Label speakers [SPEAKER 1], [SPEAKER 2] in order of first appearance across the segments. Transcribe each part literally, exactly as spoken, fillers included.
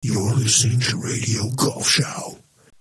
[SPEAKER 1] You're listening to Radio Golf Show.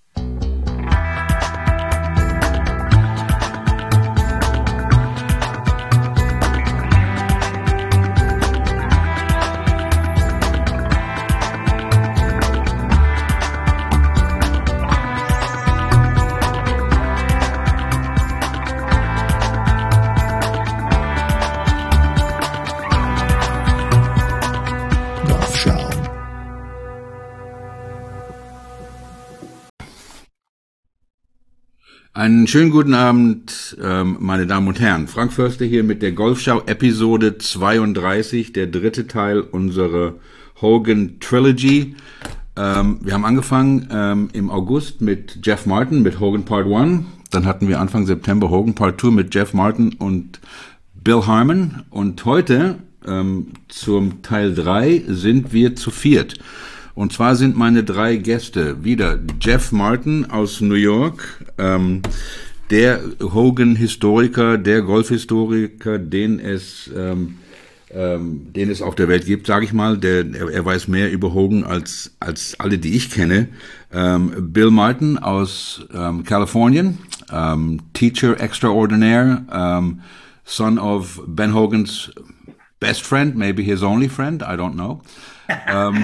[SPEAKER 2] Einen schönen guten Abend, ähm, meine Damen und Herren. Frank Förster hier mit der Golfschau Episode zweiunddreißig, der dritte Teil unserer Hogan Trilogy. Ähm, wir haben angefangen ähm, im August mit Jeff Martin, mit Hogan Part eins. Dann hatten wir Anfang September Hogan Part zwei mit Jeff Martin und Bill Harmon. Und heute ähm, zum Teil drei sind wir zu viert. Und zwar sind meine drei Gäste wieder Jeff Martin aus New York, ähm, der Hogan-Historiker, der Golfhistoriker, den es, ähm, ähm, den es auf der Welt gibt, sage ich mal. Der, er, er weiß mehr über Hogan als als alle, die ich kenne. Ähm, Bill Martin aus ähm, Kalifornien, ähm, Teacher extraordinaire, ähm, son of Ben Hogan's best friend, maybe his only friend, I don't know. ähm,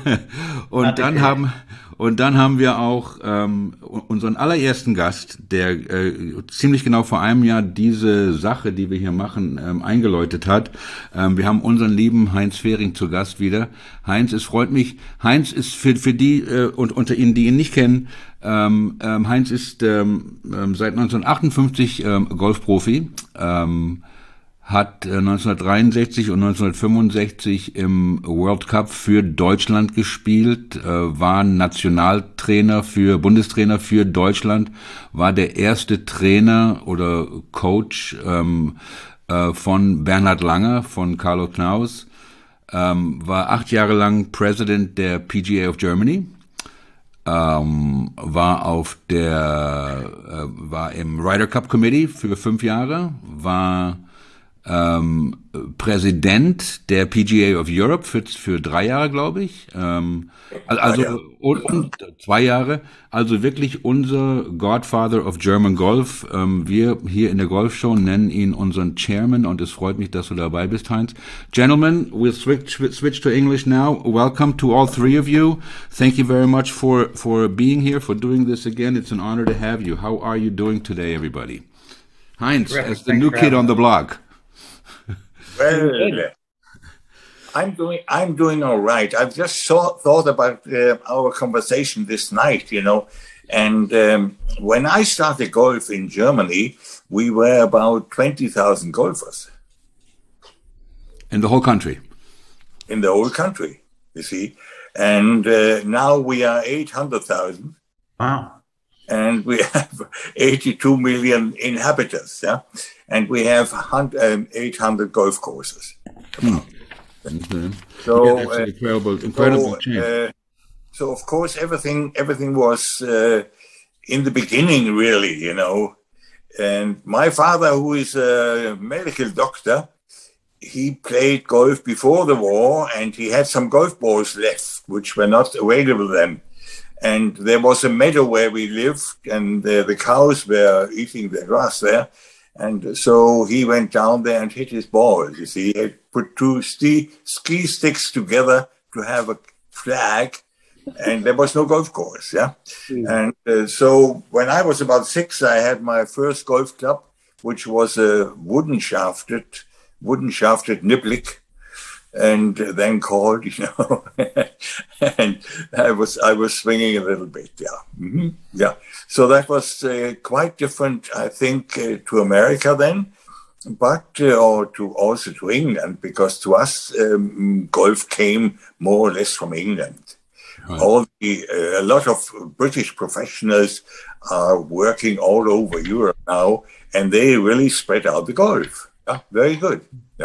[SPEAKER 2] und dann haben und dann haben wir auch ähm, unseren allerersten Gast, der äh, ziemlich genau vor einem Jahr diese Sache, die wir hier machen, ähm, eingeläutet hat. Ähm, wir haben unseren lieben Heinz Fehring zu Gast wieder. Heinz, es freut mich. Heinz ist für für die äh, und unter Ihnen, die ihn nicht kennen, ähm, ähm, Heinz ist ähm, seit neunzehnhundertachtundfünfzig ähm, Golfprofi. Ähm, hat neunzehnhundertdreiundsechzig und neunzehnhundertfünfundsechzig im World Cup für Deutschland gespielt, war Nationaltrainer für, Bundestrainer für Deutschland, war der erste Trainer oder Coach ähm, äh, von Bernhard Langer, von Carlo Knaus, ähm, war acht Jahre lang President der P G A of Germany, ähm, war auf der, äh, war im Ryder Cup Committee für fünf Jahre, war Ähm, Präsident der P G A of Europe für, für drei Jahre, glaube ich. Ähm, also und, und zwei Jahre. Also wirklich unser Godfather of German Golf. Ähm, wir hier in der Golfshow nennen ihn unseren Chairman und es freut mich, dass du dabei bist, Heinz. Gentlemen, we'll switch, switch to English now. Welcome to all three of you. Thank you very much for, for being here, for doing this again. It's an honor to have you. How are you doing today, everybody? Heinz,
[SPEAKER 3] Terrific.
[SPEAKER 2] as the
[SPEAKER 3] Thanks
[SPEAKER 2] new kid on the block.
[SPEAKER 3] Well, I'm doing I'm doing all right. I've just thought, thought about uh, our conversation this night, you know, and um, when I started golf in Germany, we were about twenty thousand golfers.
[SPEAKER 2] In the whole country?
[SPEAKER 3] In the whole country, you see. And uh, now we are eight hundred thousand.
[SPEAKER 4] Wow.
[SPEAKER 3] And we have eighty-two million inhabitants, yeah? And we have um, eight hundred golf courses.
[SPEAKER 2] Hmm. Mm-hmm.
[SPEAKER 3] So,
[SPEAKER 2] yeah, that's
[SPEAKER 3] uh,
[SPEAKER 2] an incredible, incredible
[SPEAKER 3] so,
[SPEAKER 2] change.
[SPEAKER 3] Uh, so, of course, everything everything was uh, in the beginning, really, you know. And my father, who is a medical doctor, he played golf before the war, and he had some golf balls left, which were not available then. And there was a meadow where we lived, and uh, the cows were eating the grass there. And so he went down there and hit his balls. You see, he had put two ski, ski sticks together to have a flag, and there was no golf course, yeah? Mm. And uh, so when I was about six, I had my first golf club, which was a wooden shafted, wooden shafted niblick. And then called, you know, and I was I was swinging a little bit, yeah, mm-hmm. yeah. So that was uh, quite different, I think, uh, to America then, but uh, or to also to England, because to us um, golf came more or less from England. Right. All the uh, a lot of British professionals are working all over Europe now, and they really spread out the golf. Yeah, very good. Yeah.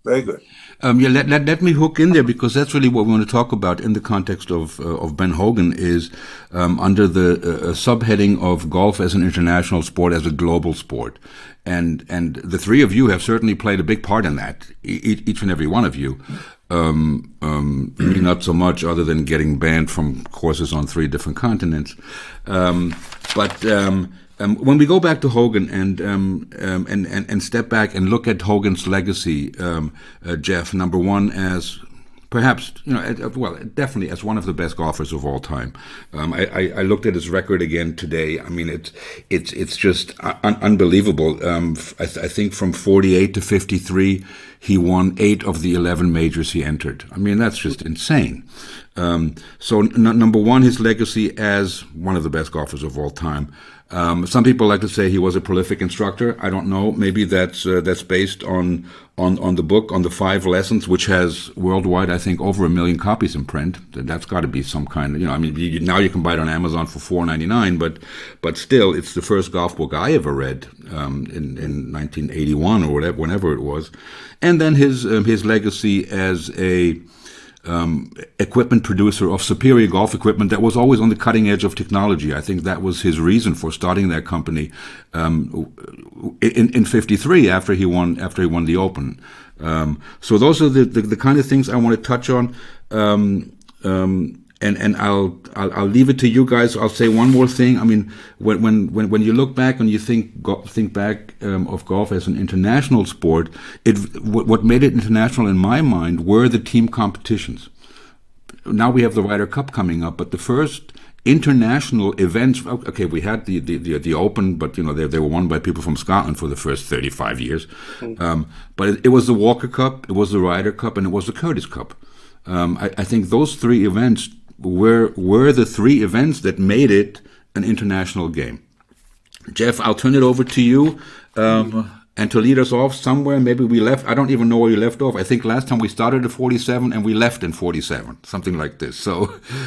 [SPEAKER 3] very good.
[SPEAKER 2] Um, yeah, let, let, let me hook in there, because that's really what we want to talk about in the context of uh, of Ben Hogan is um, under the uh, subheading of golf as an international sport, as a global sport. And and the three of you have certainly played a big part in that, e- each and every one of you. Um, um, me not so much, other than getting banned from courses on three different continents. Um, but um, um, when we go back to Hogan and, um, um, and and and step back and look at Hogan's legacy, um, uh, Jeff, number one, as perhaps, you know, well, definitely as one of the best golfers of all time. Um, I, I, I looked at his record again today. I mean, it's it's it's just un- unbelievable. Um, I, th- I think from forty-eight to fifty-three, he won eight of the eleven majors he entered. I mean, that's just insane. Um, so, n- number one, his legacy as one of the best golfers of all time. Um, some people like to say he was a prolific instructor. I don't know. Maybe that's uh, that's based on on on the book, on the Five Lessons, which has worldwide, I think, over a million copies in print. That's got to be some kind of, you know. I mean, you, now you can buy it on Amazon for four ninety-nine, but but still, it's the first golf book I ever read um, in in nineteen eighty-one or whatever, whenever it was. And then his um, his legacy as a Um, equipment producer of superior golf equipment that was always on the cutting edge of technology. I think that was his reason for starting that company um, in in fifty-three after he won after he won the Open. Um, so those are the, the the kind of things I want to touch on. Um, um, and and I'll, I'll I'll leave it to you guys. I'll say one more thing. I mean, when when when, when you look back and you think go, think back um, of golf as an international sport, it what, what made it international in my mind were the team competitions. Now we have the Ryder Cup coming up, but the first international events. Okay, we had the the the, the Open, but you know they they were won by people from Scotland for the first thirty-five years. Mm-hmm. Um, but it, it was the Walker Cup, it was the Ryder Cup, and it was the Curtis Cup. Um, I, I think those three events were were the three events that made it an international game. Jeff, I'll turn it over to you, um, and to lead us off somewhere. Maybe we left, I don't even know where you left off. I think last time we started at forty-seven and we left in forty-seven, something like this. So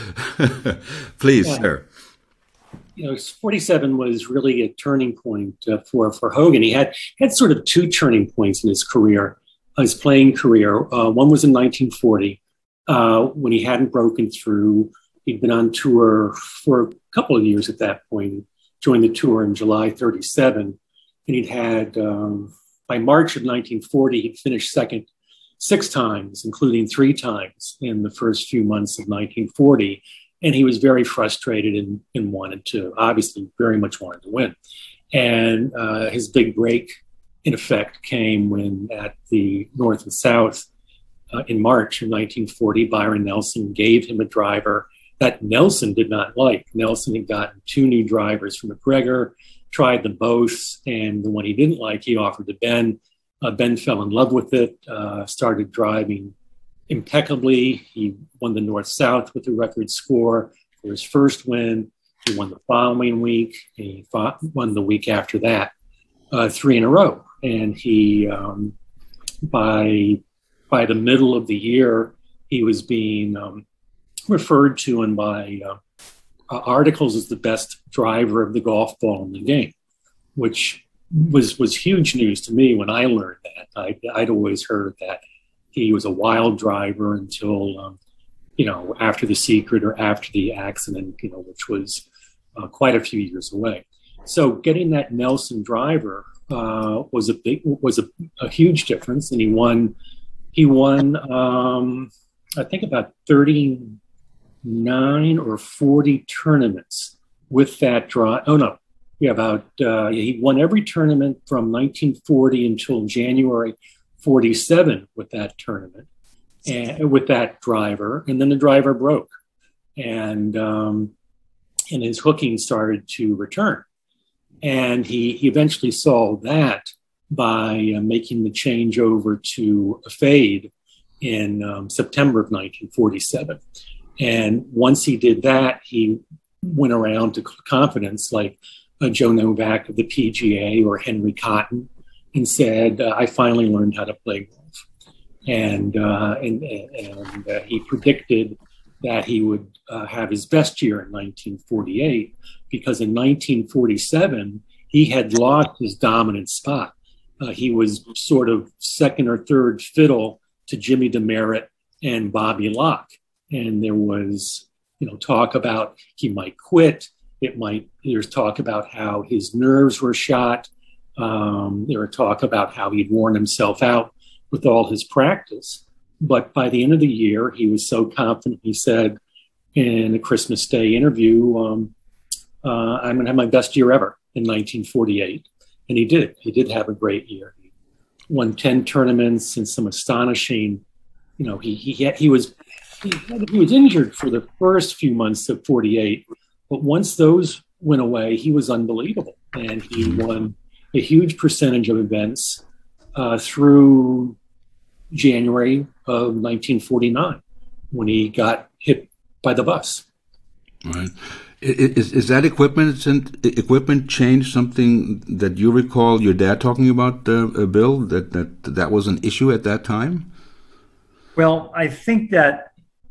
[SPEAKER 2] please, yeah. Sir.
[SPEAKER 4] You know, forty-seven was really a turning point uh, for, for Hogan. He had, had sort of two turning points in his career, his playing career. Uh, one was in nineteen forty. Uh, when he hadn't broken through. He'd been on tour for a couple of years at that point, joined the tour in July thirty-seven. And he'd had, um, by March of nineteen forty, he'd finished second six times, including three times in the first few months of nineteen forty. And he was very frustrated and, and wanted to, obviously very much wanted to win. And uh, his big break, in effect, came when at the North and South, Uh, in March of nineteen forty, Byron Nelson gave him a driver that Nelson did not like. Nelson had gotten two new drivers from McGregor, tried them both, and the one he didn't like, he offered to Ben. Uh, Ben fell in love with it, uh, started driving impeccably. He won the North-South with a record score for his first win. He won the following week, and he fought, won the week after that, uh, three in a row. And he, um, by... By the middle of the year, he was being um, referred to and by uh, uh, articles as the best driver of the golf ball in the game, which was was huge news to me when I learned that. I, I'd always heard that he was a wild driver until, um, you know, after The Secret or after the accident, you know, which was uh, quite a few years away. So getting that Nelson driver uh, was a big was a, a huge difference, and he won. He won, um, I think, about thirty-nine or forty tournaments with that draw. Oh, no. Yeah, about, uh, he won every tournament from nineteen forty until January forty-seven with that tournament, and with that driver. And then the driver broke. And, um, and his hooking started to return. And he, he eventually solved that by uh, making the change over to a fade in um, September of nineteen forty-seven. And once he did that, he went around to confidence like uh, Joe Novak of the P G A or Henry Cotton and said, uh, I finally learned how to play golf. And, uh, and, and uh, he predicted that he would uh, have his best year in nineteen forty-eight, because in nineteen forty-seven, he had lost his dominant spot. Uh, he was sort of second or third fiddle to Jimmy DeMeritt and Bobby Locke. And there was, you know, talk about he might quit. It might, there's talk about how his nerves were shot. Um, there were talk about how he'd worn himself out with all his practice. But by the end of the year, he was so confident, he said in a Christmas Day interview, um, uh, I'm going to have my best year ever in nineteen forty-eight. And he did. He did have a great year. He won ten tournaments and some astonishing, you know, he he had, he was he, he was injured for the first few months of forty-eight. But once those went away, he was unbelievable. And he won a huge percentage of events uh, through January of nineteen forty-nine when he got hit by the bus.
[SPEAKER 2] Right. Is, is that equipment equipment change something that you recall your dad talking about, uh, Bill, that, that that was an issue at that time?
[SPEAKER 5] Well, I think that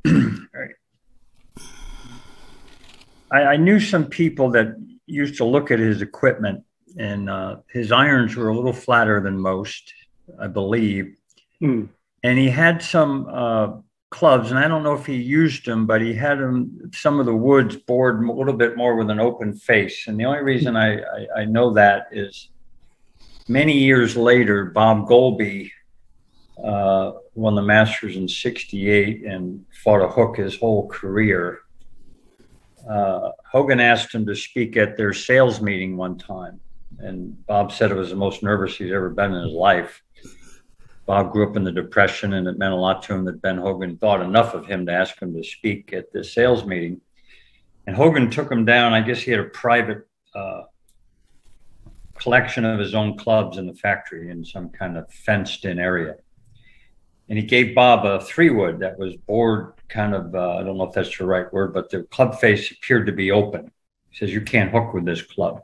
[SPEAKER 5] I, I knew some people that used to look at his equipment, and uh, his irons were a little flatter than most, I believe.
[SPEAKER 4] Mm.
[SPEAKER 5] And he had some uh, clubs, and I don't know if he used them, but he had them, some of the woods bored a little bit more with an open face. And the only reason I, I, I know that is many years later, Bob Golby uh, won the Masters in sixty-eight and fought a hook his whole career. Uh, Hogan asked him to speak at their sales meeting one time, and Bob said it was the most nervous he's ever been in his life. Bob grew up in the Depression, and it meant a lot to him that Ben Hogan thought enough of him to ask him to speak at the sales meeting. And Hogan took him down. I guess he had a private uh, collection of his own clubs in the factory in some kind of fenced-in area. And he gave Bob a three-wood that was bored kind of, uh, I don't know if that's the right word, but the club face appeared to be open. He says, you can't hook with this club.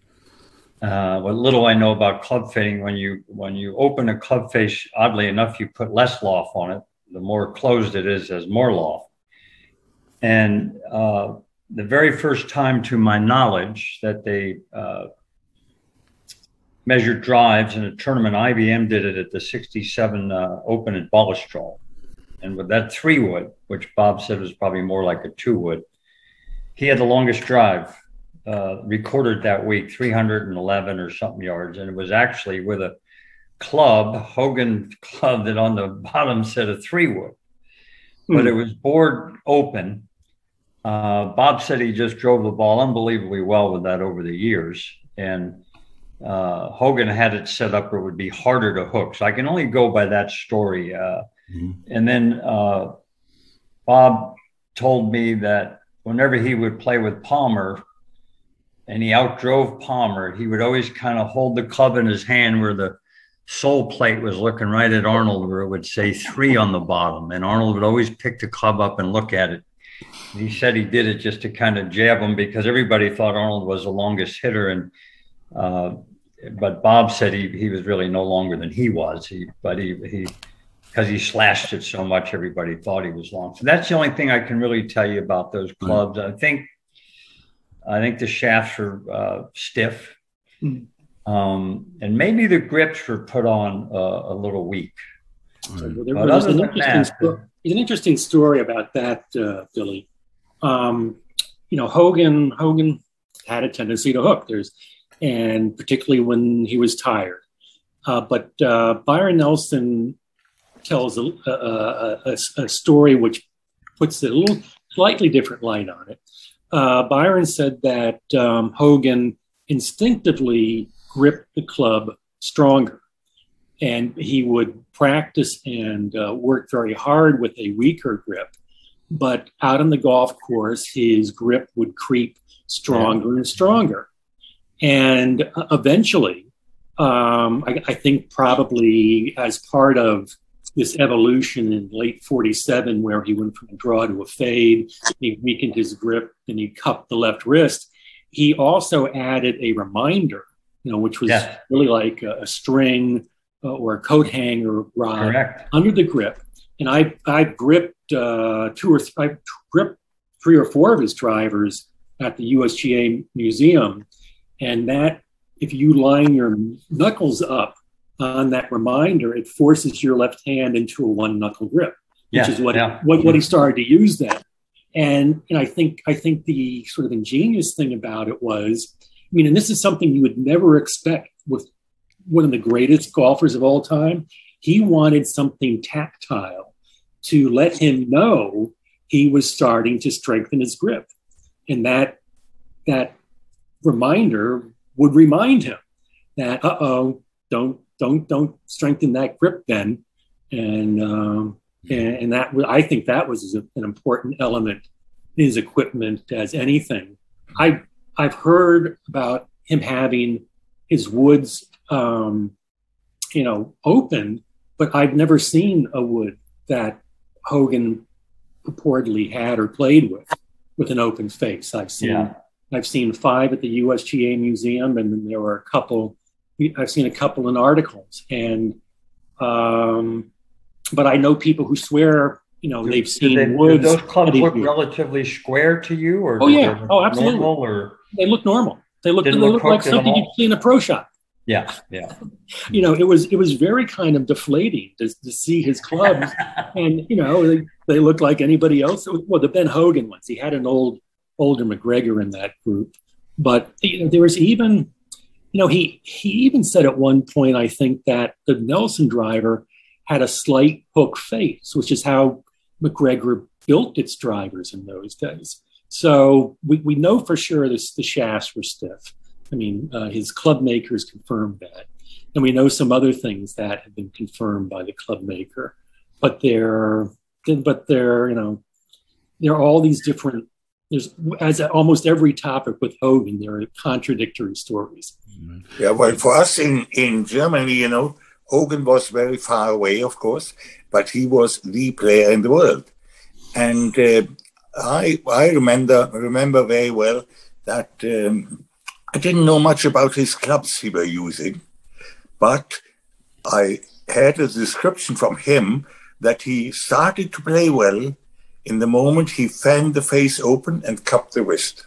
[SPEAKER 5] Uh, what little I know about club fitting, when you when you open a club face, oddly enough, you put less loft on it. The more closed it is, there's more loft. And uh, the very first time, to my knowledge, that they uh, measured drives in a tournament, I B M did it at the sixty-seven uh, Open at Balustral. And with that three wood, which Bob said was probably more like a two wood, he had the longest drive uh, recorded that week, three hundred eleven or something yards. And it was actually with a club, Hogan club, that on the bottom said a three wood, hmm. but it was bored open. Uh, Bob said he just drove the ball unbelievably well with that over the years. And uh, Hogan had it set up where it would be harder to hook. So I can only go by that story. Uh, mm-hmm. And then uh, Bob told me that whenever he would play with Palmer and he outdrove Palmer, he would always kind of hold the club in his hand where the sole plate was looking right at Arnold, where it would say three on the bottom. And Arnold would always pick the club up and look at it. He said he did it just to kind of jab him because everybody thought Arnold was the longest hitter. And uh, but Bob said he he was really no longer than he was. He but he he because he slashed it so much, everybody thought he was long. So that's the only thing I can really tell you about those clubs. Mm. I think I think the shafts are uh, stiff, mm. um, and maybe the grips were put on uh, a little weak.
[SPEAKER 4] So there was an interesting, sto- an interesting story about that, uh, Billy. Um, you know, Hogan Hogan had a tendency to hook. There's, and particularly when he was tired. Uh, but uh, Byron Nelson tells a, a, a, a story which puts a little slightly different light on it. Uh, Byron said that um, Hogan instinctively gripped the club stronger, and he would practice and uh, work very hard with a weaker grip. But out on the golf course, his grip would creep stronger and stronger. And uh, eventually, um, I, I think probably as part of this evolution in late forty-seven, where he went from a draw to a fade, he weakened his grip, and he cupped the left wrist. He also added a reminder, you know, which was yeah. really like a, a string uh, or a coat hanger rod Correct. Under the grip. And I I gripped uh, two or th- I gripped three or four of his drivers at the U S G A museum, and that if you line your knuckles up on that reminder, it forces your left hand into a one knuckle grip, which
[SPEAKER 5] Yeah,
[SPEAKER 4] is what,
[SPEAKER 5] yeah.
[SPEAKER 4] what what he started to use then. And, and I think I think the sort of ingenious thing about it was, I mean, and this is something you would never expect with one of the greatest golfers of all time. He wanted something tactile to let him know he was starting to strengthen his grip. And that that reminder would remind him that, uh-oh, don't don't don't strengthen that grip then. And um, and, and that I think that was an important element in his equipment as anything. I I've heard about him having his woods, um, you know, open, but I've never seen a wood that Hogan purportedly had or played with with an open face. I've seen
[SPEAKER 5] Yeah.
[SPEAKER 4] I've seen five at the U S G A Museum, and then there were a couple. I've seen a couple in articles, and um, but I know people who swear, you know, they've seen
[SPEAKER 5] Did they,
[SPEAKER 4] woods.
[SPEAKER 5] did those clubs look
[SPEAKER 4] anywhere.
[SPEAKER 5] relatively square to you, or
[SPEAKER 4] Oh,
[SPEAKER 5] did
[SPEAKER 4] yeah.
[SPEAKER 5] they look
[SPEAKER 4] Oh, absolutely.
[SPEAKER 5] normal, or
[SPEAKER 4] They look normal. They look, they
[SPEAKER 5] Didn't look
[SPEAKER 4] look like
[SPEAKER 5] hooked at
[SPEAKER 4] something
[SPEAKER 5] all?
[SPEAKER 4] you'd see in a pro shop.
[SPEAKER 5] yeah, yeah,
[SPEAKER 4] You know, it was it was very kind of deflating to, to see his clubs, and you know, they, they looked like anybody else. Well, the Ben Hogan ones. He had an old older McGregor in that group, but you know, there was even, you know, he he even said at one point, I think, that the Nelson driver had a slight hook face, which is how McGregor built its drivers in those days. So we, we know for sure this, the shafts were stiff. I mean, uh, his club makers confirmed that. And we know some other things that have been confirmed by the club maker. But they're, but they're, you know, there are all these different, there's, as almost every topic with Hogan, there are contradictory stories.
[SPEAKER 3] Yeah, well, for us in, in Germany, you know, Hogan was very far away, of course, but he was the player in the world. And uh, I I remember remember very well that um, I didn't know much about his clubs he were using, but I had a description from him that he started to play well in the moment he fanned the face open and cupped the wrist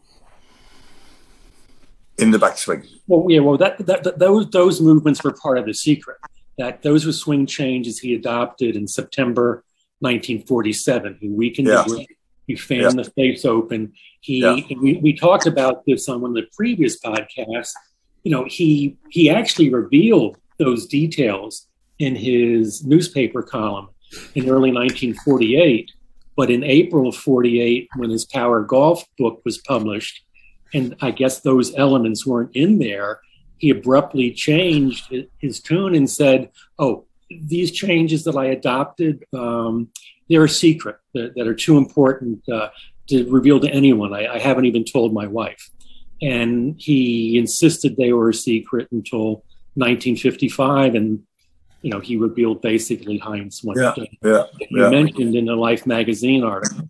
[SPEAKER 3] in the backswing.
[SPEAKER 4] Well, yeah, well, that, that, that those those movements were part of the secret. That those were swing changes he adopted in September nineteen forty-seven. He weakened
[SPEAKER 3] Yeah.
[SPEAKER 4] the grip. He fanned
[SPEAKER 3] Yeah.
[SPEAKER 4] the face open. He
[SPEAKER 3] Yeah.
[SPEAKER 4] we, we talked about this on one of the previous podcasts. You know, he he actually revealed those details in his newspaper column in early nineteen forty-eight. But in April of forty-eight, when his Power Golf book was published, and I guess those elements weren't in there, he abruptly changed his tune and said, oh, these changes that I adopted, um, they're a secret that, that are too important uh, to reveal to anyone. I, I haven't even told my wife. And he insisted they were a secret until nineteen fifty-five. And, you know, he revealed basically Heinz what
[SPEAKER 3] Yeah,
[SPEAKER 4] uh,
[SPEAKER 3] yeah,
[SPEAKER 4] you
[SPEAKER 3] yeah.
[SPEAKER 4] mentioned in the Life magazine article.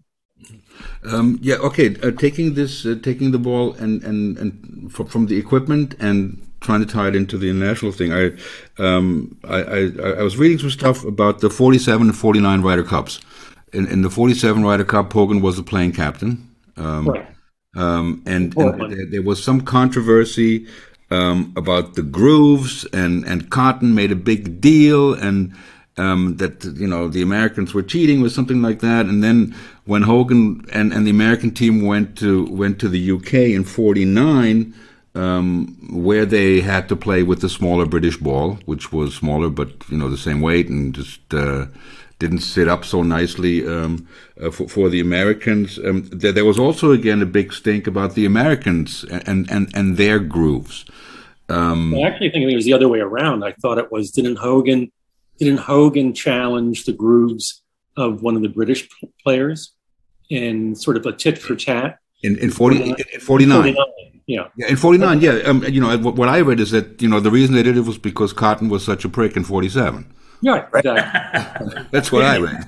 [SPEAKER 2] Um, yeah, okay. Uh, taking this, uh, taking the ball and and and from, from the equipment and trying to tie it into the international thing. I, um, I, I, I was reading some stuff about the forty-seven and forty-nine Ryder Cups. In, in the forty-seven Ryder Cup, Hogan was the playing captain, um,
[SPEAKER 4] Right.
[SPEAKER 2] um, and, and
[SPEAKER 4] Portland.
[SPEAKER 2] there, there was some controversy um, about the grooves, and and Cotton made a big deal, and um, that you know the Americans were cheating or something like that. And then when Hogan and, and the American team went to went to the U K in forty-nine. Um, where they had to play with the smaller British ball, which was smaller but you know the same weight, and just uh, didn't sit up so nicely um, uh, for, for the Americans. Um, there, there was also again a big stink about the Americans and and, and their grooves. Um,
[SPEAKER 4] I actually think it was the other way around. I thought it was didn't Hogan didn't Hogan challenge the grooves of one of the British p- players in sort of a tit for tat?
[SPEAKER 2] in in forty in forty-nine.
[SPEAKER 4] Yeah.
[SPEAKER 2] Yeah, in forty-nine, yeah. Um, you know, what, what I read is that, you know, the reason they did it was because Cotton was such a prick in forty-seven.
[SPEAKER 4] Yeah, exactly.
[SPEAKER 2] That's what I read.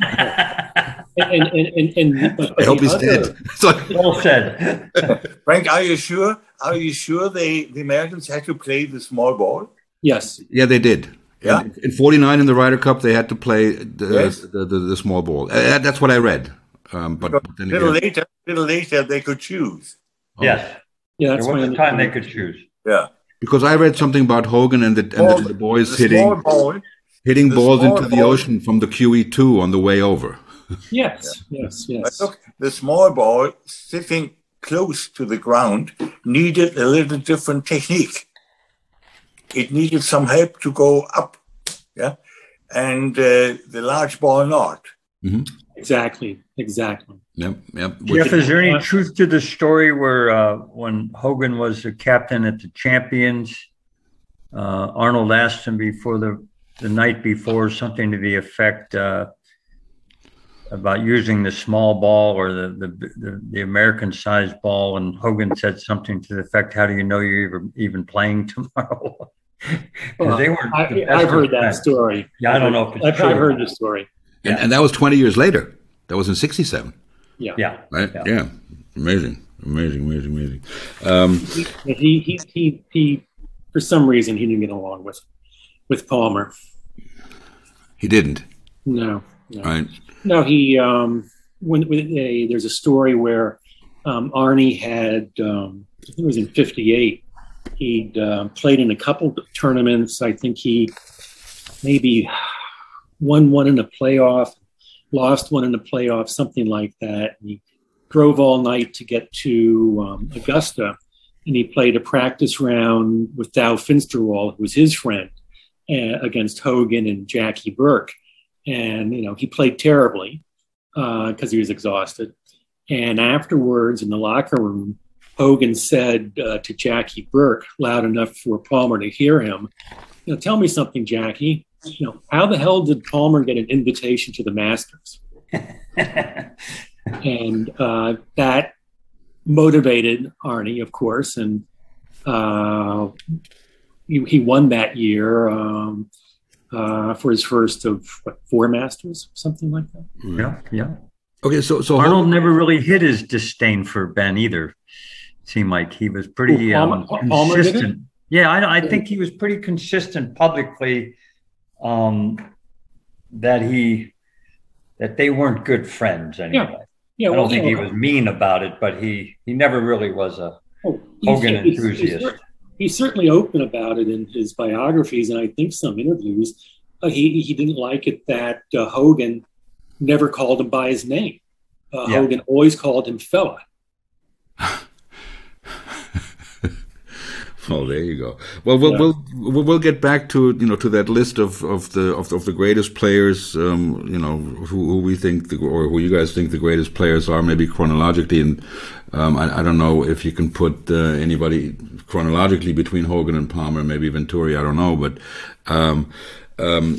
[SPEAKER 4] and, and, and, and, but
[SPEAKER 2] I hope
[SPEAKER 4] the
[SPEAKER 2] he's
[SPEAKER 4] other-
[SPEAKER 2] dead. It's like,
[SPEAKER 5] well said.
[SPEAKER 3] Frank, are you sure? Are you sure they the Americans had to play the small ball?
[SPEAKER 4] Yes.
[SPEAKER 2] yeah, they did.
[SPEAKER 3] Yeah.
[SPEAKER 2] In, in forty-nine in the Ryder Cup, they had to play the
[SPEAKER 3] Yes.
[SPEAKER 2] the, the, the small ball. Uh, that's what I read. Um, but,
[SPEAKER 3] A
[SPEAKER 2] but then
[SPEAKER 3] little
[SPEAKER 2] again,
[SPEAKER 3] later, little later, they could choose.
[SPEAKER 5] Yes,
[SPEAKER 4] Yeah,
[SPEAKER 5] there
[SPEAKER 4] that's
[SPEAKER 5] was
[SPEAKER 4] my
[SPEAKER 5] a time they
[SPEAKER 4] understanding.
[SPEAKER 5] could choose.
[SPEAKER 3] Yeah.
[SPEAKER 2] Because I read something about Hogan and the, and
[SPEAKER 3] Small-
[SPEAKER 2] the, the boys
[SPEAKER 3] the
[SPEAKER 2] hitting
[SPEAKER 3] small ball,
[SPEAKER 2] hitting
[SPEAKER 3] the
[SPEAKER 2] balls
[SPEAKER 3] small
[SPEAKER 2] into the
[SPEAKER 3] ball-
[SPEAKER 2] ocean from the Q E two on the way over.
[SPEAKER 4] Yes, yes,
[SPEAKER 3] but
[SPEAKER 4] yes.
[SPEAKER 3] look, the small ball sitting close to the ground needed a little different technique. It needed some help to go up, yeah, and uh, the large ball not.
[SPEAKER 4] Exactly, exactly.
[SPEAKER 2] Yep, yep.
[SPEAKER 5] Jeff, is there any truth to the story where uh, when Hogan was the captain at the Champions, uh, Arnold asked him before the, the night before something to the effect uh, about using the small ball or the the, the, the American-sized ball, and Hogan said something to the effect, "How do you know you're even, even playing tomorrow?" Because they weren't.
[SPEAKER 4] I,
[SPEAKER 5] the best
[SPEAKER 4] I've heard
[SPEAKER 5] of
[SPEAKER 4] that
[SPEAKER 5] friends.
[SPEAKER 4] story.
[SPEAKER 5] Yeah, I don't know if it's
[SPEAKER 4] I've,
[SPEAKER 5] true.
[SPEAKER 4] I've heard the story.
[SPEAKER 2] And, and that was twenty years later. That was in sixty-seven,
[SPEAKER 4] Yeah.
[SPEAKER 5] Yeah,
[SPEAKER 2] right?
[SPEAKER 5] yeah.
[SPEAKER 2] Yeah. Amazing, amazing, amazing, amazing. Um,
[SPEAKER 4] He, he, he, he, he, for some reason, he didn't get along with, with Palmer.
[SPEAKER 2] he didn't,
[SPEAKER 4] No, no.
[SPEAKER 2] right?
[SPEAKER 4] No, he, um, when, when a, there's a story where um, Arnie had, um, I think it was in fifty-eight, he'd uh, played in a couple of tournaments. I think he maybe won one in a playoff, lost one in a playoff, something like that. And he drove all night to get to um, Augusta, and he played a practice round with Dow Finsterwall, who was his friend, uh, against Hogan and Jackie Burke. And, you know, he played terribly because uh, he was exhausted. And afterwards in the locker room, Hogan said uh, to Jackie Burke, loud enough for Palmer to hear him, you know, "Tell me something, Jackie. You know, how the hell did Palmer get an invitation to the Masters?" And uh, that motivated Arnie, of course, and uh, he, he won that year um, uh, for his first of what, four Masters, something like that.
[SPEAKER 5] Yeah, yeah.
[SPEAKER 2] Okay, so so
[SPEAKER 5] Arnold
[SPEAKER 2] Hogan-
[SPEAKER 5] never really hid his disdain for Ben either. Seemed like he was pretty
[SPEAKER 4] Oh,
[SPEAKER 5] um,
[SPEAKER 4] Palmer- Palmer did it?
[SPEAKER 5] consistent. Yeah, I, I think he was pretty consistent publicly um, that he that they weren't good friends anyway.
[SPEAKER 4] Yeah,
[SPEAKER 5] I
[SPEAKER 4] well,
[SPEAKER 5] don't think he
[SPEAKER 4] you know,
[SPEAKER 5] was mean about it, but he he never really was a
[SPEAKER 4] oh, he's-
[SPEAKER 5] Hogan
[SPEAKER 4] he's-
[SPEAKER 5] enthusiast.
[SPEAKER 4] He's, he's certainly open about it in his biographies, and I think some interviews. Uh, he he didn't like it that uh, Hogan never called him by his name. Uh,
[SPEAKER 5] Yeah.
[SPEAKER 4] Hogan always called him fella.
[SPEAKER 2] Oh, there you go. Well, we'll
[SPEAKER 4] Yeah.
[SPEAKER 2] we'll we'll we'll get back to you know to that list of of the of, of the greatest players. Um, you know who, who we think the, or who you guys think the greatest players are, maybe chronologically. And um, I, I don't know if you can put uh, anybody chronologically between Hogan and Palmer, maybe Venturi. I don't know, but um, um,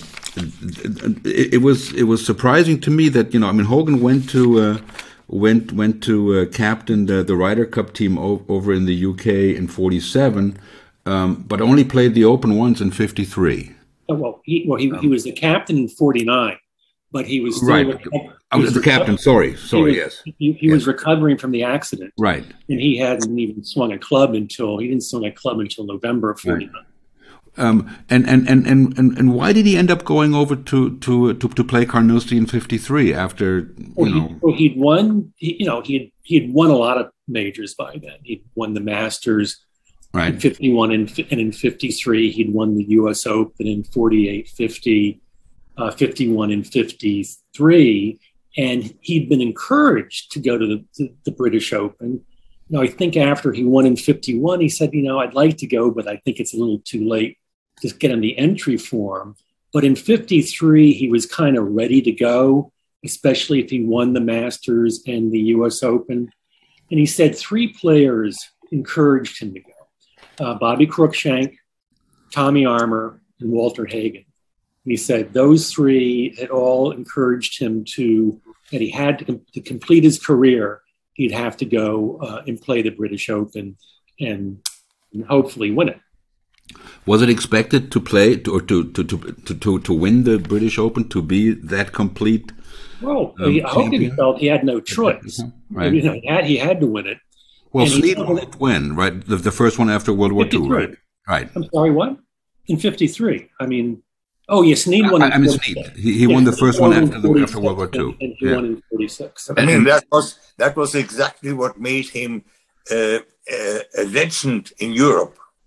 [SPEAKER 2] it, it was it was surprising to me that you know I mean Hogan went to. Uh, Went went to uh, captain the, the Ryder Cup team o- over in the U K in forty-seven, um, but only played the Open once in fifty-three.
[SPEAKER 4] Oh, well, he well he, he was the captain in forty-nine, but he was still
[SPEAKER 2] Right.
[SPEAKER 4] reco-
[SPEAKER 2] I
[SPEAKER 4] he
[SPEAKER 2] was the
[SPEAKER 4] reco-
[SPEAKER 2] captain. Sorry, sorry.
[SPEAKER 4] he was,
[SPEAKER 2] Yes,
[SPEAKER 4] He, he was recovering from the accident,
[SPEAKER 2] right.
[SPEAKER 4] and he hadn't even swung a club until he didn't swing a club until November of forty-nine.
[SPEAKER 2] Um, and, and, and, and, and, and why did he end up going over to to to, to play Carnoustie in fifty-three after you
[SPEAKER 4] Well,
[SPEAKER 2] know?
[SPEAKER 4] he, well, he'd won. He, you know, he had he had won a lot of majors by then. He'd won the Masters in
[SPEAKER 2] Right.
[SPEAKER 4] fifty-one and, fi- and in fifty-three. He'd won the U S Open in forty-eight, fifty, uh, fifty-one, and fifty-three. And he'd been encouraged to go to the, to the British Open. You know, I think after he won in fifty-one, he said, "You know, I'd like to go, but I think it's a little too late to get on the entry form." But in fifty-three, he was kind of ready to go, especially if he won the Masters and the U S Open. And he said three players encouraged him to go. Uh, Bobby Cruikshank, Tommy Armour, and Walter Hagen. And he said those three had all encouraged him to, that he had to, com- to complete his career, he'd have to go uh, and play the British Open and, and hopefully win it.
[SPEAKER 2] Was it expected to play to, or to, to, to, to, to, to win the British Open, to be that complete?
[SPEAKER 4] Well,
[SPEAKER 2] Um,
[SPEAKER 4] he, Hogan
[SPEAKER 2] champion?
[SPEAKER 4] felt he had no choice.
[SPEAKER 2] Right.
[SPEAKER 4] You know, he had, he had to win it.
[SPEAKER 2] Well,
[SPEAKER 4] And he-
[SPEAKER 2] Snead won it when, right? The, the first one after World War Two,
[SPEAKER 4] fifty-three.
[SPEAKER 2] right? Right.
[SPEAKER 4] I'm sorry, what? In fifty-three. I mean, oh, yes, Snead won.
[SPEAKER 2] I,
[SPEAKER 4] in
[SPEAKER 2] I mean,
[SPEAKER 4] forty-six.
[SPEAKER 2] Snead. He, he
[SPEAKER 4] Yeah,
[SPEAKER 2] won the first one
[SPEAKER 4] won in
[SPEAKER 2] after the after
[SPEAKER 4] forty-six,
[SPEAKER 2] World War Two.
[SPEAKER 4] And, and he
[SPEAKER 2] Yeah.
[SPEAKER 4] won in forty-six.
[SPEAKER 3] I mean, that was that was exactly what made him uh, uh, a legend in Europe.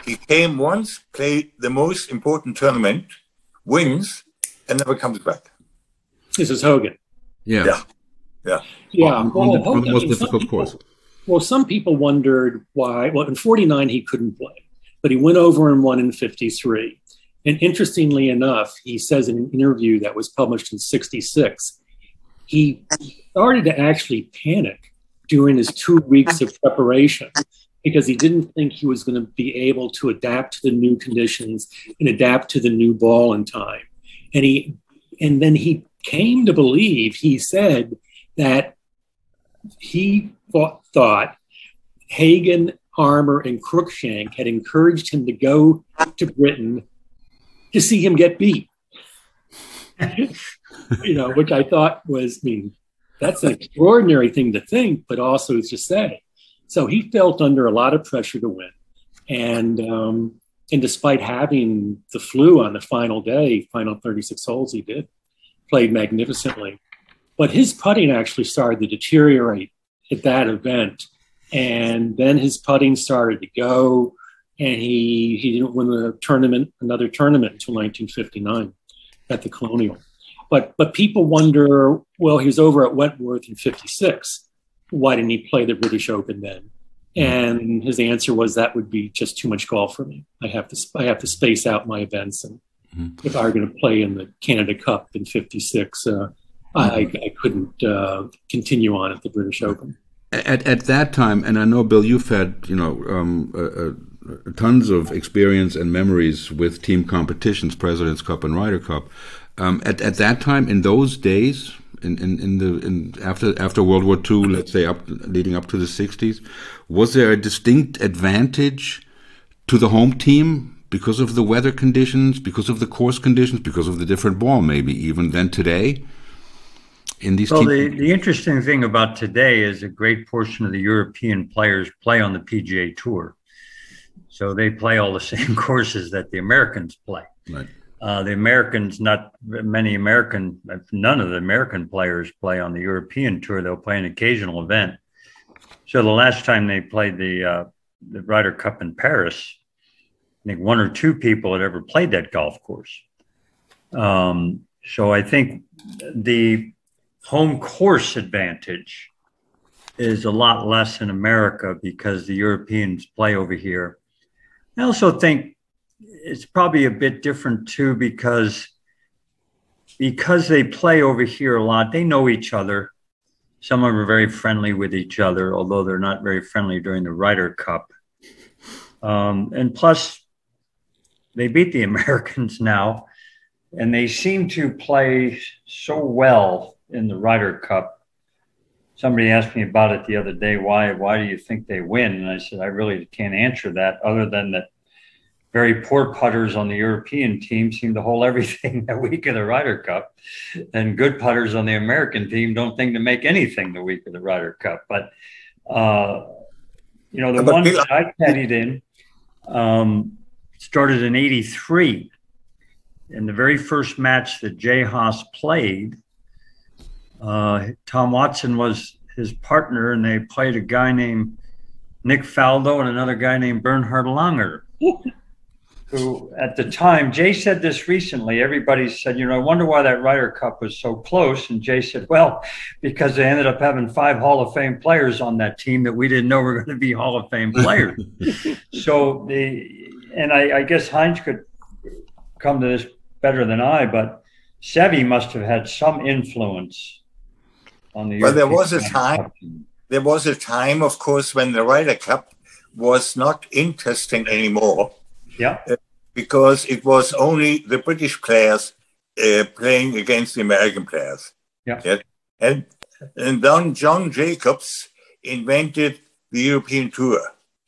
[SPEAKER 3] He came once, played the most important tournament, wins, and never comes back.
[SPEAKER 4] This is Hogan.
[SPEAKER 2] Yeah.
[SPEAKER 3] Yeah. Yeah.
[SPEAKER 4] Yeah.
[SPEAKER 2] On,
[SPEAKER 4] well,
[SPEAKER 2] on the, on
[SPEAKER 4] Hogan,
[SPEAKER 2] the most
[SPEAKER 4] I mean, some
[SPEAKER 2] difficult
[SPEAKER 4] people-
[SPEAKER 2] course.
[SPEAKER 4] Well, some people wondered why. Well, in forty-nine, he couldn't play, but he went over and won in fifty-three. And interestingly enough, he says in an interview that was published in sixty-six, he started to actually panic during his two weeks of preparation because he didn't think he was going to be able to adapt to the new conditions and adapt to the new ball in time. And he, and then he came to believe, he said that he thought, thought Hagen, Armour, and Cruikshank had encouraged him to go to Britain to see him get beat. You know, which I thought was, I mean, that's an extraordinary thing to think, but also to say. So he felt under a lot of pressure to win. And um, and despite having the flu on the final day, final thirty-six holes he did, played magnificently. But his putting actually started to deteriorate at that event. And then his putting started to go, and he, he didn't win a tournament, another tournament until nineteen fifty-nine at the Colonial. But but people wonder, well, he was over at Wentworth in fifty-six. Why didn't he play the British Open then? And his answer was, that would be just too much golf for me. I have to I have to space out my events. And mm-hmm. if I were going to play in the Canada Cup in fifty-six, uh, I, I couldn't uh, continue on at the British Open.
[SPEAKER 2] At at that time, and I know, Bill, you've had, you know, um, uh, uh, tons of experience and memories with team competitions, President's Cup and Ryder Cup. Um, at at that time, in those days, in, in, in the in after after World War Two, let's say up leading up to the sixties, was there a distinct advantage to the home team because of the weather conditions, because of the course conditions, because of the different ball, maybe even than today? In these
[SPEAKER 5] well,
[SPEAKER 2] team-
[SPEAKER 5] the, the interesting thing about today is a great portion of the European players play on the P G A Tour. So they play all the same courses that the Americans play.
[SPEAKER 2] Right.
[SPEAKER 5] Uh, the Americans, not many American, none of the American players play on the European Tour. They'll play an occasional event. So the last time they played the, uh, the Ryder Cup in Paris, I think one or two people had ever played that golf course. Um, so I think the home course advantage is a lot less in America because the Europeans play over here. I also think it's probably a bit different too because because they play over here a lot, they know each other. Some of them are very friendly with each other, although they're not very friendly during the Ryder Cup. Um, and plus, they beat the Americans now, and they seem to play so well in the Ryder Cup. Somebody asked me about it the other day. Why, why do you think they win? And I said, I really can't answer that other than that very poor putters on the European team seem to hold everything that week of the Ryder Cup. And good putters on the American team don't think to make anything the week of the Ryder Cup. But, uh, you know, the
[SPEAKER 3] but
[SPEAKER 5] ones
[SPEAKER 3] Bill,
[SPEAKER 5] that I caddied in um, started in eighty-three. In the very first match that Jay Haas played, uh, Tom Watson was his partner, and they played a guy named Nick Faldo and another guy named Bernhard Langer, who at the time, Jay said this recently, everybody said, you know, I wonder why that Ryder Cup was so close. And Jay said, well, because they ended up having five Hall of Fame players on that team that we didn't know were going to be Hall of Fame players. So the, and I, I guess Heinz could come to this better than I, but Seve must have had some influence on the.
[SPEAKER 3] Well, there was a time, there was a time, of course, when the Ryder Cup was not interesting anymore.
[SPEAKER 5] Yeah.
[SPEAKER 3] Uh, because it was only the British players uh, playing against the American players.
[SPEAKER 5] Yeah.
[SPEAKER 3] yeah? And, and then John Jacobs invented the European Tour.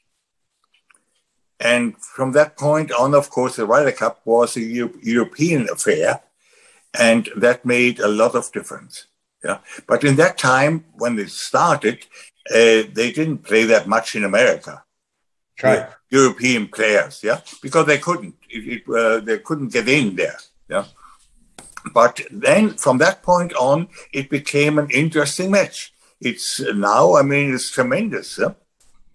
[SPEAKER 3] And from that point on, of course, the Ryder Cup was a Euro- European affair, and that made a lot of difference. Yeah. But in that time, when it started, uh, they didn't play that much in America.
[SPEAKER 5] Right.
[SPEAKER 3] European players, yeah, because they couldn't, it, it, uh, they couldn't get in there, yeah. But then, from that point on, it became an interesting match. It's now, I mean, it's tremendous, yeah?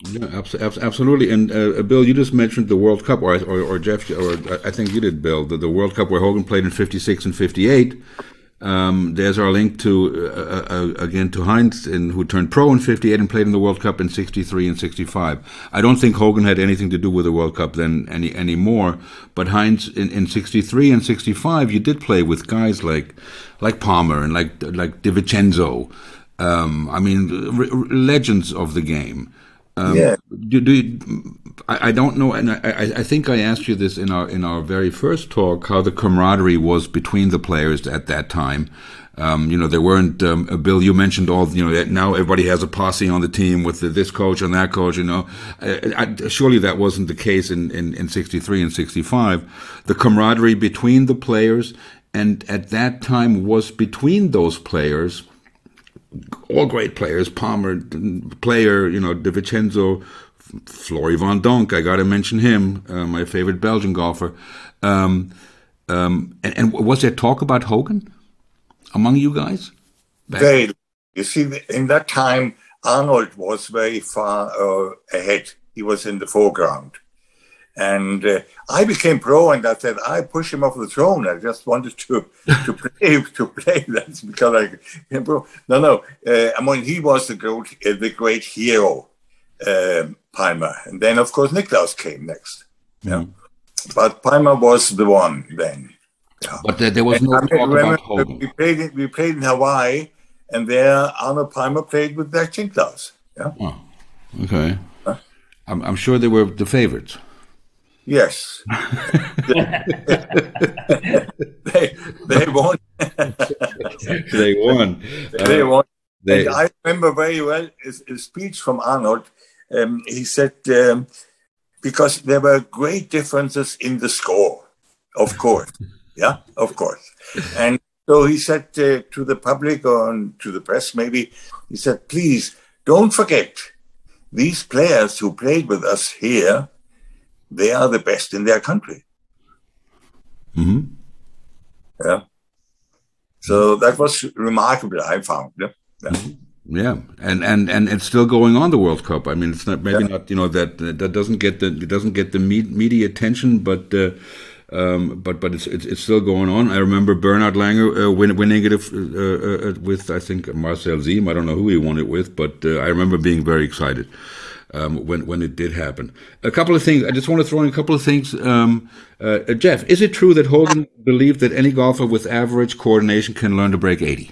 [SPEAKER 2] Yeah, abs- abs- absolutely. And uh, Bill, you just mentioned the World Cup, or or, or Jeff, or I think you did, Bill, the, the World Cup where Hogan played in fifty-six and fifty-eight. Um, there's our link to uh, uh, again to Heinz, in, who turned pro in fifty-eight and played in the World Cup in sixty-three and sixty-five. I don't think Hogan had anything to do with the World Cup then any anymore. But Heinz in, in sixty-three and sixty-five, you did play with guys like like Palmer and like like DiVincenzo. Um, I mean, r- r- legends of the game. Um,
[SPEAKER 3] Yeah.
[SPEAKER 2] Do, do you, I, I don't know, and I, I, I think I asked you this in our in our very first talk, how the camaraderie was between the players at that time. Um, you know, there weren't. Um, uh, Bill, you mentioned all. You know, that now everybody has a posse on the team with the, this coach and that coach. You know, I, I, surely that wasn't the case in in, in sixty-three and sixty-five. The camaraderie between the players, and at that time was between those players. All great players, Palmer, player, you know, DiVincenzo, Flory Van Donk, I got to mention him, uh, my favorite Belgian golfer. Um, um, and, and was there talk about Hogan among you guys? Back-
[SPEAKER 3] Very. You see, in that time, Arnold was very far uh, ahead. He was in the foreground. And uh, I became pro, and I said, I push him off the throne. I just wanted to to play to play. That's because I became pro. No, no. Uh, I mean, he was the great, uh, the great hero, uh, Palmer. And then, of course, Nicklaus came next. Yeah. But Palmer was the one then. Yeah.
[SPEAKER 2] But there, there was
[SPEAKER 3] And
[SPEAKER 2] no
[SPEAKER 3] I
[SPEAKER 2] talk
[SPEAKER 3] remember
[SPEAKER 2] about Hogan.
[SPEAKER 3] we played in, we played in Hawaii, and there Arnold Palmer played with Jack Nicklaus. Yeah.
[SPEAKER 2] Oh, okay. I'm, I'm sure they were the favorites.
[SPEAKER 3] Yes. they they won.
[SPEAKER 2] They won.
[SPEAKER 3] They
[SPEAKER 2] Uh,
[SPEAKER 3] won.
[SPEAKER 2] they,
[SPEAKER 3] And I remember very well his, his speech from Arnold. Um, he said, um, because there were great differences in the score, of course. Yeah, of course. And so he said uh, to the public or to the press, maybe, he said, please don't forget, these players who played with us here, they are the best in their country.
[SPEAKER 2] mhm.
[SPEAKER 3] Yeah. So that was remarkable, I found. Yeah. Yeah.
[SPEAKER 2] Yeah, and, and, and it's still going on, the World Cup. I mean, it's not maybe
[SPEAKER 3] Yeah.
[SPEAKER 2] not, you know, that that doesn't get the it doesn't get the me- media attention, but uh, um, but but it's, it's it's still going on. I remember Bernhard Langer uh, win, winning it uh, uh, with, I think, Marcel Ziem. I don't know who he won it with, but uh, I remember being very excited um, when when it did happen. A couple of things. I just want to throw in a couple of things. Um, uh, Jeff, is it true that Hogan believed that any golfer with average coordination can learn to break eighty?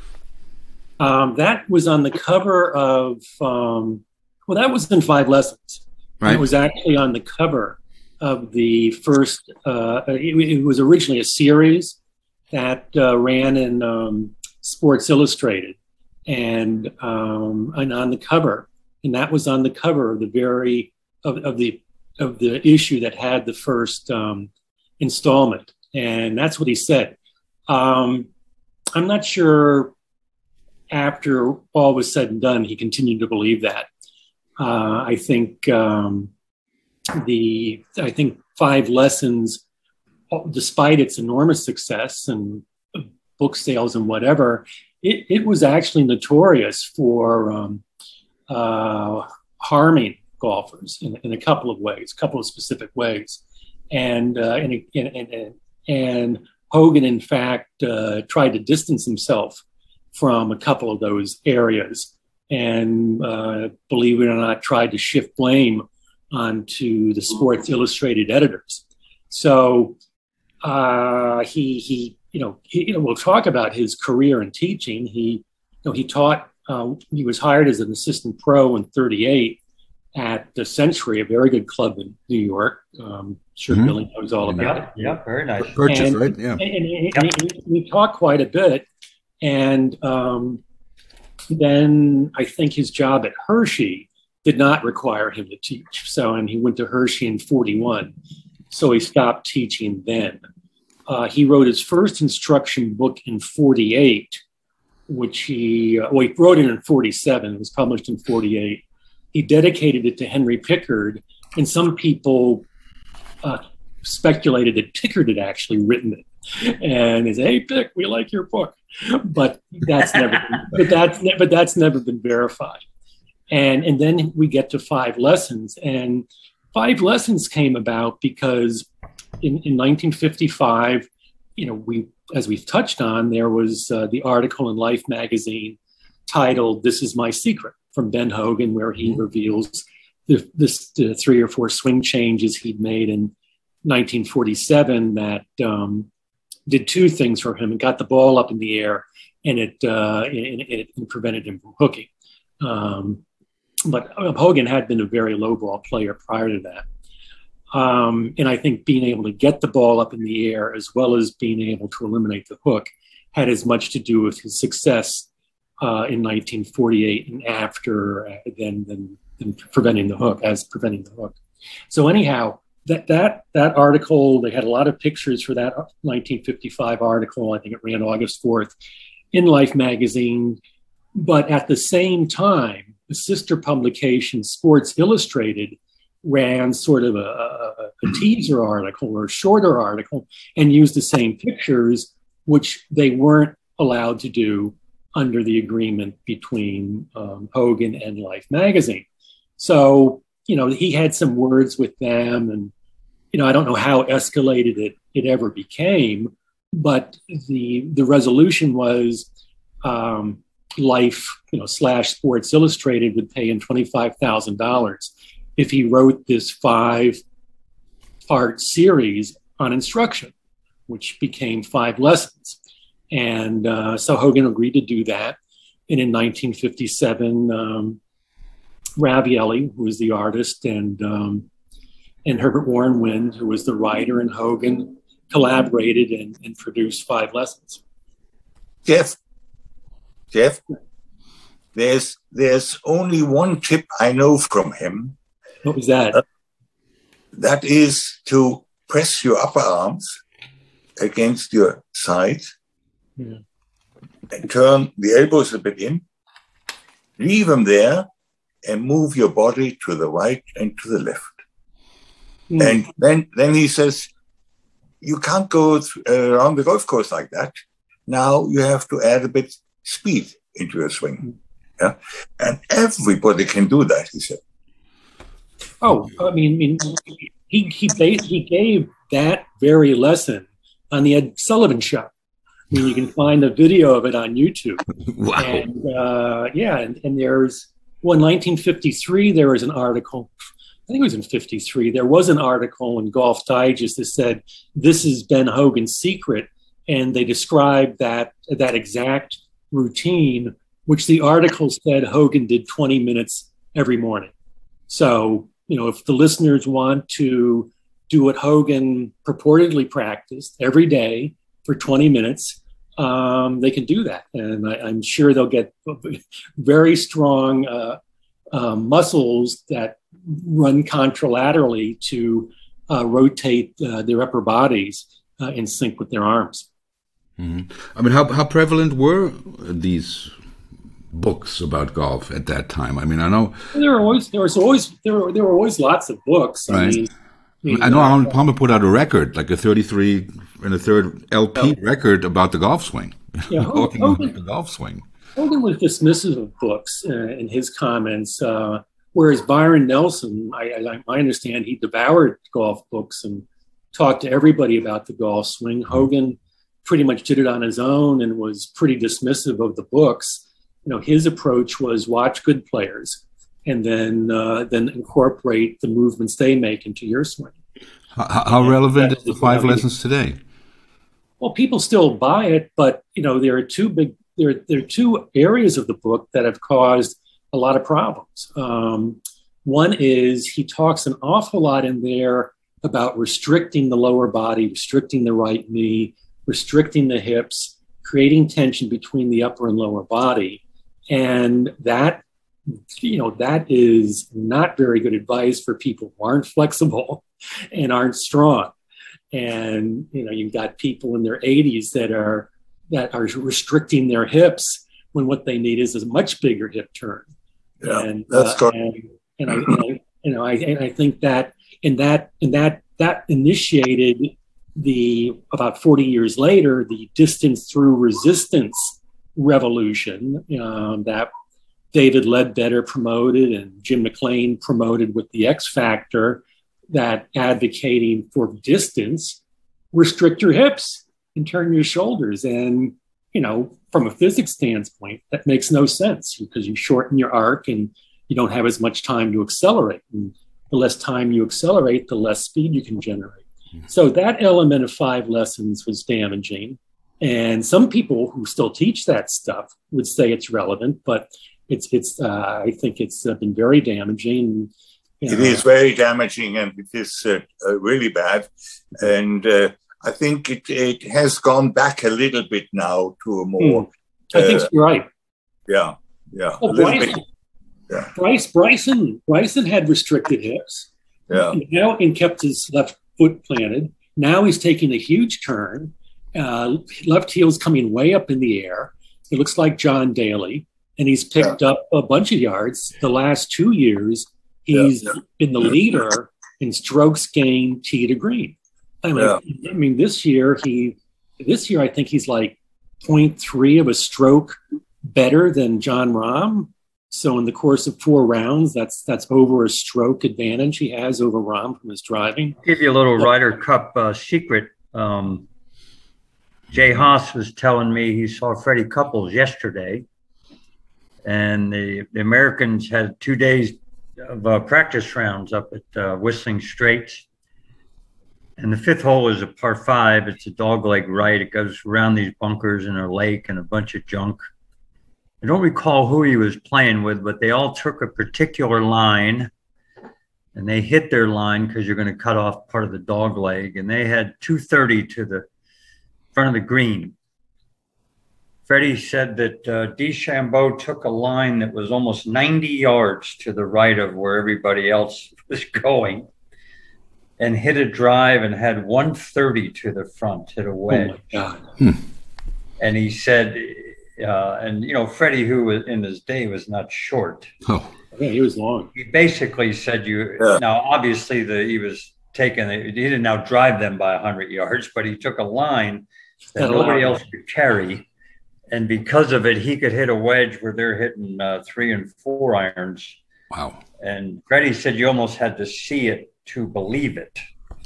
[SPEAKER 4] Um, that was on the cover of, um, well, that was in Five Lessons.
[SPEAKER 2] Right.
[SPEAKER 4] It was actually on the cover of the first, uh, it, it was originally a series that uh, ran in um, Sports Illustrated and, um, and on the cover. And that was on the cover of the very, of, of the, of the issue that had the first um, installment. And that's what he said. Um, I'm not sure after all was said and done, he continued to believe that. Uh, I think um, the I think Five Lessons, despite its enormous success and book sales and whatever, it, it was actually notorious for um, uh, harming golfers in, in a couple of ways, a couple of specific ways, and uh, and, and and and Hogan, in fact, uh, tried to distance himself from a couple of those areas, and uh, believe it or not, tried to shift blame onto the Sports Illustrated editors. So uh, he he you know he, you know we'll talk about his career in teaching. He you know he taught. Uh, he was hired as an assistant pro in thirty-eight at the Century, a very good club in New York. Um, sure,
[SPEAKER 2] Mhm.
[SPEAKER 4] Billy knows all about it.
[SPEAKER 5] Yeah, yeah, very nice.
[SPEAKER 2] Purchase,
[SPEAKER 4] And-
[SPEAKER 2] right? Yeah.
[SPEAKER 4] And, and, and, and we talked quite a bit. And um, then I think his job at Hershey did not require him to teach. So, and he went to Hershey in forty-one. So he stopped teaching then. Uh, he wrote his first instruction book in forty-eight, which he, uh, well, he wrote it in forty-seven. It was published in forty-eight. He dedicated it to Henry Pickard. And some people uh, speculated that Pickard had actually written it. And he said, "Hey, Pick, we like your book," but that's never, been, but that's, but that's never been verified. And, and then we get to Five Lessons. And Five Lessons came about because in, in nineteen fifty-five, you know, we, as we've touched on, there was uh, the article in Life magazine titled "This Is My Secret" from Ben Hogan, where he mm-hmm. reveals the, this, the three or four swing changes he'd made in nineteen forty-seven that um, did two things for him. It got the ball up in the air, and it, uh, and it, it prevented him from hooking. Um, but Hogan had been a very low ball player prior to that. Um, and I think being able to get the ball up in the air as well as being able to eliminate the hook had as much to do with his success uh, in nineteen forty-eight and after uh, than, than, than preventing the hook, as preventing the hook. So anyhow, that, that, that article, they had a lot of pictures for that nineteen fifty-five article. I think it ran August fourth in Life magazine. But at the same time, the sister publication, Sports Illustrated, ran sort of a, a, a teaser article or a shorter article and used the same pictures, which they weren't allowed to do under the agreement between um, Hogan and Life magazine. So, you know, he had some words with them, and, you know, I don't know how escalated it, it ever became, but the, the resolution was um, Life, you know, slash Sports Illustrated would pay him twenty-five thousand dollars if he wrote this five-part series on instruction, which became Five Lessons. And uh, so Hogan agreed to do that. And in nineteen fifty-seven, um, Ravielli, who was the artist, and um, and Herbert Warren Wind, who was the writer, and Hogan collaborated and, and produced Five Lessons.
[SPEAKER 3] Jeff, Jeff, there's there's only one tip I know from him.
[SPEAKER 4] What was that?
[SPEAKER 3] Uh, that is to press your upper arms against your side, yeah. and turn the elbows a bit in, leave them there, and move your body to the right and to the left. Mm. And then, then he says, you can't go th- uh, around the golf course like that. Now you have to add a bit speed into your swing. Mm. Yeah? And everybody can do that, he said.
[SPEAKER 4] Oh, I mean, I mean he he he gave that very lesson on the Ed Sullivan Show. I mean, you can find a video of it on YouTube.
[SPEAKER 2] Wow.
[SPEAKER 4] And uh, yeah, and, and there's, well, in nineteen fifty-three, there was an article, I think it was in fifty-three, there was an article in Golf Digest that said, this is Ben Hogan's secret. And they described that that exact routine, which the article said Hogan did twenty minutes every morning. So, you know, if the listeners want to do what Hogan purportedly practiced every day for twenty minutes, um, they can do that. And I, I'm sure they'll get very strong uh, uh, muscles that run contralaterally to uh, rotate uh, their upper bodies uh, in sync with their arms.
[SPEAKER 2] Mm-hmm. I mean, how, how prevalent were these books about golf at that time? I mean, I know
[SPEAKER 4] there were always there was always there were there were always lots of books.
[SPEAKER 2] Right.
[SPEAKER 4] I mean, I, mean,
[SPEAKER 2] I know
[SPEAKER 4] uh,
[SPEAKER 2] Arnold Palmer put out a record, like a thirty-three and a third L P oh. record about the golf swing.
[SPEAKER 4] Yeah,
[SPEAKER 2] talking
[SPEAKER 4] Hogan,
[SPEAKER 2] about the golf swing.
[SPEAKER 4] Hogan was dismissive of books uh, in his comments, uh, whereas Byron Nelson, I, I, I understand, he devoured golf books and talked to everybody about the golf swing. Mm-hmm. Hogan pretty much did it on his own and was pretty dismissive of the books. You know, his approach was watch good players and then uh, then incorporate the movements they make into your swing.
[SPEAKER 2] How, how relevant is the Five Lessons today?
[SPEAKER 4] Well, people still buy it, but you know, there are two big there there are two areas of the book that have caused a lot of problems. Um, one is he talks an awful lot in there about restricting the lower body, restricting the right knee, restricting the hips, creating tension between the upper and lower body. And that, you know, that is not very good advice for people who aren't flexible and aren't strong. And, you know, you've got people in their eighties that are, that are restricting their hips when what they need is a much bigger hip turn.
[SPEAKER 3] Yeah,
[SPEAKER 4] and,
[SPEAKER 3] that's
[SPEAKER 4] uh, and, and I, and I, you know, I, and I think that in that, in that, that initiated the, about forty years later, the distance through resistance revolution um, that David Ledbetter promoted and Jim McLean promoted with the X Factor, that advocating for distance, restrict your hips and turn your shoulders. And, you know, from a physics standpoint, that makes no sense because you shorten your arc and you don't have as much time to accelerate. And the less time you accelerate, the less speed you can generate. So that element of five lessons was damaging. And some people who still teach that stuff would say it's relevant, but it's, it's. Uh, I think it's uh, been very damaging. You know.
[SPEAKER 3] It is very damaging, and it is uh, uh, really bad. And uh, I think it, it has gone back a little bit now to a more.
[SPEAKER 4] Mm. I think uh, you're right.
[SPEAKER 3] Yeah, yeah.
[SPEAKER 4] Oh,
[SPEAKER 3] a little
[SPEAKER 4] Bryson,
[SPEAKER 3] bit. Yeah.
[SPEAKER 4] Bryce, Bryson, Bryson had restricted hips.
[SPEAKER 3] Yeah.
[SPEAKER 4] And now and kept his left foot planted. Now he's taking a huge turn. Uh, left heel's coming way up in the air. It looks like John Daly, and he's picked yeah. up a bunch of yards. The last two years, he's yeah. been the leader in strokes gained tee to green. I mean, yeah. I mean, this year he, this year I think he's like zero point three of a stroke better than John Rahm. So in the course of four rounds, that's that's over a stroke advantage he has over Rahm from his driving.
[SPEAKER 5] I'll give you a little Ryder Cup uh, secret. Um, Jay Haas was telling me he saw Freddie Couples yesterday, and the, the Americans had two days of uh, practice rounds up at uh, Whistling Straits. And the fifth hole is a par five. It's a dogleg right. It goes around these bunkers and a lake and a bunch of junk. I don't recall who he was playing with, but they all took a particular line, and they hit their line because you're going to cut off part of the dog leg, and they had two thirty to the front of the green. Freddie said that uh, DeChambeau took a line that was almost ninety yards to the right of where everybody else was going and hit a drive and had one thirty to the front, hit a wedge.
[SPEAKER 4] Oh, my God.
[SPEAKER 2] Hmm.
[SPEAKER 5] And he said... Uh, and, you know, Freddie, who was in his day was not short.
[SPEAKER 2] Oh,
[SPEAKER 4] yeah, he was long.
[SPEAKER 5] He basically said you,
[SPEAKER 3] yeah.
[SPEAKER 5] now, obviously, the, he was taking, he didn't now drive them by one hundred yards, but he took a line that
[SPEAKER 4] That
[SPEAKER 5] nobody
[SPEAKER 4] allowed.
[SPEAKER 5] else could carry. And because of it, he could hit a wedge where they're hitting uh, three and four irons.
[SPEAKER 2] wow.
[SPEAKER 5] And Freddie said you almost had to see it to believe it.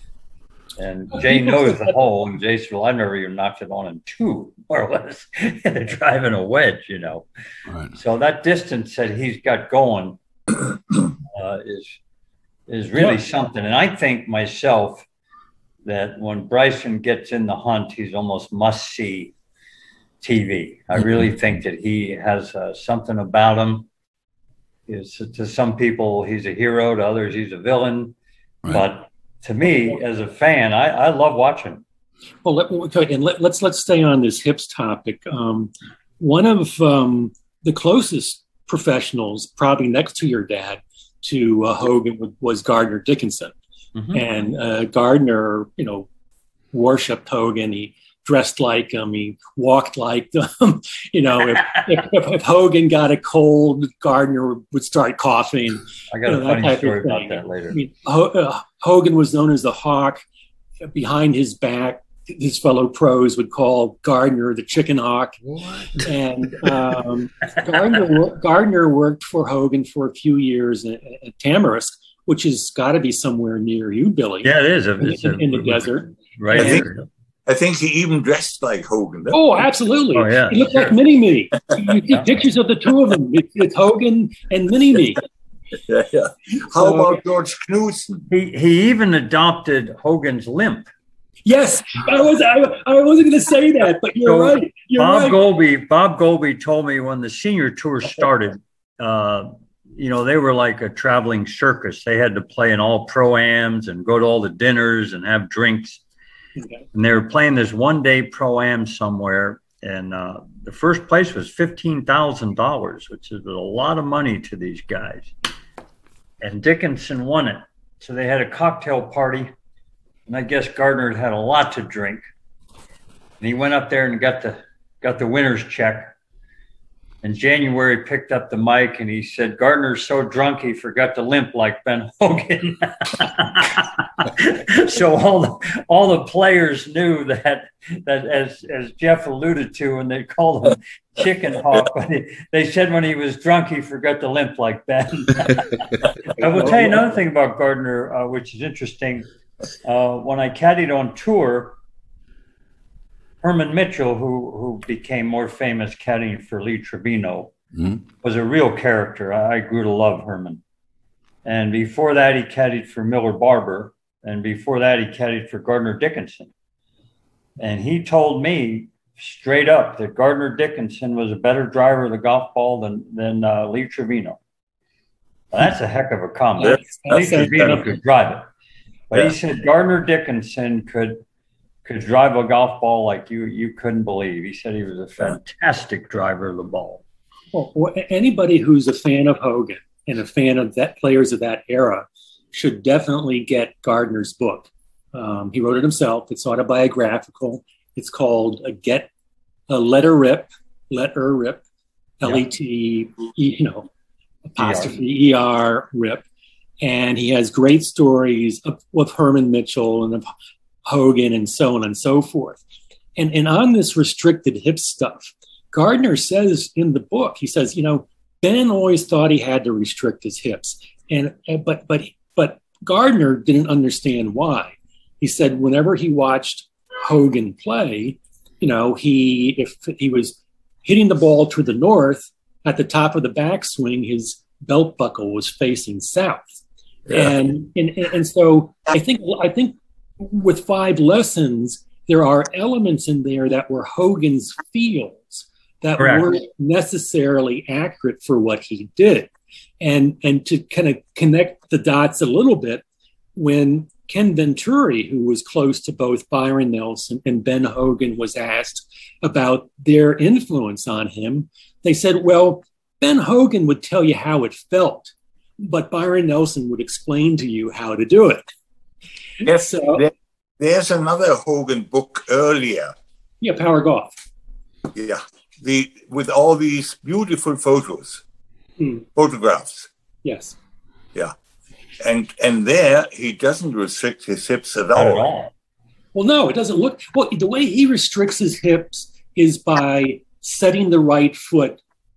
[SPEAKER 5] And Jay knows the hole, and Jay said, well, I've never even knocked it on in two, more or less, driving a wedge, you know.
[SPEAKER 2] Right.
[SPEAKER 5] So that distance that he's got going uh, is is really
[SPEAKER 4] Yeah.
[SPEAKER 5] something. And I think myself that when Bryson gets in the hunt, he's almost must-see T V. I really think that he has uh, something about him. Is to some people, he's a hero. To others, he's a villain.
[SPEAKER 2] Right.
[SPEAKER 5] But to me, as a fan, I, I love watching.
[SPEAKER 4] Well, let, okay, and let, let's let's stay on this hips topic. Um, one of um, the closest professionals, probably next to your dad, to uh, Hogan was Gardner Dickinson,
[SPEAKER 5] Mm-hmm.
[SPEAKER 4] and uh, Gardner, you know, worshipped Hogan. He dressed like him. He walked like them. You know, if, if, if Hogan got a cold, Gardner would start coughing.
[SPEAKER 5] I got
[SPEAKER 4] You
[SPEAKER 5] a
[SPEAKER 4] know, that
[SPEAKER 5] funny
[SPEAKER 4] type of
[SPEAKER 5] story about
[SPEAKER 4] thing.
[SPEAKER 5] that later.
[SPEAKER 4] I mean, Ho- uh, Hogan was known as the Hawk. Behind his back, his fellow pros would call Gardner the Chicken Hawk.
[SPEAKER 2] What?
[SPEAKER 4] And um, Gardner, wor- Gardner worked for Hogan for a few years at, at Tamarisk, which has got to be somewhere near you, Billy.
[SPEAKER 5] Yeah, it is. A,
[SPEAKER 4] in,
[SPEAKER 5] it's a,
[SPEAKER 4] in the desert.
[SPEAKER 5] right
[SPEAKER 3] I think-
[SPEAKER 5] here.
[SPEAKER 3] I think he even dressed like Hogan.
[SPEAKER 4] Oh, absolutely.
[SPEAKER 5] Oh, yeah,
[SPEAKER 4] He looked
[SPEAKER 5] sure.
[SPEAKER 4] like Mini-Me. You see pictures of the two of them. It's, it's Hogan and Mini-Me.
[SPEAKER 3] Yeah, yeah. How
[SPEAKER 4] So-
[SPEAKER 3] about George Knudsen?
[SPEAKER 5] He he even adopted Hogan's limp.
[SPEAKER 4] Yes, I, was, I, I wasn't going to say that, but you're
[SPEAKER 5] So,
[SPEAKER 4] right. You're
[SPEAKER 5] Bob
[SPEAKER 4] right.
[SPEAKER 5] Golby, Bob Golby told me when the senior tour started, uh, you know, they were like a traveling circus. They had to play in all pro-ams and go to all the dinners and have drinks.
[SPEAKER 4] Okay.
[SPEAKER 5] And they were playing this one-day pro-am somewhere, and uh, the first place was fifteen thousand dollars, which is a lot of money to these guys. And Dickinson won it. So they had a cocktail party, and I guess Gardner had had a lot to drink. And he went up there and got the got the winner's check. And January picked up the mic and he said, Gardner's so drunk he forgot to limp like Ben Hogan. So all the, all the players knew that that as as Jeff alluded to, and they called him Chicken Hawk. But he, they said when he was drunk, he forgot to limp like Ben. I will tell you another thing about Gardner, uh, which is interesting. Uh, when I caddied on tour, Herman Mitchell, who who became more famous caddying for Lee Trevino, mm-hmm. was a real character. I, I grew to love Herman. And before that, he caddied for Miller Barber. And before that, he caddied for Gardner Dickinson. And he told me straight up that Gardner Dickinson was a better driver of the golf ball than, than uh, Lee Trevino. Well, that's a heck of a comment. Lee Trevino could drive it. But yeah. He said Gardner Dickinson could could drive a golf ball like you you couldn't believe. He said he was a fantastic driver of the ball.
[SPEAKER 4] Well, anybody who's a fan of Hogan and a fan of that players of that era should definitely get Gardner's book. Um, he wrote it himself. It's autobiographical. It's called a Get a Let-Er Rip, Let-Er Rip, L E T, you know, apostrophe E R Rip. And he has great stories of, of Herman Mitchell and of Hogan and so on and so forth. And, and on this restricted hip stuff, Gardner says in the book, he says, you know, Ben always thought he had to restrict his hips. And but but but Gardner didn't understand why. He said whenever he watched Hogan play, you know, he if he was hitting the ball to the north at the top of the backswing, his belt buckle was facing south. Yeah. And, and and so I think I think with Five Lessons, there are elements in there that were Hogan's feels that Correct. Weren't necessarily accurate for what he did. And and to kind of connect the dots a little bit, when Ken Venturi, who was close to both Byron Nelson and Ben Hogan, was asked about their influence on him, they said, well, Ben Hogan would tell you how it felt, but Byron Nelson would explain to you how to do it.
[SPEAKER 3] Yes, so, there, there's another Hogan book earlier.
[SPEAKER 4] Yeah, Power Golf.
[SPEAKER 3] Yeah, the with all these beautiful photos, hmm. photographs.
[SPEAKER 4] Yes.
[SPEAKER 3] Yeah, and and there he doesn't restrict his hips at all. At all.
[SPEAKER 4] Well, no, it doesn't look. Well, the way he restricts his hips is by setting the right foot,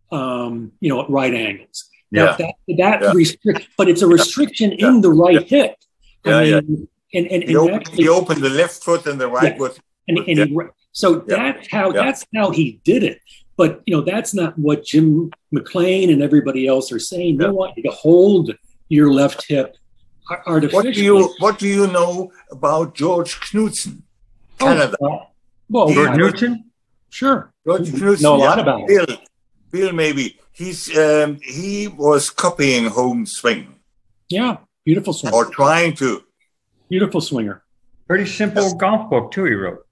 [SPEAKER 4] um, you know, at right angles.
[SPEAKER 3] Yeah.
[SPEAKER 4] Now, that that yeah. restrict, but it's a restriction yeah. in the right yeah. hip. I
[SPEAKER 3] yeah,
[SPEAKER 4] mean,
[SPEAKER 3] yeah.
[SPEAKER 4] And, and,
[SPEAKER 3] he,
[SPEAKER 4] and
[SPEAKER 3] opened,
[SPEAKER 4] actually,
[SPEAKER 3] he opened the left foot and the right
[SPEAKER 4] yeah.
[SPEAKER 3] foot.
[SPEAKER 4] And, and yeah. he, so yeah. that's how yeah. that's how he did it. But you know, that's not what Jim McLean and everybody else are saying. They yeah. want you to hold your left hip artificially.
[SPEAKER 3] What do you What do you know about George Knudsen, Canada?
[SPEAKER 4] Oh, uh, well,
[SPEAKER 5] George Knudsen,
[SPEAKER 4] sure.
[SPEAKER 3] George Knudsen
[SPEAKER 4] know a
[SPEAKER 3] yeah.
[SPEAKER 4] lot about
[SPEAKER 3] Bill,
[SPEAKER 4] him.
[SPEAKER 3] Bill, maybe he's um, he was copying Hogan's swing.
[SPEAKER 4] Yeah, beautiful swinger.
[SPEAKER 3] Or trying to.
[SPEAKER 4] Beautiful swinger.
[SPEAKER 5] Pretty simple yes. golf book too. He wrote.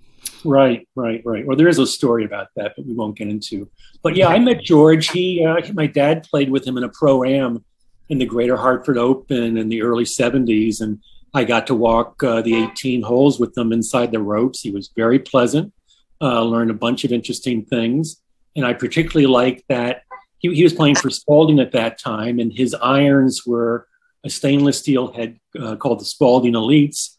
[SPEAKER 4] Right, right, right. Well, there is a story about that, but we won't get into. But yeah, I met George. He, uh, my dad played with him in a pro-am in the Greater Hartford Open in the early seventies, and I got to walk uh, the eighteen holes with them inside the ropes. He was very pleasant, uh, learned a bunch of interesting things, and I particularly liked that he, he was playing for Spalding at that time, and his irons were a stainless steel head uh, called the Spalding Elites,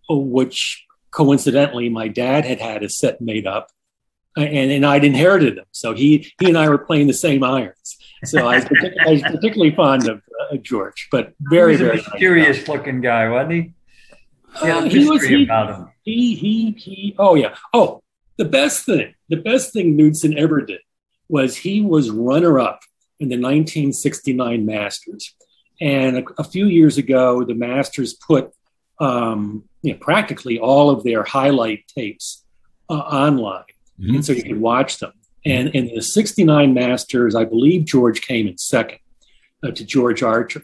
[SPEAKER 4] which coincidentally my dad had had a set made up, and, and I'd inherited them. So he he and I were playing the same irons. So I was, partic- I was particularly fond of uh, George, but very,
[SPEAKER 5] he was
[SPEAKER 4] very
[SPEAKER 5] a mysterious nice looking guy, wasn't he? He had a
[SPEAKER 4] uh,
[SPEAKER 5] mystery
[SPEAKER 4] he was, he,
[SPEAKER 5] about him.
[SPEAKER 4] He, he, he, oh yeah. Oh, the best thing, the best thing Knudsen ever did was he was runner-up in the nineteen sixty-nine Masters. And a, a few years ago, the Masters put um, you know, practically all of their highlight tapes uh, online, mm-hmm. and so you could watch them. And in the sixty-nine Masters, I believe George came in second uh, to George Archer.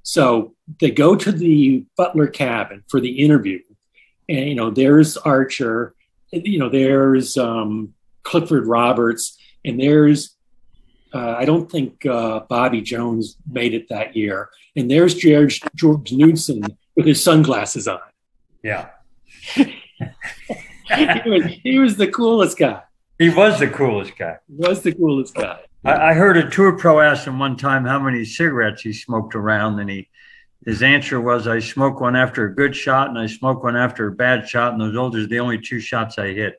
[SPEAKER 4] So they go to the Butler cabin for the interview, and you know there's Archer, you know there's um, Clifford Roberts, and there's uh, I don't think uh, Bobby Jones made it that year, and there's George George Knudsen with his sunglasses on.
[SPEAKER 5] Yeah,
[SPEAKER 4] he, was, he was the coolest guy.
[SPEAKER 5] He was the coolest guy.
[SPEAKER 4] He was the coolest guy.
[SPEAKER 5] I, I heard a tour pro ask him one time how many cigarettes he smoked around, and he his answer was, I smoke one after a good shot and I smoke one after a bad shot. And those are the only two shots I hit.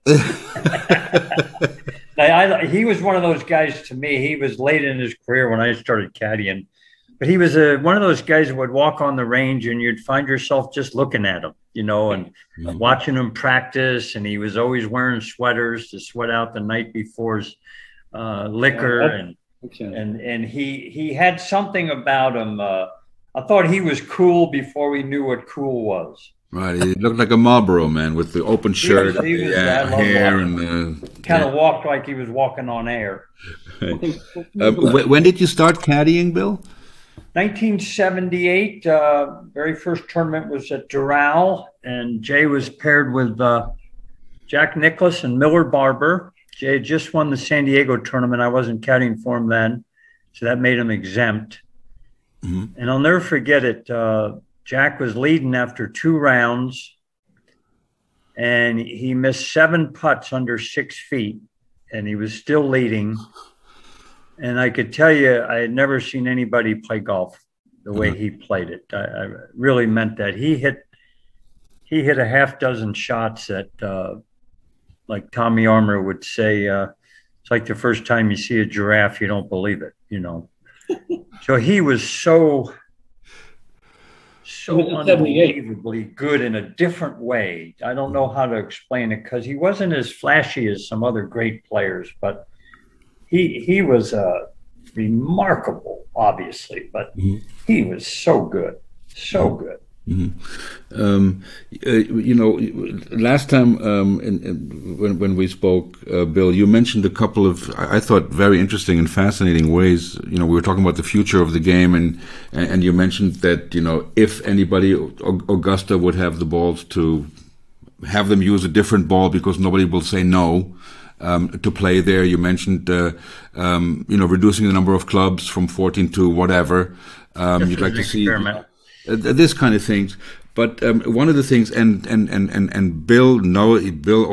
[SPEAKER 5] I, I, he was one of those guys to me. He was late in his career when I started caddying. But he was a, one of those guys that would walk on the range and you'd find yourself just looking at him, you know, and mm-hmm. watching him practice. And he was always wearing sweaters to sweat out the night before's uh, liquor. Yeah, and, okay. and and he he had something about him. Uh, I thought he was cool before we knew what cool was.
[SPEAKER 2] Right. He looked like a Marlboro man with the open shirt,
[SPEAKER 5] he was, he was,
[SPEAKER 2] yeah, hair. and uh,
[SPEAKER 5] Kind
[SPEAKER 2] yeah.
[SPEAKER 5] of walked like he was walking on air.
[SPEAKER 2] uh, when did you start caddying, Bill?
[SPEAKER 5] nineteen seventy-eight, uh, very first tournament was at Doral, and Jay was paired with uh, Jack Nicklaus and Miller Barber. Jay had just won the San Diego tournament. I wasn't caddying for him then, so that made him exempt. Mm-hmm. And I'll never forget it. Uh, Jack was leading after two rounds, and he missed seven putts under six feet, and he was still leading. And I could tell you, I had never seen anybody play golf the way mm-hmm. he played it. I, I really meant that. He hit he hit a half dozen shots that, uh, like Tommy Armour would say, uh, it's like the first time you see a giraffe, you don't believe it, you know. So he was so, so unbelievably good in a different way. I don't know how to explain it because he wasn't as flashy as some other great players, but He he was uh, remarkable, obviously, but mm-hmm. he was so good, so good.
[SPEAKER 2] Mm-hmm. Um, uh, you know, last time um, in, in, when when we spoke, uh, Bill, you mentioned a couple of I thought very interesting and fascinating ways. You know, we were talking about the future of the game, and and you mentioned that you know if anybody Augusta would have the balls to have them use a different ball because nobody will say no. Um, to play there, you mentioned, uh, um, you know, reducing the number of clubs from fourteen to whatever. Um, you'd like to see uh, this kind of things. But um, one of the things, and and and and, and Bill know it, Bill,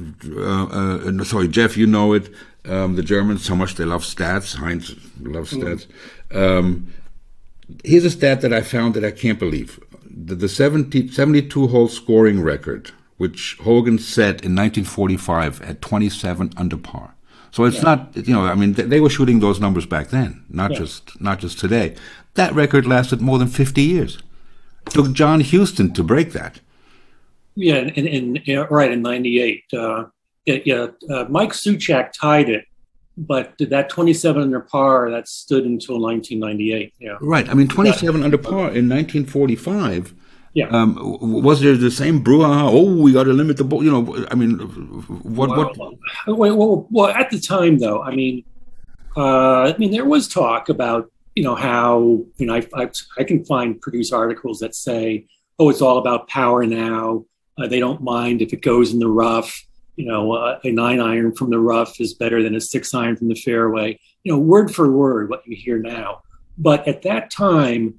[SPEAKER 2] uh, uh, sorry, Jeff, you know it. Um, the Germans, how much they love stats. Heinz loves stats. Mm. Um, here's a stat that I found that I can't believe: the, the seventy, seventy-two hole scoring record, which Hogan set in nineteen forty-five at twenty-seven under par. So it's yeah. not, you know, I mean, they were shooting those numbers back then, not yeah. just not just today. That record lasted more than fifty years. It took John Houston to break that.
[SPEAKER 4] Yeah, and, and yeah, right in ninety-eight. Uh, yeah, yeah uh, Mike Suchak tied it, but that twenty-seven under par, that stood until nineteen ninety-eight. Yeah,
[SPEAKER 2] right. I mean, twenty-seven under par in nineteen forty-five.
[SPEAKER 4] Yeah.
[SPEAKER 2] Um, was there the same brouhaha? Oh, we got to limit the ball. You know, I mean, what?
[SPEAKER 4] Well,
[SPEAKER 2] what?
[SPEAKER 4] Well, well, well, at the time, though, I mean, uh, I mean, there was talk about, you know, how, you know, I, I, I can find produce articles that say, oh, it's all about power now. Uh, they don't mind if it goes in the rough. You know, uh, a nine iron from the rough is better than a six iron from the fairway. You know, word for word, what you hear now. But at that time,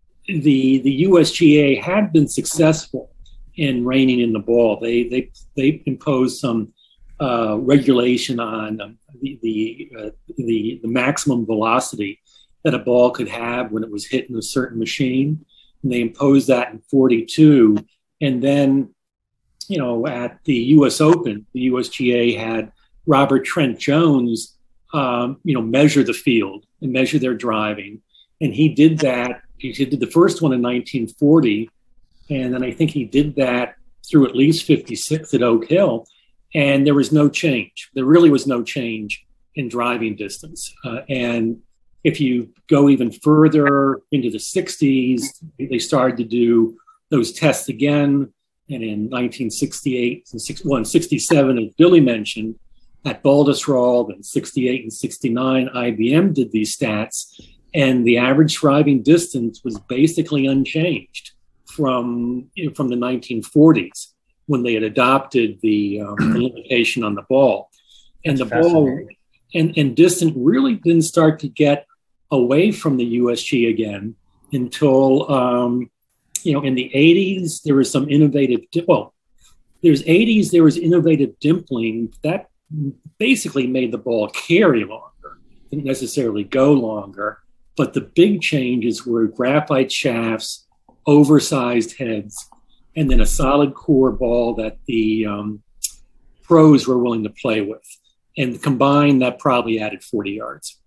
[SPEAKER 4] the the U S G A had been successful in reining in the ball. They they they imposed some uh, regulation on um, the the, uh, the the maximum velocity that a ball could have when it was hit in a certain machine, and they imposed that in forty-two. And then, you know, at the U S Open, the U S G A had Robert Trent Jones, um, you know, measure the field and measure their driving, and he did that. He did the first one in nineteen forty, and then I think he did that through at least fifty-six at Oak Hill, and there was no change. There really was no change in driving distance. Uh, and if you go even further into the sixties, they started to do those tests again. And in nineteen sixty-eight and well, in sixty-seven, as Billy mentioned, at Baltusrol, then sixty-eight and sixty-nine, I B M did these stats. And the average driving distance was basically unchanged from, you know, from the nineteen forties when they had adopted the, um, the limitation on the ball. And That's the ball and, and distance really didn't start to get away from the U S G again until, um, you know, in the eighties, there was some innovative, well, there's eighties, there was innovative dimpling that basically made the ball carry longer, didn't necessarily go longer. But the big changes were graphite shafts oversized heads, and then a solid core ball that the um, pros were willing to play with. And combined, that probably added forty yards.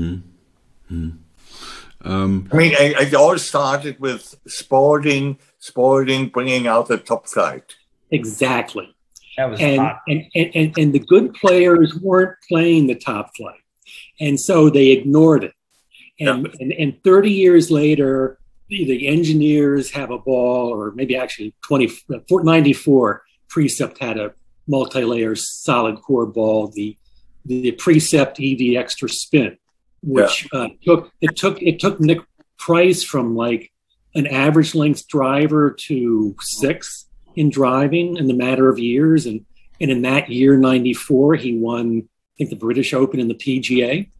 [SPEAKER 2] Mm-hmm. Um,
[SPEAKER 3] I mean, I, it all started with Spalding, Spalding bringing out the top flight.
[SPEAKER 4] Exactly.
[SPEAKER 5] That was
[SPEAKER 4] and,
[SPEAKER 5] hot.
[SPEAKER 4] and, and, and, and the good players weren't playing the top flight. And so they ignored it. And, yeah. and, and thirty years later, the, the engineers have a ball, or maybe actually twenty, ninety-four, Precept had a multi-layer solid core ball, the, the Precept E V Extra Spin, which yeah. uh, took, it took, it took Nick Price from like an average length driver to sixth in driving in the matter of years. And, and in that year, ninety-four, he won, I think, the British Open and the P G A.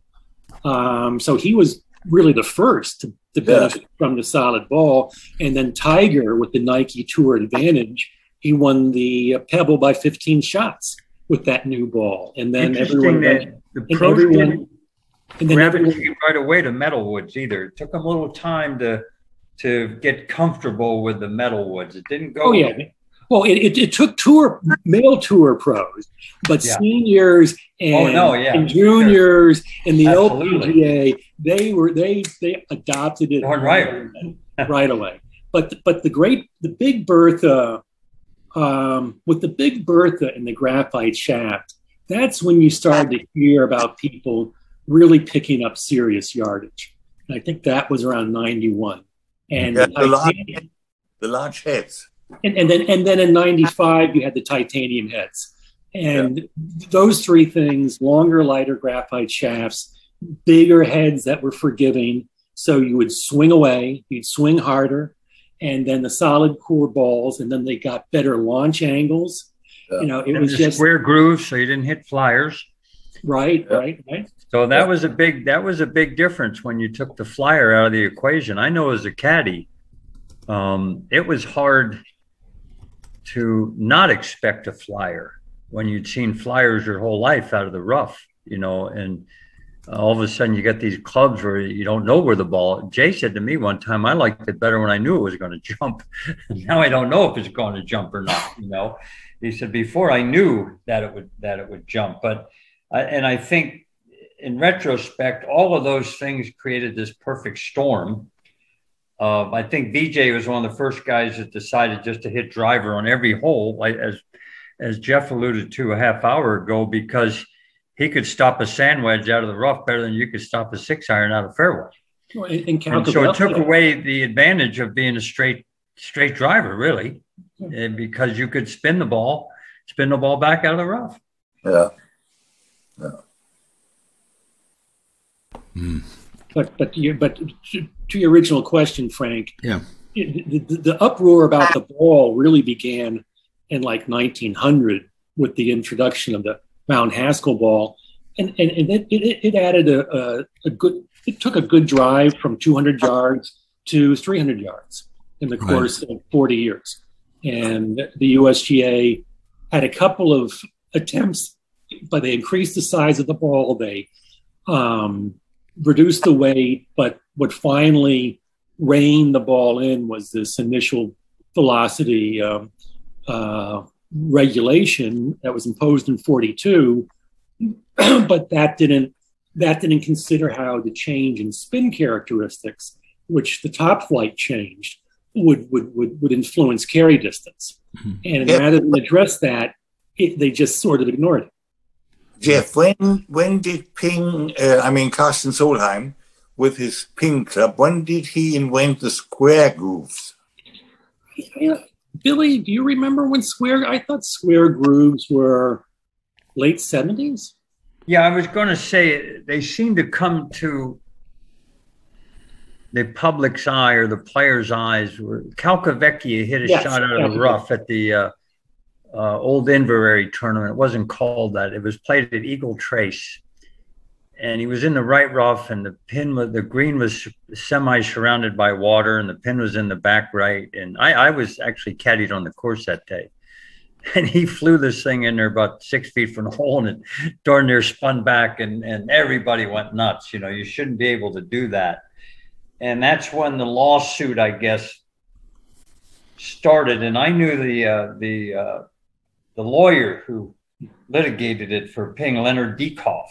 [SPEAKER 4] Um, so he was really the first to, to benefit yeah. from the solid ball. And then Tiger, with the Nike Tour Advantage, he won the Pebble by fifteen shots with that new ball. And then everyone,
[SPEAKER 5] that the
[SPEAKER 4] and
[SPEAKER 5] pros
[SPEAKER 4] everyone,
[SPEAKER 5] didn't
[SPEAKER 4] and then
[SPEAKER 5] gravitate
[SPEAKER 4] everyone,
[SPEAKER 5] right away to metalwoods either. It took them a little time to to get comfortable with the metalwoods. It didn't go.
[SPEAKER 4] Oh yeah. Well, it, it, it took tour male tour pros, but yeah. seniors and,
[SPEAKER 5] oh, no, yeah.
[SPEAKER 4] and juniors sure. and the
[SPEAKER 5] Absolutely.
[SPEAKER 4] L P G A, they were they they adopted it
[SPEAKER 5] right
[SPEAKER 4] right away. But but the great the Big Bertha, um, with the Big Bertha and the graphite shaft, that's when you started to hear about people really picking up serious yardage. And I think that was around ninety-one. And
[SPEAKER 3] yeah,
[SPEAKER 4] the,
[SPEAKER 3] the, large, the large heads.
[SPEAKER 4] And, and then and then in ninety-five, you had the titanium heads. And yeah. those three things, longer, lighter graphite shafts, bigger heads that were forgiving. So you would swing away, you'd swing harder, and then the solid core balls, and then they got better launch angles. Yeah. You know, it
[SPEAKER 5] and
[SPEAKER 4] was just
[SPEAKER 5] square grooves, so you didn't hit flyers.
[SPEAKER 4] Right, yeah. right, right.
[SPEAKER 5] So that yeah. was a big that was a big difference when you took the flyer out of the equation. I know as a caddy, um, it was hard to not expect a flyer when you'd seen flyers your whole life out of the rough, you know, and uh, all of a sudden you get these clubs where you don't know where the ball. Jay said to me one time, I liked it better when I knew it was going to jump. Now I don't know if it's going to jump or not, you know. He said before I knew that it would that it would jump, but I, and I think in retrospect, all of those things created this perfect storm. Uh, I think V J was one of the first guys that decided just to hit driver on every hole, like as as Jeff alluded to a half hour ago, because he could stop a sand wedge out of the rough better than you could stop a six iron out of fairway.
[SPEAKER 4] Well, and,
[SPEAKER 5] and so it took away the advantage of being a straight straight driver, really, yeah. because you could spin the ball, spin the ball back out of the rough.
[SPEAKER 3] Yeah. Yeah.
[SPEAKER 2] Mm.
[SPEAKER 4] But but you but to, to your original question, Frank.
[SPEAKER 2] Yeah.
[SPEAKER 4] The, the, the uproar about the ball really began in like nineteen hundred with the introduction of the Mount Haskell ball, and and, and it, it it added a, a a good it took a good drive from two hundred yards to three hundred yards in the course right. of forty years, and the U S G A had a couple of attempts, but they increased the size of the ball. They um, reduced the weight, but what finally reined the ball in was this initial velocity um, uh, regulation that was imposed in forty-two, but that didn't that didn't consider how the change in spin characteristics, which the top flight changed, would would would, would influence carry distance. Mm-hmm. And
[SPEAKER 3] Jeff,
[SPEAKER 4] rather than address that, it, they just sort of ignored it.
[SPEAKER 3] Jeff, when when did Ping, uh, I mean Carsten Solheim, with his Ping Club, when did he invent the square grooves?
[SPEAKER 4] Yeah, Billy, do you remember when square, I thought square grooves were late seventies?
[SPEAKER 5] Yeah, I was going to say they seem to come to the public's eye or the player's eyes. Where Calcavecchia hit a yes, shot out of the rough at the uh, uh, Old Inverary tournament. It wasn't called that. It was played at Eagle Trace. And he was in the right rough, and the pin was, the green was semi surrounded by water, and the pin was in the back right. And I, I was actually caddied on the course that day. And he flew this thing in there about six feet from the hole, and it darn near spun back, and, and everybody went nuts. You know, you shouldn't be able to do that. And that's when the lawsuit, I guess, started, and I knew the uh, the uh, the lawyer who litigated it for paying Leonard Dieckhoff,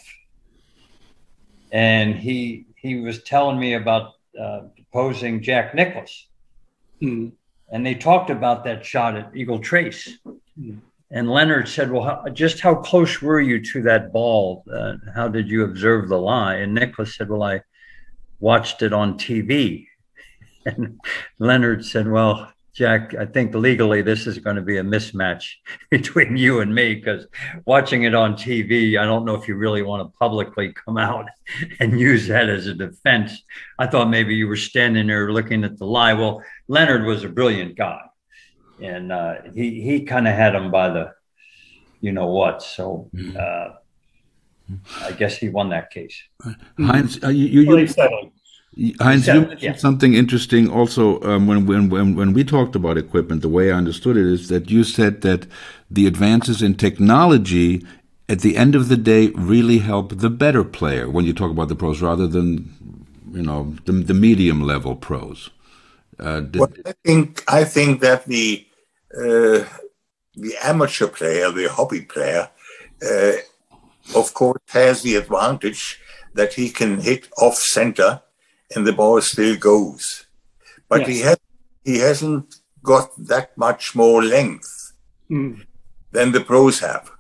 [SPEAKER 5] and he he was telling me about uh, deposing Jack Nicklaus,
[SPEAKER 4] Mm.
[SPEAKER 5] and they talked about that shot at Eagle Trace.
[SPEAKER 4] Mm.
[SPEAKER 5] And Leonard said, well, how, just how close were you to that ball? Uh, how did you observe the lie? And Nicklaus said, well, I watched it on T V. And Leonard said, well, Jack, I think legally this is going to be a mismatch between you and me, because watching it on T V, I don't know if you really want to publicly come out and use that as a defense. I thought maybe you were standing there looking at the lie. Well, Leonard was a brilliant guy. And uh, he he kind of had him by the, you know what. So uh, I guess he won that case.
[SPEAKER 2] Heinz, uh, you, you,
[SPEAKER 4] Well,
[SPEAKER 2] you,
[SPEAKER 4] they settled.
[SPEAKER 2] Heinz, you
[SPEAKER 5] Yeah.
[SPEAKER 2] mentioned something interesting also um, when, when, when, when we talked about equipment. The way I understood it is that you said that the advances in technology at the end of the day really help the better player when you talk about the pros rather than, you know, the, the medium level pros. Uh, did,
[SPEAKER 3] Well, I think I think that the uh, the amateur player, the hobby player, uh, of course, has the advantage that he can hit off center, and the ball still goes. But
[SPEAKER 4] Yes.
[SPEAKER 3] he has he hasn't got that much more length
[SPEAKER 4] Mm.
[SPEAKER 3] than the pros have.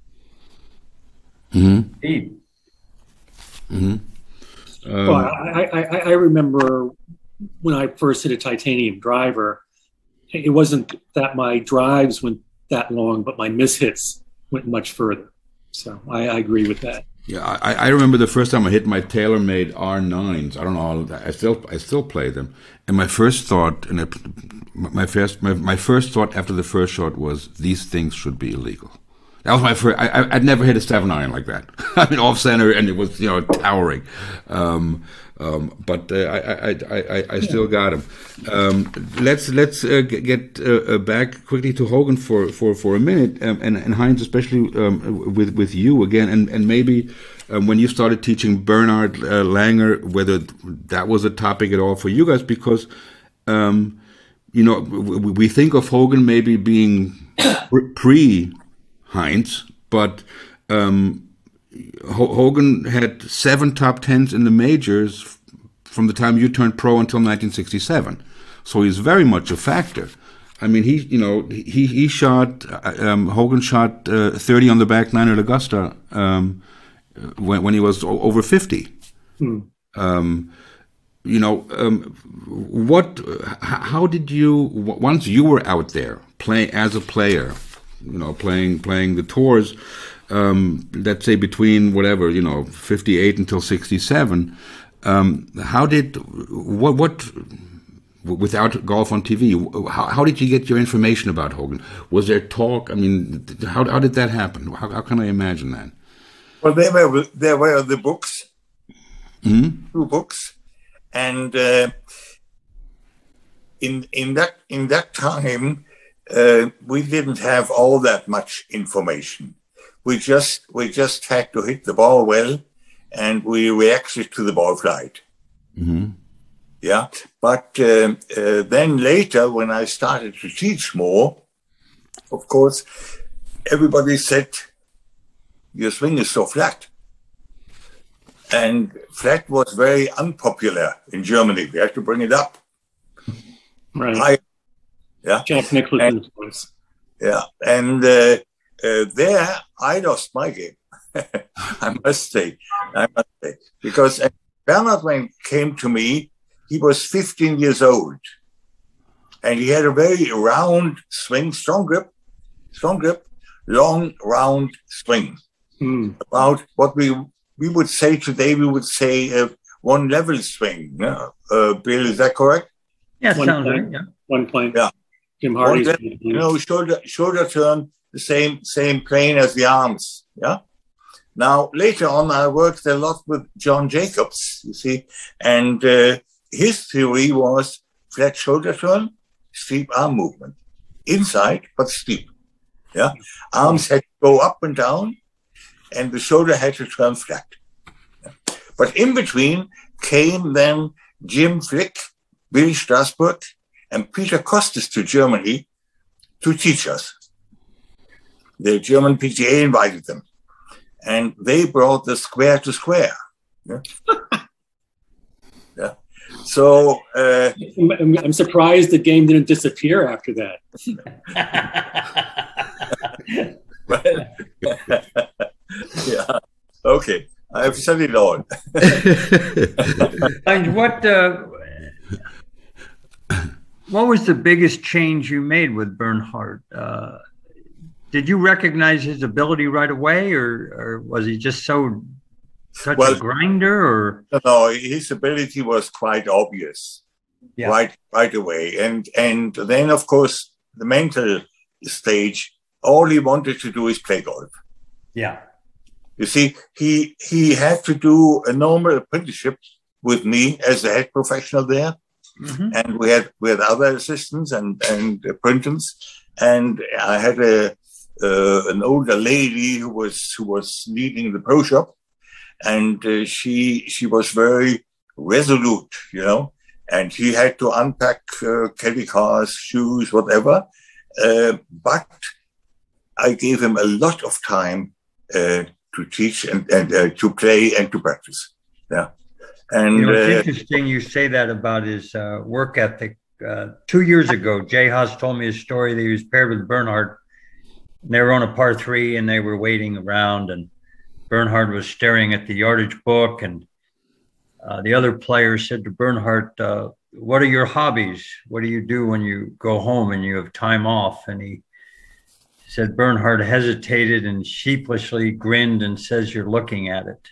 [SPEAKER 5] He,
[SPEAKER 4] Well, I, I, I I remember when I first hit a titanium driver, it wasn't that my drives went that long, but my mishits went much further. So I, I agree with that.
[SPEAKER 2] Yeah, I, I remember the first time I hit my TaylorMade R nines. I don't know. I still I still play them. And my first thought, and it, my first my, my first thought after the first shot was these things should be illegal. That was my first. I, I, I'd never hit a seven iron like that. I mean, off center, and it was, you know, towering. Um, um, but uh, I, I, I, I still got him. Um, let's let's uh, get uh, back quickly to Hogan for, for, for a minute, um, and, and Heinz, especially um, with with you again, and and maybe um, when you started teaching Bernhard uh, Langer, whether that was a topic at all for you guys, because um, you know we, we think of Hogan maybe being pre Heinz, but um, Hogan had seven top tens in the majors from the time you turned pro until nineteen sixty-seven. So he's very much a factor. I mean, he, you know, he he shot um, Hogan shot uh, thirty on the back nine at Augusta um, when when he was over fifty.
[SPEAKER 4] Hmm.
[SPEAKER 2] Um, you know, um, what? How did you once you were out there playing as a player? You know, playing playing the tours, um, let's say between whatever, you know, fifty-eight until sixty-seven. Um, how did what what without golf on T V? How, how did you get your information about Hogan? Was there talk? I mean, how how did that happen? How, how can I imagine that?
[SPEAKER 3] Well, there were there were the books,
[SPEAKER 2] Mm-hmm.
[SPEAKER 3] two books, and uh, in in that in that time. Uh, we didn't have all that much information. We just we just had to hit the ball well, and we reacted to the ball flight.
[SPEAKER 2] Mm-hmm.
[SPEAKER 3] Yeah, but uh, uh, then later, when I started to teach more, of course, everybody said, "Your swing is so flat," and flat was very unpopular in Germany. We had to bring it up.
[SPEAKER 4] Right.
[SPEAKER 3] I, yeah.
[SPEAKER 4] Jack Nicklaus influence.
[SPEAKER 3] Yeah, and uh, uh, there I lost my game. I must say, I must say, because Bernhard when came to me, he was fifteen years old, and he had a very round swing, strong grip, strong grip, long round swing.
[SPEAKER 4] Hmm.
[SPEAKER 3] About what we we would say today, we would say uh, one level swing. Yeah? Uh, Bill, is that correct?
[SPEAKER 5] yeah,
[SPEAKER 4] One
[SPEAKER 5] sounds
[SPEAKER 4] plane.
[SPEAKER 5] right. Yeah.
[SPEAKER 4] One plane.
[SPEAKER 3] Yeah.
[SPEAKER 4] Jim
[SPEAKER 3] One
[SPEAKER 4] Hardy's.
[SPEAKER 3] level, you know, shoulder shoulder turn, the same same plane as the arms. Yeah. Now later on, I worked a lot with John Jacobs. You see, and uh, his theory was flat shoulder turn, steep arm movement, inside but steep. Yeah, arms had to go up and down, and the shoulder had to turn flat. Yeah. But in between came then Jim Flick, Bill Strasberg, and Peter Kostis to Germany to teach us. The German P T A invited them, and they brought the square to square. Yeah. Yeah. So uh,
[SPEAKER 4] I'm, I'm surprised the game didn't disappear after that.
[SPEAKER 3] Yeah. Okay. I've said it all.
[SPEAKER 5] And what uh, what was the biggest change you made with Bernhard? Uh, did you recognize his ability right away, or, or was he just so such
[SPEAKER 3] Well,
[SPEAKER 5] a grinder? Or
[SPEAKER 3] no, his ability was quite obvious,
[SPEAKER 5] yeah.
[SPEAKER 3] right, right away. And and then, of course, the mental stage. All he wanted to do is play golf.
[SPEAKER 5] Yeah.
[SPEAKER 3] You see, he he had to do a normal apprenticeship with me as the head professional there, mm-hmm. and we had we had other assistants and and apprentices, and I had a uh, an older lady who was who was leading the pro shop, and uh, she she was very resolute, you know, and he had to unpack uh, caddy cars, shoes, whatever, uh, but I gave him a lot of time. Uh, to teach and, and uh, to play and to practice. Yeah. And
[SPEAKER 5] you know, it's
[SPEAKER 3] uh,
[SPEAKER 5] interesting you say that about his uh, work ethic. Uh, two years ago, Jay Haas told me a story that he was paired with Bernhard. And they were on a par three and they were waiting around, and Bernhard was staring at the yardage book, and uh, the other player said to Bernhard, uh, what are your hobbies? What do you do when you go home and you have time off? And he said Bernhard hesitated and sheepishly grinned and says, you're looking at it.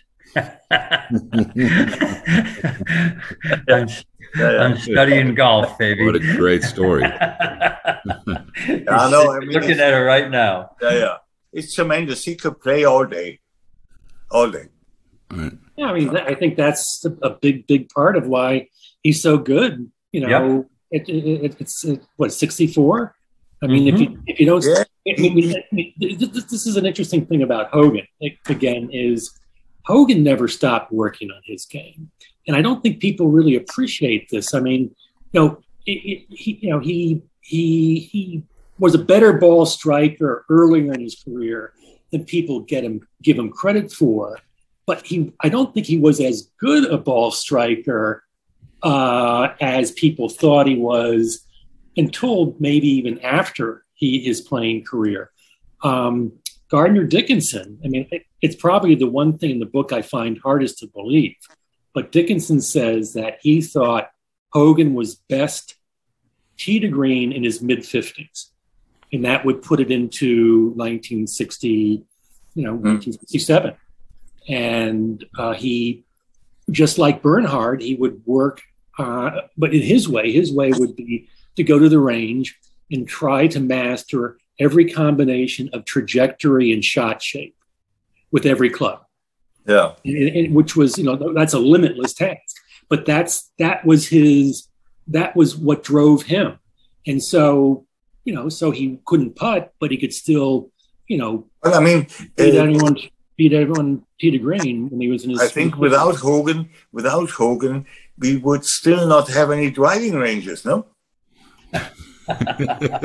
[SPEAKER 5] I'm, I'm studying golf, baby.
[SPEAKER 2] What a great story.
[SPEAKER 3] I know. I mean,
[SPEAKER 5] looking at it right now.
[SPEAKER 3] Yeah, yeah. It's tremendous. He could play all day. All day.
[SPEAKER 2] Right.
[SPEAKER 4] Yeah, I mean, I think that's a big, big part of why he's so good. You know, yep. it, it, it's it, what, sixty-four? I mean, mm-hmm. if you if you don't,
[SPEAKER 3] yeah.
[SPEAKER 4] I mean, I mean, this, this is an interesting thing about Hogan. It, again, is Hogan never stopped working on his game, and I don't think people really appreciate this. I mean, you know, it, it, he, you know, he he he was a better ball striker earlier in his career than people get him give him credit for. But he, I don't think he was as good a ball striker uh, as people thought he was. Until maybe even after he his playing career. Um, Gardner Dickinson, I mean, it, it's probably the one thing in the book I find hardest to believe, but Dickinson says that he thought Hogan was best tee to green in his mid-fifties, and that would put it into nineteen sixty, you know, mm. nineteen sixty-seven. And uh, he, just like Bernhard, he would work, uh, but in his way, his way would be to go to the range and try to master every combination of trajectory and shot shape with every club.
[SPEAKER 3] Yeah.
[SPEAKER 4] And, and, which was, you know, that's a limitless task, but that's, that was his, that was what drove him. And so, you know, so he couldn't putt, but he could still, you know,
[SPEAKER 3] well, I mean,
[SPEAKER 4] beat
[SPEAKER 3] uh,
[SPEAKER 4] anyone, beat everyone tee to green when he was in his.
[SPEAKER 3] I think without Hogan, without Hogan, we would still not have any driving ranges, no?
[SPEAKER 4] that's,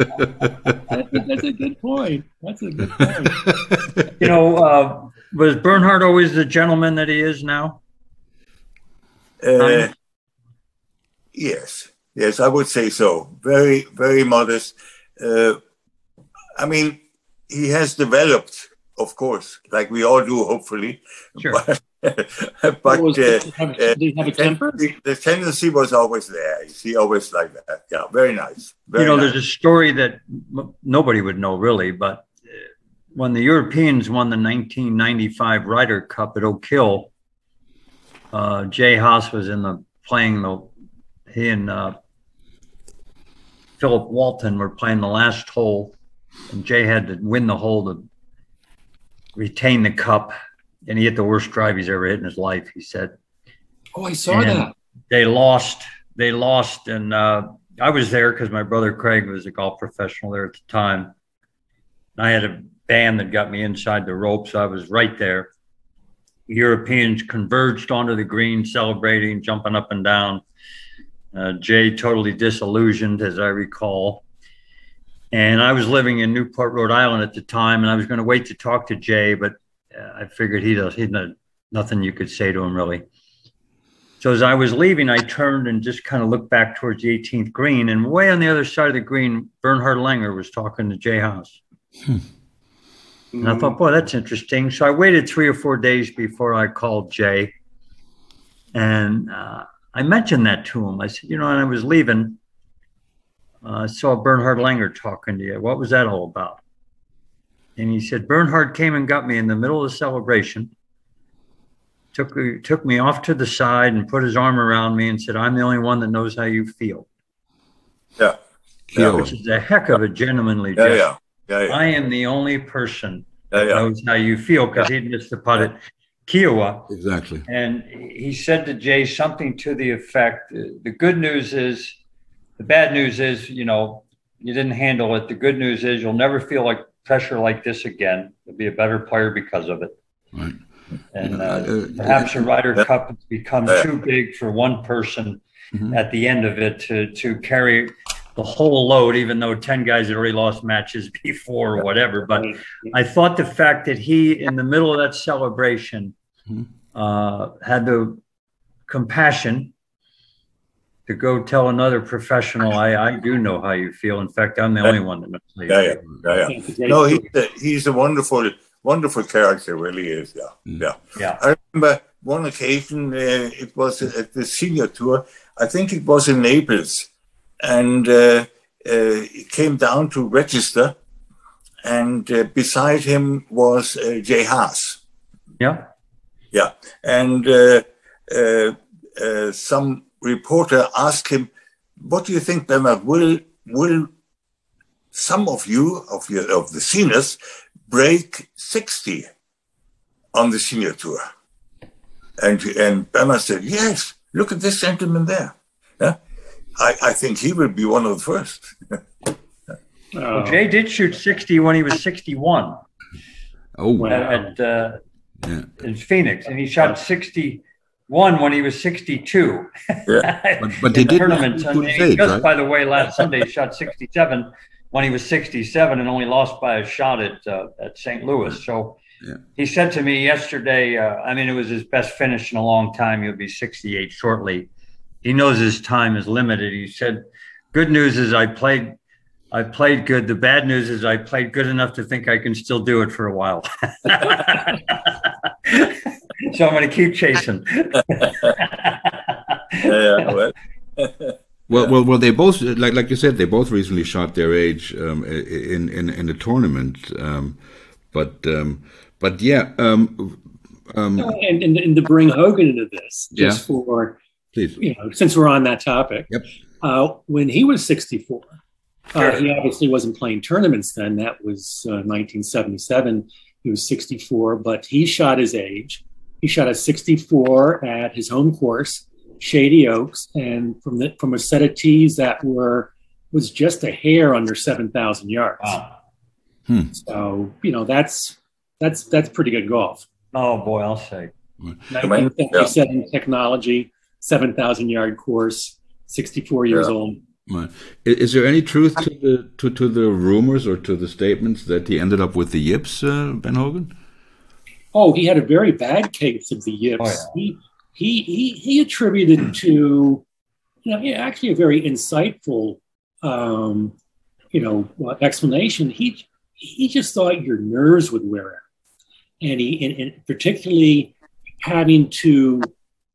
[SPEAKER 4] a, that's a good point. That's a good point.
[SPEAKER 5] You know, uh, was Bernhard always the gentleman that he is now?
[SPEAKER 3] Uh, yes, yes, I would say so. Very, very modest. Uh, I mean, he has developed, of course, like we all do, hopefully.
[SPEAKER 5] Sure.
[SPEAKER 3] But, but
[SPEAKER 4] was,
[SPEAKER 3] uh,
[SPEAKER 4] have,
[SPEAKER 3] uh,
[SPEAKER 4] did he have a temper?
[SPEAKER 3] The, the tendency was always there. He always like that. Yeah, very nice. Very
[SPEAKER 5] you know,
[SPEAKER 3] nice.
[SPEAKER 5] There's a story that m- nobody would know really, but when the Europeans won the nineteen ninety-five Ryder Cup at Oak Hill, uh, Jay Haas was in the playing the he and uh, Philip Walton were playing the last hole, and Jay had to win the hole to retain the cup. And he hit the worst drive he's ever hit in his life, he said.
[SPEAKER 4] Oh, I saw
[SPEAKER 5] and
[SPEAKER 4] that.
[SPEAKER 5] They lost. They lost. And uh, I was there because my brother Craig was a golf professional there at the time. I had a band that got me inside the ropes. I was right there. Europeans converged onto the green, celebrating, jumping up and down. Uh, Jay totally disillusioned, as I recall. And I was living in Newport, Rhode Island at the time, and I was going to wait to talk to Jay, but uh, I figured he does. He's not, nothing you could say to him, really. So as I was leaving, I turned and just kind of looked back towards the eighteenth green, and way on the other side of the green, Bernhard Langer was talking to Jay Haas. Hmm. And I thought, boy, that's interesting. So I waited three or four days before I called Jay, and uh, I mentioned that to him. I said, you know, when I was leaving, I uh, saw Bernhard Langer talking to you. What was that all about? And he said, Bernhard came and got me in the middle of the celebration, took, took me off to the side and put his arm around me and said, I'm the only one that knows how you feel.
[SPEAKER 3] Yeah.
[SPEAKER 5] yeah. Which is a heck of a gentlemanly
[SPEAKER 3] yeah,
[SPEAKER 5] gesture.
[SPEAKER 3] yeah. Yeah, yeah.
[SPEAKER 5] I am the only person
[SPEAKER 3] yeah,
[SPEAKER 5] that
[SPEAKER 3] yeah.
[SPEAKER 5] knows how you feel, because yeah. he missed the putt at Kiowa.
[SPEAKER 2] Exactly.
[SPEAKER 5] And he said to Jay something to the effect, the good news is, the bad news is, you know, you didn't handle it. The good news is you'll never feel like pressure like this again. You'll be a better player because of it.
[SPEAKER 2] Right.
[SPEAKER 5] And uh, uh, perhaps the Ryder uh, Cup has become uh, too big for one person mm-hmm. at the end of it to, to carry the whole load, even though ten guys had already lost matches before or whatever. But I thought the fact that he, in the middle of that celebration, mm-hmm. uh, had the compassion to go tell another professional, I, I do know how you feel. In fact, I'm the only one that knows how you
[SPEAKER 3] yeah,
[SPEAKER 5] feel.
[SPEAKER 3] Yeah, yeah, yeah. No, he's a, he's a wonderful, wonderful character, really is. Yeah, yeah.
[SPEAKER 5] yeah.
[SPEAKER 3] I remember one occasion, uh, it was at the senior tour. I think it was in Naples. And uh, uh, he came down to register, and uh, beside him was uh, Jay Haas.
[SPEAKER 5] Yeah.
[SPEAKER 3] Yeah. And uh, uh, uh, some reporter asked him, what do you think, Bernhard, will, will some of you, of, your, of the seniors, break sixty on the senior tour? And, and Bernhard said, yes, look at this gentleman there. Yeah. I, I think he will be one of the first.
[SPEAKER 5] Well, Jay did shoot sixty when he was sixty-one.
[SPEAKER 2] Oh, wow.
[SPEAKER 5] At, uh, yeah. in Phoenix. And he shot sixty-one when he was sixty-two.
[SPEAKER 3] Yeah.
[SPEAKER 2] but, but he
[SPEAKER 5] the
[SPEAKER 2] did
[SPEAKER 5] tournament. I mean,
[SPEAKER 2] age,
[SPEAKER 5] just,
[SPEAKER 2] right?
[SPEAKER 5] by the way, last Sunday he shot sixty-seven when he was sixty-seven and only lost by a shot at, uh, at Saint Louis. So
[SPEAKER 2] yeah.
[SPEAKER 5] he said to me yesterday, uh, I mean, it was his best finish in a long time. He'll be sixty-eight shortly. He knows his time is limited. He said, good news is I played, I played good. The bad news is I played good enough to think I can still do it for a while. So I'm going to keep chasing.
[SPEAKER 3] yeah, well.
[SPEAKER 2] Well, well, well. They both, like, like you said, they both recently shot their age um, in in in the tournament. Um, but, um, but yeah. Um, um,
[SPEAKER 4] and, and and to bring Hogan into this, just
[SPEAKER 2] yeah.
[SPEAKER 4] for.
[SPEAKER 2] Please.
[SPEAKER 4] You know, since we're on that topic,
[SPEAKER 2] yep.
[SPEAKER 4] uh, when he was sixty-four, uh, he obviously wasn't playing tournaments then. That was uh, nineteen seventy-seven. He was sixty-four, but he shot his age. He shot a sixty-four at his home course, Shady Oaks, and from the from a set of tees that were was just a hair under seven thousand yards.
[SPEAKER 5] Wow.
[SPEAKER 2] Hmm.
[SPEAKER 4] So you know that's that's that's pretty good golf.
[SPEAKER 5] Oh boy, I'll say.
[SPEAKER 4] nineteen seventy-seven yeah. technology. seven thousand yard course, sixty-four years
[SPEAKER 3] yeah.
[SPEAKER 4] old.
[SPEAKER 2] Right. Is there any truth to the to, to the rumors or to the statements that he ended up with the yips, uh, Ben Hogan?
[SPEAKER 4] Oh, he had a very bad case of the yips.
[SPEAKER 5] Oh, yeah.
[SPEAKER 4] He he he he attributed to, you know, yeah, actually a very insightful, um, you know, uh, explanation. He he just thought your nerves would wear out, and he and, and particularly having to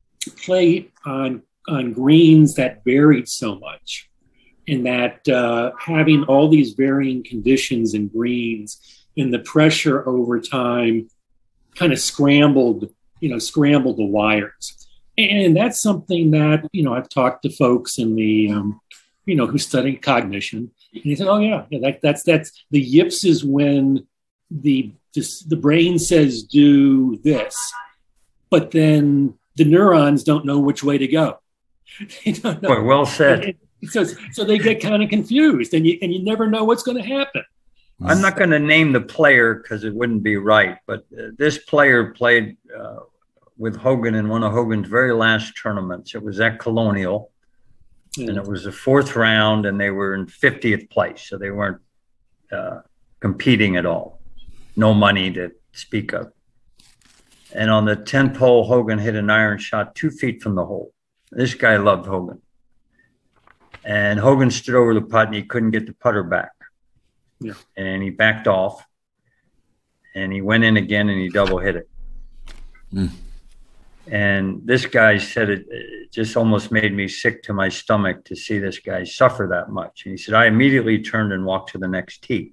[SPEAKER 4] play on on greens that varied so much, and that uh, having all these varying conditions and greens and the pressure over time kind of scrambled, you know, scrambled the wires. And that's something that, you know, I've talked to folks in the, um, you know, who study cognition, and he said, oh yeah, yeah that, that's that's the yips is when the this, the brain says do this, but then the neurons don't know which way to go. They don't know.
[SPEAKER 5] Boy, well said.
[SPEAKER 4] So, so they get kind of confused, and you and you never know what's going to happen.
[SPEAKER 5] I'm not going to name the player because it wouldn't be right, but uh, this player played uh, with Hogan in one of Hogan's very last tournaments. It was at Colonial,
[SPEAKER 4] Yeah.
[SPEAKER 5] And it was the fourth round, and they were in fiftieth place, so they weren't uh, competing at all. No money to speak of. And on the tenth hole, Hogan hit an iron shot two feet from the hole. This guy loved Hogan. And Hogan stood over the putt, and he couldn't get the putter back.
[SPEAKER 4] Yeah.
[SPEAKER 5] And he backed off, and he went in again, and he double hit it.
[SPEAKER 2] Mm.
[SPEAKER 5] And this guy said it, it just almost made me sick to my stomach to see this guy suffer that much. And he said, I immediately turned and walked to the next tee.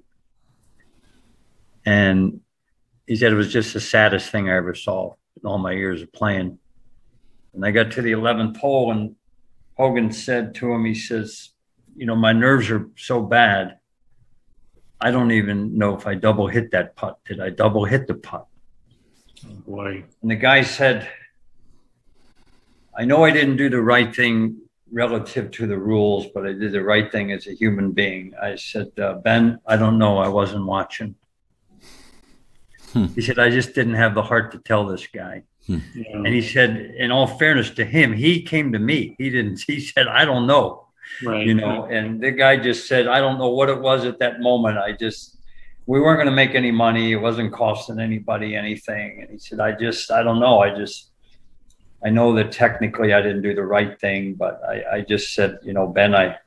[SPEAKER 5] And he said it was just the saddest thing I ever saw in all my years of playing. And I got to the eleventh hole, and Hogan said to him, he says, you know, my nerves are so bad, I don't even know if I double hit that putt. Did I double hit the putt?
[SPEAKER 4] Oh, boy.
[SPEAKER 5] And the guy said, I know I didn't do the right thing relative to the rules, but I did the right thing as a human being. I said, uh, Ben, I don't know. I wasn't watching.
[SPEAKER 2] Hmm.
[SPEAKER 5] He said, I just didn't have the heart to tell this guy.
[SPEAKER 2] Hmm.
[SPEAKER 4] Yeah.
[SPEAKER 5] And he said, in all fairness to him, he came to me. He didn't, he said, I don't know,
[SPEAKER 4] Right.
[SPEAKER 5] you know, and the guy just said, I don't know what it was at that moment. I just, we weren't going to make any money. It wasn't costing anybody anything. And he said, I just, I don't know. I just, I know that technically I didn't do the right thing, but I, I just said, you know, Ben, I,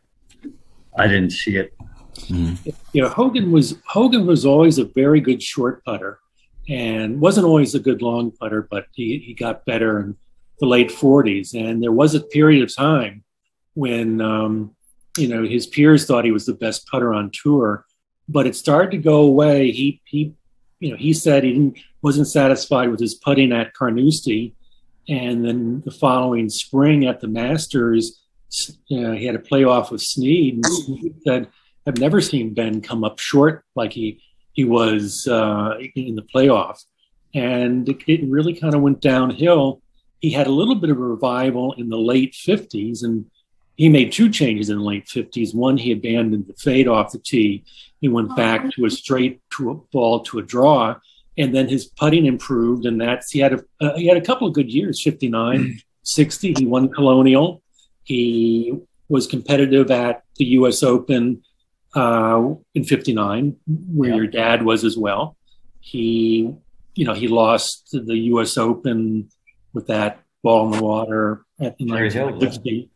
[SPEAKER 5] I didn't see it.
[SPEAKER 2] Mm.
[SPEAKER 4] You know, Hogan was Hogan was always a very good short putter, and wasn't always a good long putter, but he, he got better in the late forties. And there was a period of time when, um, you know, his peers thought he was the best putter on tour, but it started to go away. He, he, you know, he said he didn't, wasn't satisfied with his putting at Carnoustie. And then the following spring at the Masters, you know, he had a playoff with Snead, and Snead said, I've never seen Ben come up short like he he was uh, in the playoff. And it, it really kind of went downhill. He had a little bit of a revival in the late fifties, and he made two changes in the late fifties. One, he abandoned the fade off the tee. He went back to a straight to a ball to a draw. And then his putting improved, and that's he had a uh, he had a couple of good years, fifty-nine, sixty. He won Colonial. He was competitive at the U S Open uh, in fifty-nine, where
[SPEAKER 5] Yeah.
[SPEAKER 4] your dad was as well. He, you know, he lost the U S Open with that ball in the water at in
[SPEAKER 5] Cherry Hill,
[SPEAKER 4] nineteen fifty.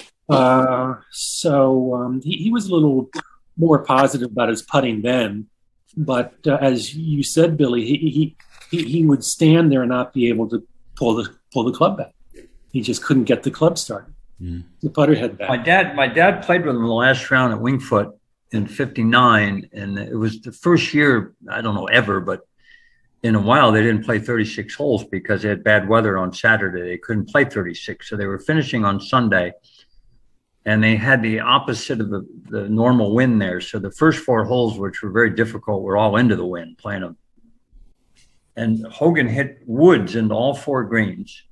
[SPEAKER 4] Uh, so um, he, he was a little more positive about his putting then. But uh, as you said, Billy, he, he he he would stand there and not be able to pull the pull the club back. He just couldn't get the club started.
[SPEAKER 2] Mm.
[SPEAKER 4] The putter head back.
[SPEAKER 5] My dad, my dad played with him the last round at Winged Foot in fifty-nine, and it was the first year, I don't know ever, but in a while they didn't play thirty-six holes because they had bad weather on Saturday. They couldn't play thirty-six, so they were finishing on Sunday. And they had the opposite of the, the normal wind there. So the first four holes, which were very difficult, were all into the wind playing them. And Hogan hit woods into all four greens.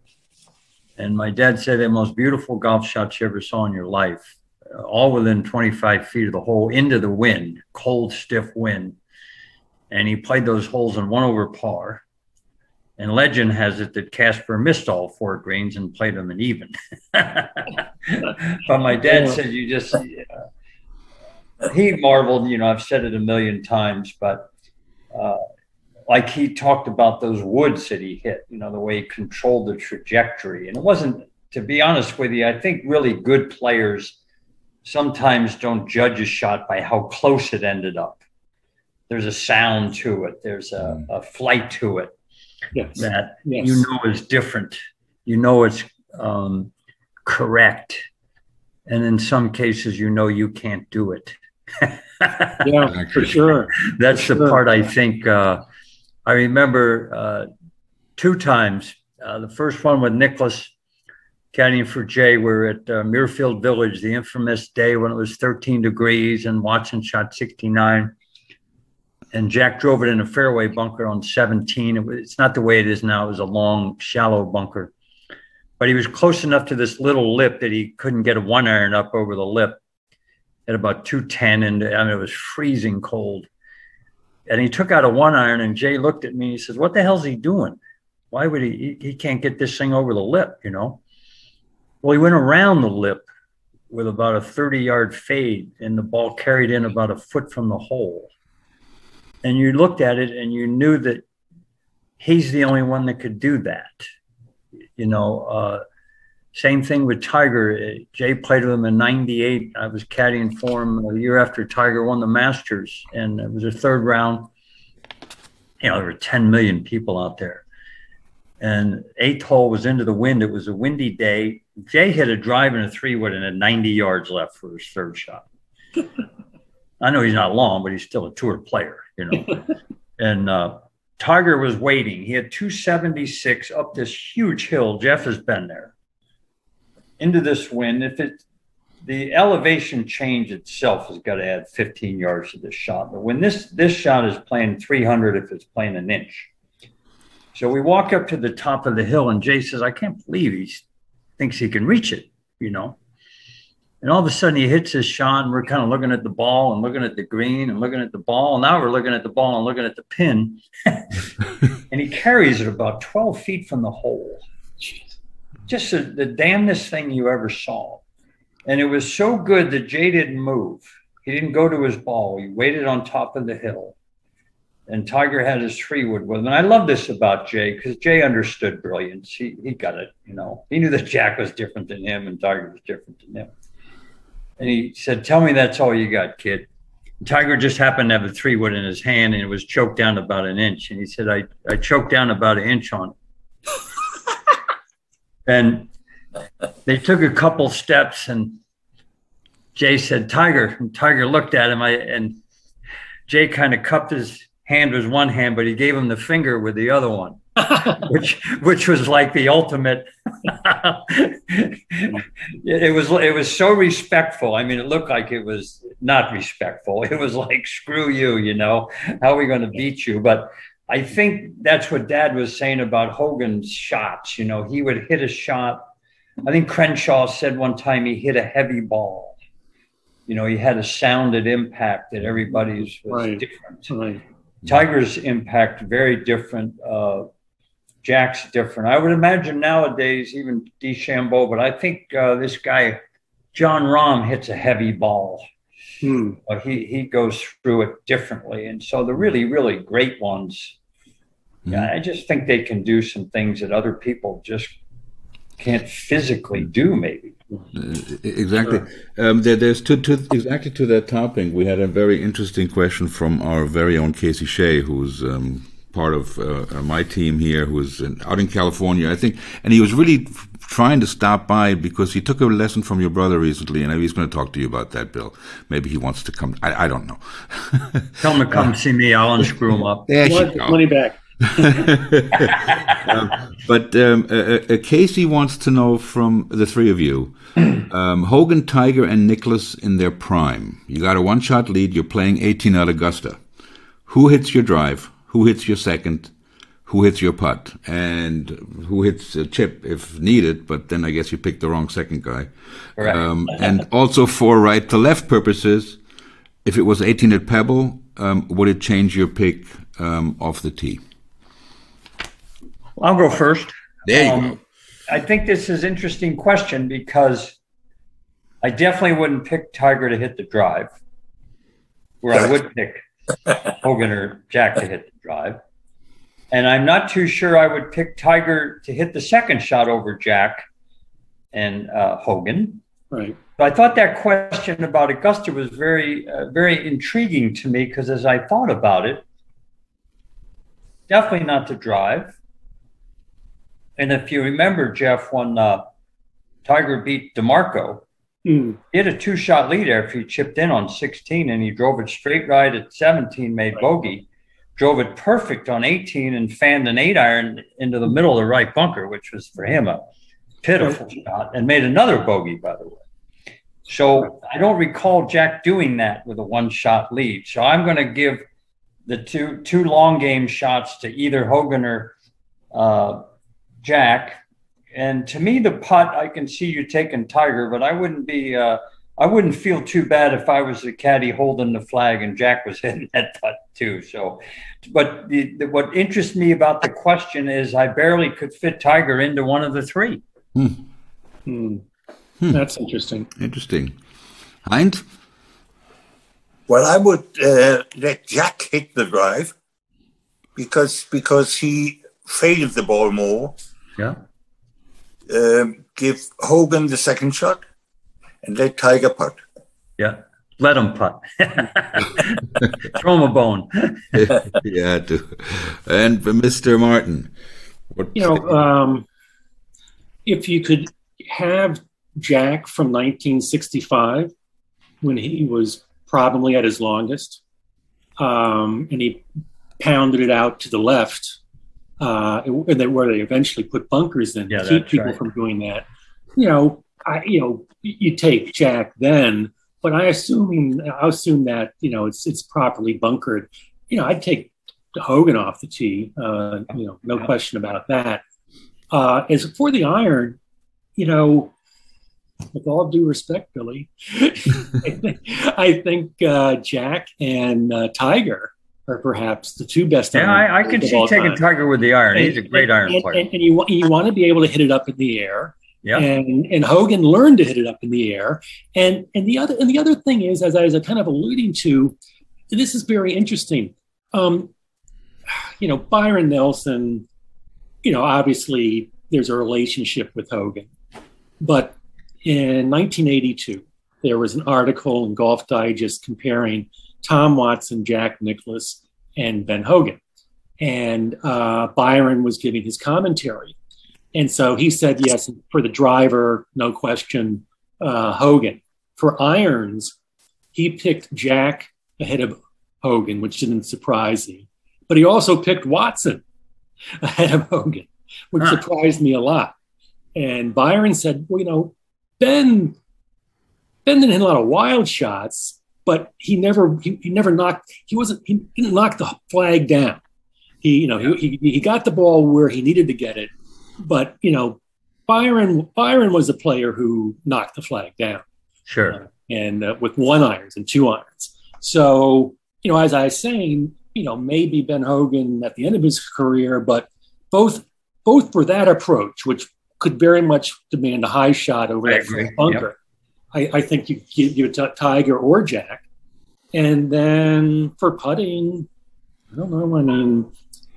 [SPEAKER 5] And my dad said the most beautiful golf shots you ever saw in your life, uh, all within twenty-five feet of the hole, into the wind, cold, stiff wind. And he played those holes in one over par. And legend has it that Casper missed all four greens and played them in even. But my dad said, you just, uh, he marveled, you know, I've said it a million times, but uh, like he talked about those woods that he hit, you know, the way he controlled the trajectory. And it wasn't, to be honest with you, I think really good players sometimes don't judge a shot by how close it ended up. There's a sound to it. There's a, a flight to it.
[SPEAKER 4] Yes.
[SPEAKER 5] That
[SPEAKER 4] Yes.
[SPEAKER 5] you know is different. You know it's um, correct. And in some cases, you know you can't do it.
[SPEAKER 4] Yeah, for sure.
[SPEAKER 5] That's
[SPEAKER 4] For
[SPEAKER 5] the
[SPEAKER 4] sure.
[SPEAKER 5] part I think uh, I remember uh, two times. Uh, the first one with Nicholas caddying for Jay. We were at uh, Muirfield Village, the infamous day when it was thirteen degrees and Watson shot sixty-nine. And Jack drove it in a fairway bunker on seventeen. It was, it's not the way it is now. It was a long, shallow bunker. But he was close enough to this little lip that he couldn't get a one iron up over the lip at about two ten. And I mean, it was freezing cold. And he took out a one iron, and Jay looked at me and he says, what the hell's he doing? Why would he, he, he can't get this thing over the lip, you know? Well, he went around the lip with about a thirty-yard fade, and the ball carried in about a foot from the hole. And you looked at it, and you knew that he's the only one that could do that. You know, uh, same thing with Tiger. Jay played with him in ninety-eight. I was caddying for him a year after Tiger won the Masters, and it was a third round. You know, there were ten million people out there. And eighth hole was into the wind. It was a windy day. Jay hit a drive and a three-wood and had ninety yards left for his third shot. I know he's not long, but he's still a tour player, you know. And uh, Tiger was waiting. He had two seventy-six up this huge hill. Jeff has been there. Into this wind. If it, the elevation change itself has got to add fifteen yards to this shot. But when this this shot is playing three hundred, if it's playing an inch. So we walk up to the top of the hill, and Jay says, I can't believe he thinks he can reach it, you know. And all of a sudden he hits his shot, and we're kind of looking at the ball and looking at the green and looking at the ball. And now we're looking at the ball and looking at the pin. And he carries it about twelve feet from the hole. Just a, the damnedest thing you ever saw. And it was so good that Jay didn't move. He didn't go to his ball. He waited on top of the hill. And Tiger had his three-wood with him. And I love this about Jay because Jay understood brilliance. He he got it, you know. He knew that Jack was different than him and Tiger was different than him. And he said, tell me that's all you got, kid. And Tiger just happened to have a three-wood in his hand, and it was choked down about an inch. And he said, I, I choked down about an inch on it. And they took a couple steps, and Jay said, Tiger. And Tiger looked at him, I, and Jay kind of cupped his hand with one hand, but he gave him the finger with the other one, which which was like the ultimate. it was it was so respectful. I mean, it looked like it was not respectful. It was like, screw you, you know, how are we going to beat you? But I think that's what Dad was saying about Hogan's shots. You know, he would hit a shot. I think Crenshaw said one time he hit a heavy ball. You know, he had a sounded impact that everybody's was
[SPEAKER 4] Right.
[SPEAKER 5] different.
[SPEAKER 4] Right.
[SPEAKER 5] Tiger's impact, very different. Uh, Jack's different. I would imagine nowadays, even DeChambeau, but I think uh, this guy, John Rahm, hits a heavy ball.
[SPEAKER 4] Hmm.
[SPEAKER 5] Uh, he, he goes through it differently. And so the really, really great ones,
[SPEAKER 2] Mm-hmm.
[SPEAKER 5] yeah, I just think they can do some things that other people just can't physically do, maybe.
[SPEAKER 2] Uh, exactly. Um, there, there's to, to exactly to that topic. We had a very interesting question from our very own Casey Shea, who's um, part of uh, my team here, who's in, out in California, I think, and he was really f- trying to stop by because he took a lesson from your brother recently, and he's going to talk to you about that, Bill. Maybe he wants to come. I, I don't know.
[SPEAKER 5] Tell him to come uh, see me. I'll unscrew him up.
[SPEAKER 2] There
[SPEAKER 4] Want
[SPEAKER 2] you go.
[SPEAKER 4] money back.
[SPEAKER 2] um, but um, uh, uh, Casey wants to know from the three of you, um, Hogan, Tiger, and Nicklaus in their prime. You got a one-shot lead. You're playing eighteen at Augusta. Who hits your drive? Who hits your second? Who hits your putt? And who hits a chip if needed? But then I guess you picked the wrong second guy.
[SPEAKER 5] Right.
[SPEAKER 2] Um, and also for right-to-left purposes, if it was eighteen at Pebble, um, would it change your pick um, off the tee?
[SPEAKER 5] I'll go first.
[SPEAKER 2] There you
[SPEAKER 5] um,
[SPEAKER 2] go.
[SPEAKER 5] I think this is an interesting question because I definitely wouldn't pick Tiger to hit the drive, where I would pick Hogan or Jack to hit the drive. And I'm not too sure I would pick Tiger to hit the second shot over Jack and uh, Hogan.
[SPEAKER 4] Right.
[SPEAKER 5] But I thought that question about Augusta was very, uh, very intriguing to me because as I thought about it, definitely not the drive. And if you remember, Jeff, when uh, Tiger beat DeMarco,
[SPEAKER 4] Mm.
[SPEAKER 5] he had a two-shot lead after he chipped in on sixteen, and he drove it straight right at seventeen, made bogey, drove it perfect on eighteen, and fanned an eight-iron into the middle of the right bunker, which was for him a pitiful shot, and made another bogey, by the way. So I don't recall Jack doing that with a one-shot lead. So I'm going to give the two two long game shots to either Hogan or uh, Jack. And to me, the putt, I can see you taking Tiger, but I wouldn't be, uh, I wouldn't feel too bad if I was the caddy holding the flag and Jack was hitting that putt too. So, but the, the, what interests me about the question is I barely could fit Tiger into one of the three.
[SPEAKER 2] Hmm.
[SPEAKER 4] Hmm.
[SPEAKER 2] Hmm.
[SPEAKER 4] That's interesting.
[SPEAKER 2] Interesting. Heinz?
[SPEAKER 3] Well, I would uh, let Jack hit the drive because because he faded the ball more.
[SPEAKER 5] Yeah.
[SPEAKER 3] Um, give Hogan the second shot and let Tiger putt.
[SPEAKER 5] Yeah. Let him putt. Throw him a bone.
[SPEAKER 2] Yeah, do. And Mister Martin. What
[SPEAKER 4] You know, um, if you could have Jack from nineteen sixty-five, when he was probably at his longest, um, and he pounded it out to the left, uh, and they, where they eventually put bunkers in
[SPEAKER 5] Yeah,
[SPEAKER 4] to keep
[SPEAKER 5] that's
[SPEAKER 4] people
[SPEAKER 5] right.
[SPEAKER 4] from doing that. You know, I, you know, you take Jack then, but I assume I assume that you know it's it's properly bunkered. You know, I'd take Hogan off the tee. Uh, you know, no question about that. Uh, as for the iron, you know, with all due respect, Billy, I think, I think uh, Jack and uh, Tiger are perhaps the two best.
[SPEAKER 5] Yeah, I, I can
[SPEAKER 4] of
[SPEAKER 5] see
[SPEAKER 4] all
[SPEAKER 5] taking
[SPEAKER 4] time.
[SPEAKER 5] Tiger with the iron. He's a great
[SPEAKER 4] and,
[SPEAKER 5] iron
[SPEAKER 4] and,
[SPEAKER 5] player.
[SPEAKER 4] And, and you, you want to be able to hit it up in the air.
[SPEAKER 5] Yeah.
[SPEAKER 4] And and Hogan learned to hit it up in the air. And and the other and the other thing is, as I was kind of alluding to, this is very interesting. Um, you know, Byron Nelson, you know, obviously there's a relationship with Hogan. But in nineteen eighty-two, there was an article in Golf Digest comparing Tom Watson, Jack Nicklaus, and Ben Hogan. And uh, Byron was giving his commentary. And so he said, yes, for the driver, no question, uh, Hogan. For irons, he picked Jack ahead of Hogan, which didn't surprise me. But he also picked Watson ahead of Hogan, which
[SPEAKER 5] Huh.
[SPEAKER 4] surprised me a lot. And Byron said, well, you know, Ben, Ben didn't hit a lot of wild shots, but he never, he, he never knocked, he wasn't, he didn't knock the flag down. He, you know, he, he he got the ball where he needed to get it, but you know, Byron Byron was a player who knocked the flag down,
[SPEAKER 5] Sure.
[SPEAKER 4] uh, and uh, with one irons and two irons. So you know, as I was saying, you know, maybe Ben Hogan at the end of his career, but both both for that approach, which could very much demand a high shot over
[SPEAKER 5] I
[SPEAKER 4] that
[SPEAKER 5] agree.
[SPEAKER 4] front bunker. I, I think you give, give it to Tiger or Jack, and then for putting, I don't know. I mean.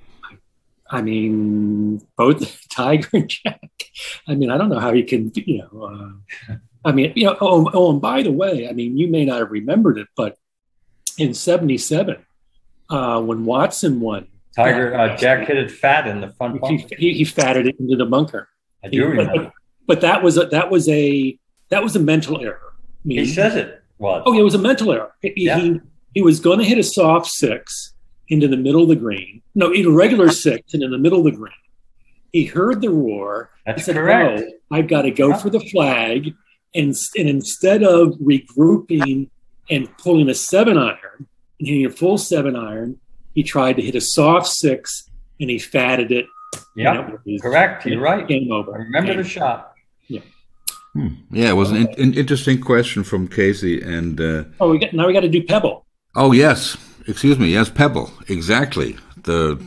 [SPEAKER 4] I mean, both Tiger and Jack. I mean, I don't know how you can, you know. Uh, I mean, you know. Oh, oh, and by the way, I mean, you may not have remembered it, but in seventy-seven, uh, when Watson won,
[SPEAKER 5] Tiger, uh, Jack hit it fat in the front
[SPEAKER 4] he,
[SPEAKER 5] bunker.
[SPEAKER 4] he, he fatted it into the bunker.
[SPEAKER 5] I do
[SPEAKER 4] But-
[SPEAKER 5] remember.
[SPEAKER 4] But, but that was a, that was a that was a mental error. I mean,
[SPEAKER 5] He says it was.
[SPEAKER 4] Oh, yeah, it was a mental error. He
[SPEAKER 5] Yeah.
[SPEAKER 4] he, he was going to hit a soft six into the middle of the green. No, in a regular six and in the middle of the green. He heard the roar.
[SPEAKER 5] That's
[SPEAKER 4] he said,
[SPEAKER 5] correct.
[SPEAKER 4] "Oh, I've got to go
[SPEAKER 5] Yeah.
[SPEAKER 4] for the flag." And, and instead of regrouping and pulling a seven iron and hitting a full seven iron, he tried to hit a soft six and he fatted it.
[SPEAKER 5] Yeah,
[SPEAKER 4] And it was
[SPEAKER 5] correct. You're right.
[SPEAKER 4] Game over.
[SPEAKER 5] I remember
[SPEAKER 4] Game
[SPEAKER 5] the shot.
[SPEAKER 2] Hmm. Yeah, it was an, in, an interesting question from Casey. And uh,
[SPEAKER 4] Oh, we got, now we got to do Pebble.
[SPEAKER 2] oh yes, excuse me, yes, Pebble, exactly. The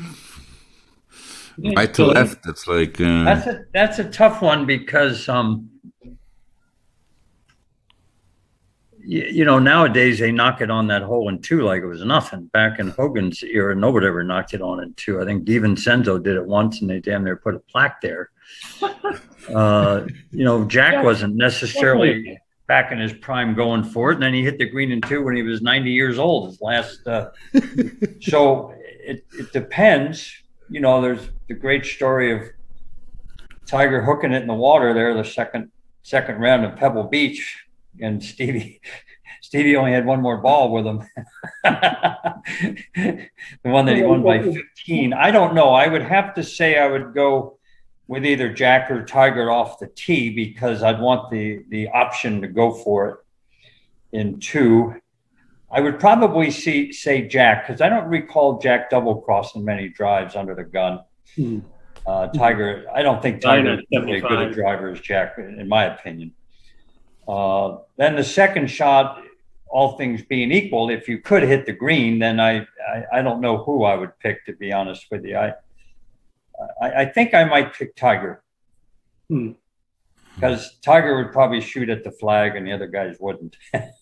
[SPEAKER 4] Yeah,
[SPEAKER 2] right to
[SPEAKER 4] Billy.
[SPEAKER 2] left. It's like uh,
[SPEAKER 5] That's a that's a tough one because um, you, you know nowadays they knock it on that hole in two like it was nothing. Back in Hogan's era, nobody ever knocked it on in two. I think DiVincenzo did it once, and they damn near put a plaque there. Uh, you know, Jack wasn't necessarily back in his prime going for it, and then he hit the green in two when he was ninety years old. His last, uh, so it it depends. You know, there's the great story of Tiger hooking it in the water there, the second second round of Pebble Beach, and Stevie Stevie only had one more ball with him. The one that he won by fifteen. I don't know. I would have to say I would go with either Jack or Tiger off the tee because I'd want the the option to go for it in two. I would probably see say Jack because I don't recall Jack double crossing many drives under the gun.
[SPEAKER 4] Hmm.
[SPEAKER 5] Uh, Tiger, I don't think Tiger is really good at driver as Jack, in my opinion. Uh, then the second shot, all things being equal, if you could hit the green, then I, I, I don't know who I would pick, to be honest with you. I I, I think I might pick Tiger.
[SPEAKER 4] Hmm.
[SPEAKER 5] because Tiger would probably shoot at the flag and the other guys wouldn't.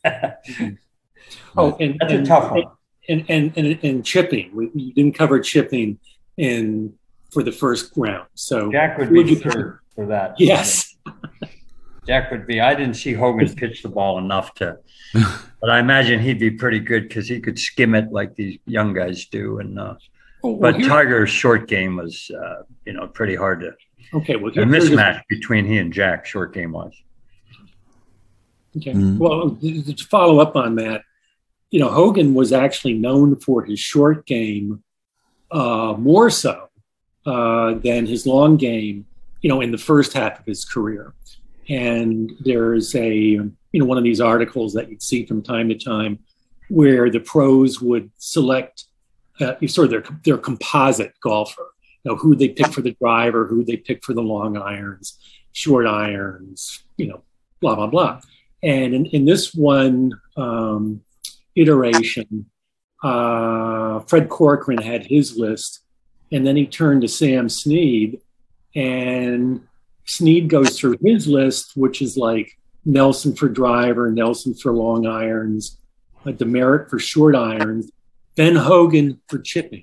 [SPEAKER 4] Oh, and
[SPEAKER 5] That's
[SPEAKER 4] and,
[SPEAKER 5] a tough one.
[SPEAKER 4] And and and, and chipping. We, we didn't cover chipping in for the first round. So
[SPEAKER 5] Jack would
[SPEAKER 4] would
[SPEAKER 5] be
[SPEAKER 4] you-
[SPEAKER 5] third for that.
[SPEAKER 4] Yes.
[SPEAKER 5] Jack would be. I didn't see Hogan pitch the ball enough to, but I imagine he'd be pretty good because he could skim it like these young guys do. And uh,
[SPEAKER 4] Oh, well,
[SPEAKER 5] but
[SPEAKER 4] here-
[SPEAKER 5] Tiger's short game was, uh, you know, pretty hard to.
[SPEAKER 4] okay. Well,
[SPEAKER 5] A
[SPEAKER 4] here- here's a-
[SPEAKER 5] mismatch between he and Jack, short game wise.
[SPEAKER 4] Okay.
[SPEAKER 2] Mhm.
[SPEAKER 4] Well, to follow up on that, you know, Hogan was actually known for his short game uh, more so uh, than his long game, you know, in the first half of his career. And there's a, you know, one of these articles that you'd see from time to time where the pros would select uh, sort of their, their composite golfer, you know, who they pick for the driver, who they pick for the long irons, short irons, you know, blah, blah, blah. And in, in this one um, iteration, uh, Fred Corcoran had his list, and then he turned to Sam Snead, and Snead goes through his list, which is like Nelson for driver, Nelson for long irons, uh, Demerit for short irons, Ben Hogan for chipping.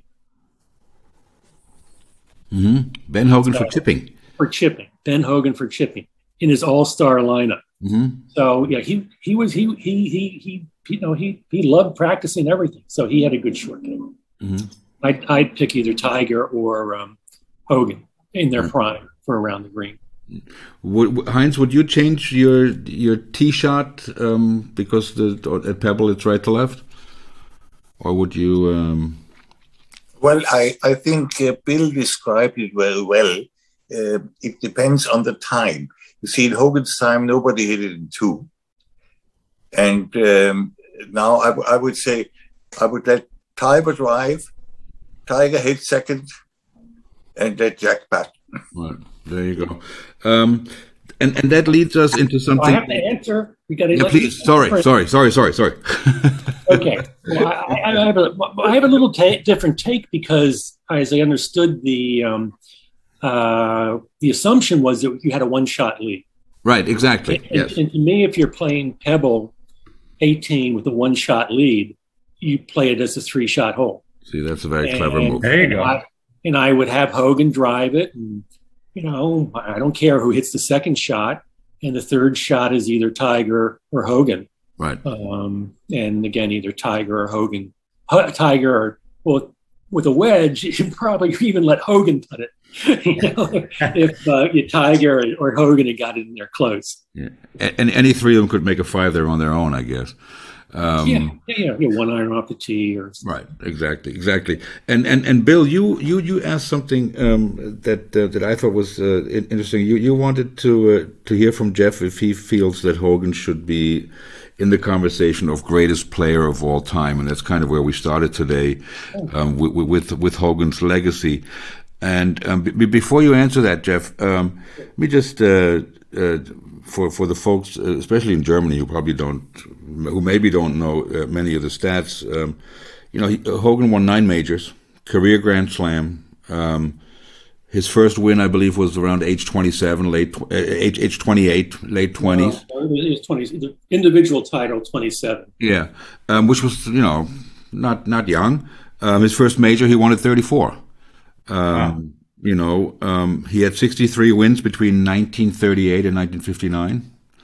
[SPEAKER 2] Mm-hmm. Ben Hogan
[SPEAKER 4] So-
[SPEAKER 2] for chipping.
[SPEAKER 4] For chipping, Ben Hogan for chipping in his all-star lineup.
[SPEAKER 2] Mm-hmm.
[SPEAKER 4] So yeah, he he was he he he he you know he he loved practicing everything. So he had a good short game.
[SPEAKER 2] Mm-hmm.
[SPEAKER 4] I'd I'd pick either Tiger or um, Hogan in their
[SPEAKER 2] Right.
[SPEAKER 4] prime for around the green.
[SPEAKER 2] Would, Heinz, would you change your your tee shot um, because the at Pebble it's right to left, or would you? Um...
[SPEAKER 3] Well, I, I think uh, Bill described it very well. Uh, it depends on the time. You see, in Hogan's time, nobody hit it in two. And um, now I, w- I would say I would let Tiger drive, Tiger hit second, and let Jack bat.
[SPEAKER 2] Right, there you go. Um, and and that leads us into
[SPEAKER 4] I
[SPEAKER 2] something.
[SPEAKER 4] have to answer. We got to.
[SPEAKER 2] Yeah, please. Sorry, sorry, sorry, sorry, sorry.
[SPEAKER 4] Okay. Well, I, I, have a, I have a little ta- different take because, as I understood, the um, uh, the assumption was that you had a one-shot lead.
[SPEAKER 2] Right, exactly.
[SPEAKER 4] And,
[SPEAKER 2] Yes.
[SPEAKER 4] and to me, if you're playing Pebble eighteen with a one-shot lead, you play it as a three-shot hole.
[SPEAKER 2] See, that's a very clever
[SPEAKER 4] And-
[SPEAKER 2] move.
[SPEAKER 5] There you go.
[SPEAKER 4] I, and I would have Hogan drive it, and you know, I don't care who hits the second shot, and the third shot is either Tiger or Hogan.
[SPEAKER 2] Right.
[SPEAKER 4] Um, and again, either Tiger or Hogan. H- Tiger or, well, with a wedge, you should probably even let Hogan put it. you know, if uh, you Tiger or, or Hogan had got it in there close.
[SPEAKER 2] Yeah. A- And any three of them could make a five there on their own, I guess. Um,
[SPEAKER 4] yeah, yeah, yeah, one iron off the tee or
[SPEAKER 2] Right, exactly, exactly. And and and Bill, you you you asked something um, that uh, that I thought was uh, in- interesting. You you wanted to uh, to hear from Jeff if he feels that Hogan should be in the conversation of greatest player of all time, and that's kind of where we started today um, with, with with Hogan's legacy. And um, b- before you answer that, Jeff, um, let me just. Uh, uh, For for the folks, uh, especially in Germany, who probably don't, who maybe don't know uh, many of the stats, um, you know, he, uh, Hogan won nine majors, career Grand Slam. Um, his first win, I believe, was around age twenty-seven, late tw- uh, age age twenty-eight, late twenties.
[SPEAKER 4] Uh, it was twenty. The individual title twenty-seven.
[SPEAKER 2] Yeah, um, which was you know not not young. Um, his first major, he won at thirty-four. Um,
[SPEAKER 5] Wow.
[SPEAKER 2] You know, um, he had sixty-three wins between nineteen thirty-eight and nineteen fifty-nine.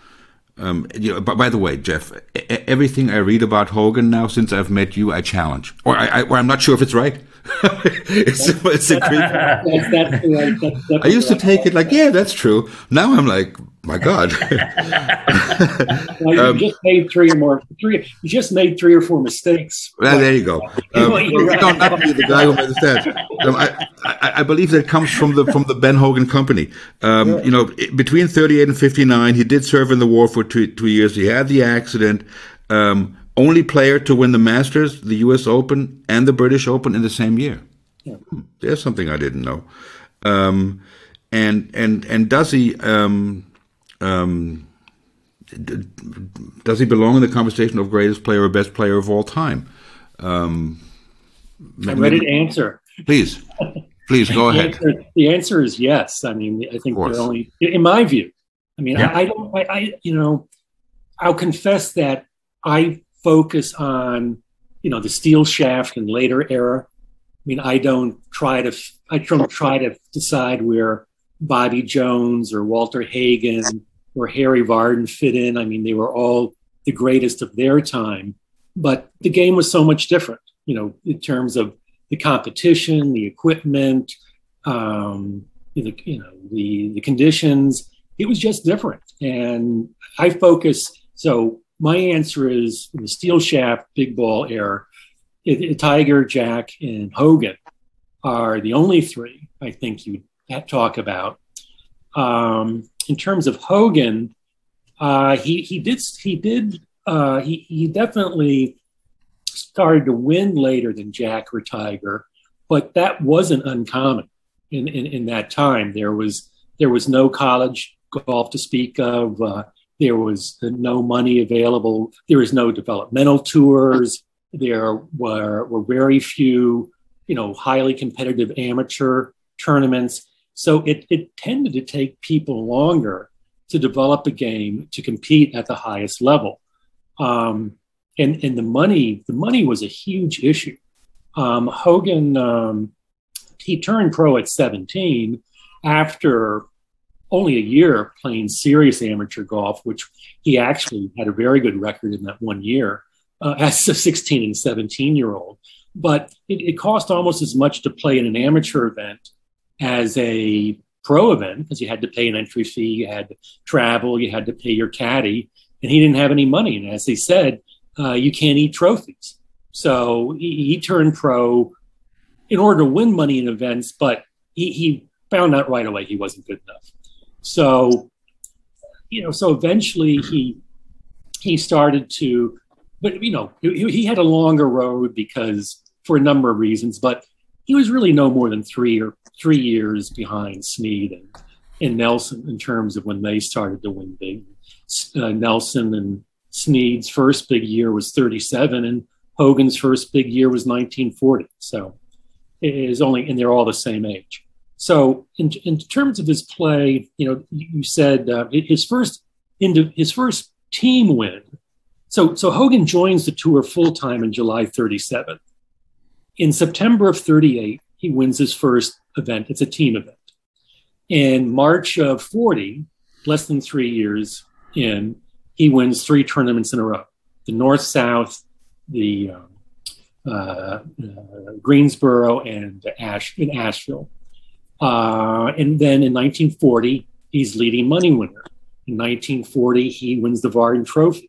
[SPEAKER 2] Um, you know, but by the way, Jeff, e- everything I read about Hogan now since I've met you, I challenge, or I, I or I'm not sure if it's right. it's, it's a creep.
[SPEAKER 4] That's, that's right. That's, that's
[SPEAKER 2] I used to take it like, yeah, that's true. Now I'm like, my God.
[SPEAKER 4] Well, you
[SPEAKER 2] um,
[SPEAKER 4] just made three or more. Three. You just made three or four mistakes.
[SPEAKER 2] Well, there you go. Um,
[SPEAKER 4] Well, you're right.
[SPEAKER 2] no, not me, the guy who made the stats. Um, I, I, I believe that comes from the from the Ben Hogan Company. Um, you know, i- between thirty-eight and fifty-nine, he did serve in the war for two, two years. He had the accident. Um, only player to win the Masters, the U S Open, and the British Open in the same year.
[SPEAKER 4] Yeah.
[SPEAKER 2] Hmm, There's something I didn't know. Um, and and and does he um, um, d- does he belong in the conversation of greatest player or best player of all time? Um,
[SPEAKER 4] I'm ready to answer.
[SPEAKER 2] Please, please go
[SPEAKER 4] The
[SPEAKER 2] ahead.
[SPEAKER 4] answer, the answer is yes. I mean, I think
[SPEAKER 2] Of course.
[SPEAKER 4] they're only, in my view, I mean,
[SPEAKER 2] Yeah.
[SPEAKER 4] I, I don't, I, I, you know, I'll confess that I focus on, you know, the steel shaft and later era. I mean, I don't try to, I don't try to decide where Bobby Jones or Walter Hagen or Harry Varden fit in. I mean, they were all the greatest of their time, but the game was so much different, you know, in terms of the competition, the equipment, um, the, you know, the, the conditions. It was just different. And I focus, so my answer is in the steel shaft, big ball era, it, it, Tiger, Jack, and Hogan are the only three I think you talk about. Um, in terms of Hogan, uh, he he did he did uh, he he definitely started to win later than Jack or Tiger, but that wasn't uncommon in, in, in that time. There was there was no college golf to speak of. Uh, there was no money available. There was no developmental tours. There were were very few, you know, highly competitive amateur tournaments. So it, it tended to take people longer to develop a game to compete at the highest level. Um, and, and the money, the money was a huge issue. Um, Hogan, um, he turned pro at seventeen after only a year playing serious amateur golf, which he actually had a very good record in that one year uh, as a sixteen and seventeen year old. But it, it cost almost as much to play in an amateur event as a pro event, because you had to pay an entry fee, you had to travel, you had to pay your caddy, and he didn't have any money. And as they said, uh, you can't eat trophies. So he, he turned pro in order to win money in events, but he, he found out right away he wasn't good enough. So, you know, so eventually he he started to, but, you know, he, he had a longer road because for a number of reasons, but he was really no more than three or three years behind Snead and, and Nelson in terms of when they started to win big. Uh, Nelson and Snead's first big year was thirty-seven, and Hogan's first big year was nineteen forty. So it is only, and they're all the same age. So in, in terms of his play, you know, you said uh, his first into his first team win. So so Hogan joins the tour full time in July thirty-seven. In September of thirty-eight, he wins his first event. It's a team event. In March of forty, less than three years in, he wins three tournaments in a row: the North-South, the um, uh, uh, Greensboro, and Ash in Asheville. Uh, and then in nineteen forty, he's leading money winner. In nineteen forty, he wins the Varden Trophy.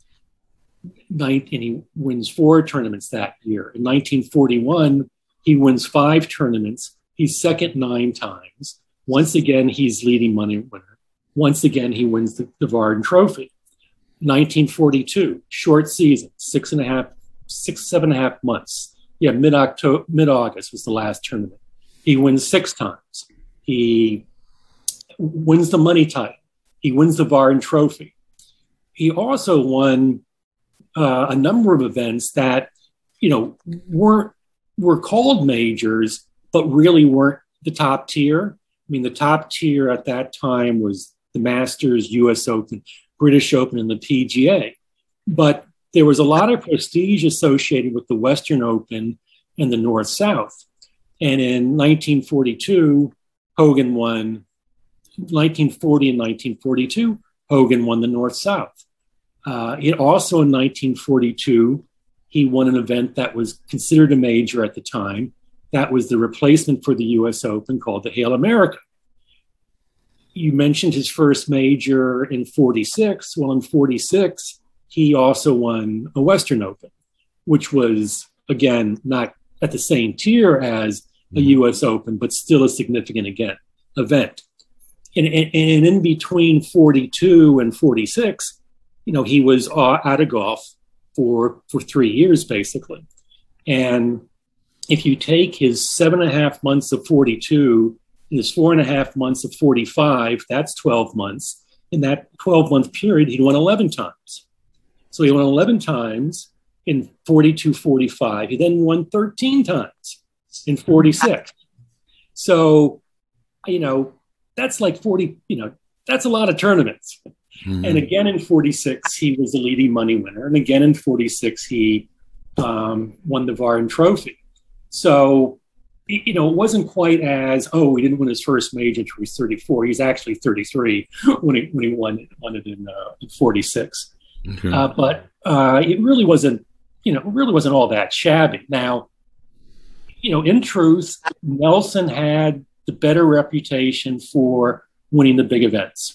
[SPEAKER 4] Ninth, and he wins four tournaments that year. In nineteen forty-one, he wins five tournaments. He's second nine times. Once again, he's leading money winner. Once again, he wins the, the Varden Trophy. nineteen forty-two, short season, six and a half, six, seven and a half months. Yeah, mid-October, mid-August was the last tournament. He wins six times. He wins the money title. He wins the Varden Trophy. He also won uh, a number of events that, you know, weren't were called majors, but really weren't the top tier. I mean, the top tier at that time was the Masters, U S Open, British Open, and the P G A. But there was a lot of prestige associated with the Western Open and the North-South. And in nineteen forty-two, Hogan won, nineteen forty and nineteen forty-two, Hogan won the North-South. Uh, it also in nineteen forty-two, he won an event that was considered a major at the time. That was the replacement for the U S Open called the Hail America. You mentioned his first major in forty-six. Well, in forty-six, he also won a Western Open, which was, again, not at the same tier as a U S Open, but still a significant again, event. And, and, and in between forty-two and forty-six, you know, he was uh, out of golf for, for three years, basically. And if you take his seven and a half months of forty-two and his four and a half months of forty-five, that's twelve months. In that twelve-month period, he won eleven times. So he won eleven times in forty-two forty-five. He then won thirteen times in forty-six. So, you know, that's like forty, you know, That's a lot of tournaments. Mm-hmm. And again in forty-six, he was the leading money winner. And again in forty-six, he um, won the Varen Trophy. So, you know, it wasn't quite as, oh, he didn't win his first major until he was thirty-four. He's actually thirty-three when he when he won, won it in, uh, in forty-six. Okay. Uh, but uh, it really wasn't, you know, it really wasn't all that shabby. Now, you know, in truth, Nelson had the better reputation for winning the big events,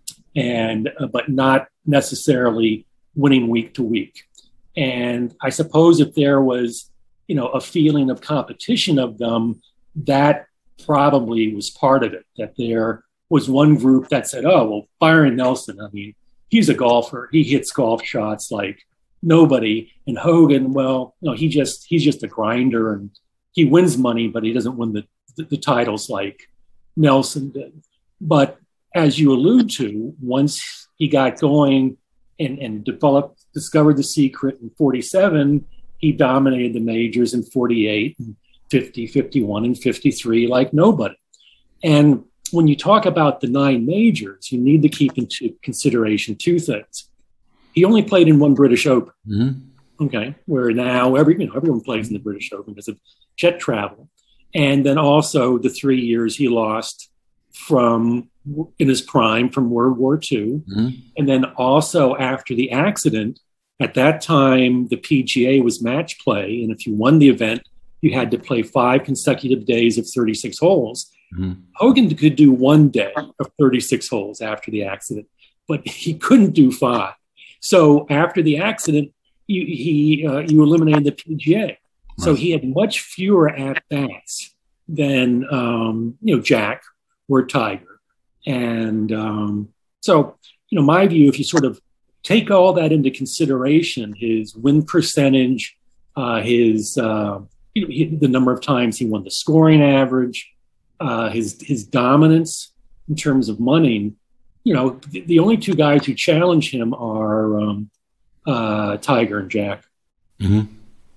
[SPEAKER 4] and uh, but not necessarily winning week to week. And I suppose if there was, you know, a feeling of competition of them, that probably was part of it, that there was one group that said, oh, well, Byron Nelson, I mean, he's a golfer. He hits golf shots like nobody. And Hogan, well, no, he just, he's just a grinder, and he wins money, but he doesn't win the, the, the titles like Nelson did. But as you allude to, once he got going and, and developed, discovered the secret in forty-seven, he dominated the majors in forty-eight, and fifty, fifty-one, and fifty-three like nobody. And when you talk about the nine majors, you need to keep into consideration two things. He only played in one British Open, mm-hmm. okay, where now every, you know, everyone plays in the British Open because of jet travel. And then also the three years he lost from in his prime from World War Two. Mm-hmm. And then also after the accident, at that time, the P G A was match play. And if you won the event, you had to play five consecutive days of thirty-six holes. Mm-hmm. Hogan could do one day of thirty-six holes after the accident, but he couldn't do five. So after the accident, you, he uh, you eliminated the P G A. Right. So he had much fewer at-bats than, um, you know, Jack or Tiger. And um, so, you know, my view, if you sort of take all that into consideration, his win percentage, uh, his uh, you know, he, the number of times he won the scoring average, uh, his his dominance in terms of money, you know, the, the only two guys who challenge him are um, uh, Tiger and Jack.
[SPEAKER 2] Mm-hmm.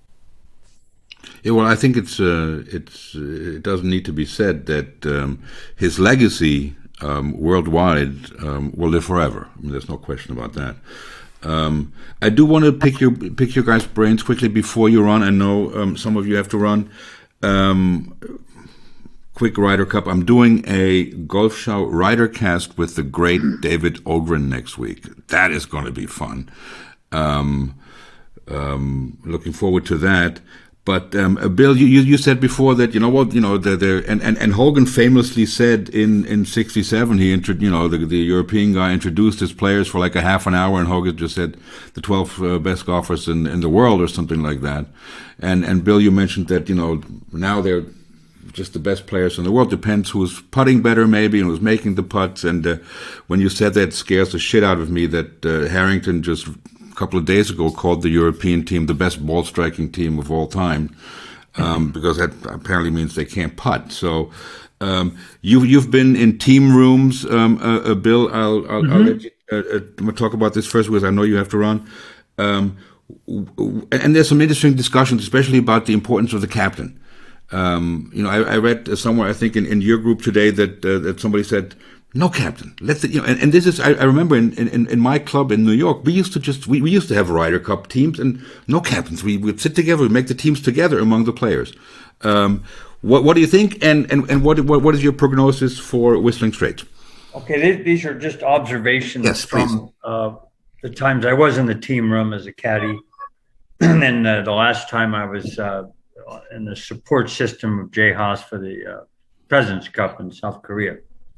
[SPEAKER 2] Yeah, well, I think it's uh, it's uh, it doesn't need to be said that um, his legacy um, worldwide um, will live forever. I mean, there's no question about that. Um, I do want to pick your pick your guys' brains quickly before you run. I know um, some of you have to run. Um, quick Ryder Cup. I'm doing a Golf Show Ryder Cast with the great David Ogren next week. That is going to be fun. Um, um, looking forward to that. But um, uh, Bill, you, you said before that, you know what, you know, the, the, and, and, and Hogan famously said in, in sixty-seven, he intro, you know, the, the European guy introduced his players for like a half an hour, and Hogan just said the twelve uh, best golfers in, in the world or something like that. And and Bill, you mentioned that, you know, now they're just the best players in the world. Depends who's putting better maybe and who's making the putts. And uh, when you said that, it scares the shit out of me that uh, Harrington just couple of days ago called the European team the best ball striking team of all time, um, because that apparently means they can't putt. So um, you, you've been in team rooms, um, uh, uh, Bill. I'll, I'll, mm-hmm. I'll let you uh, uh, I'm gonna talk about this first because I know you have to run. Um, and there's some interesting discussions, especially about the importance of the captain. Um, you know, I, I read somewhere, I think in, in your group today, that uh, that somebody said, no captain. Let the, you know, and, and this is, I, I remember in, in, in my club in New York, we used to just, we, we used to have Ryder Cup teams and no captains. We would sit together, we make the teams together among the players. Um, what, what do you think? And, and, and what, what, what is your prognosis for Whistling Straits?
[SPEAKER 5] Okay. These, these are just observations
[SPEAKER 2] yes,
[SPEAKER 5] from uh, the times I was in the team room as a caddy. And then uh, the last time I was uh, in the support system of Jay Haas for the uh, President's Cup in South Korea.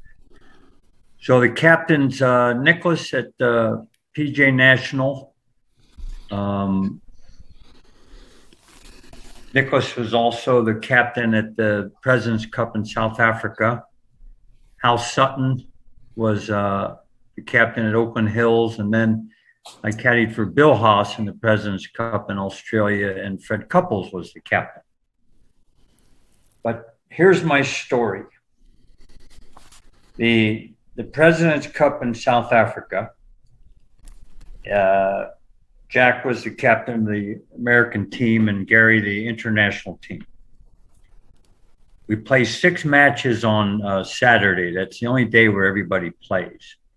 [SPEAKER 5] So the captain's uh, Nicklaus at uh, P G A National. Um, Nicklaus was also the captain at the President's Cup in South Africa. Hal Sutton was uh, the captain at Oakland Hills. And then I caddied for Bill Haas in the President's Cup in Australia, and Fred Couples was the captain. But here's my story. The The President's Cup in South Africa, uh, Jack was the captain of the American team and Gary the international team. We play six matches on uh, Saturday. That's the only day where everybody plays.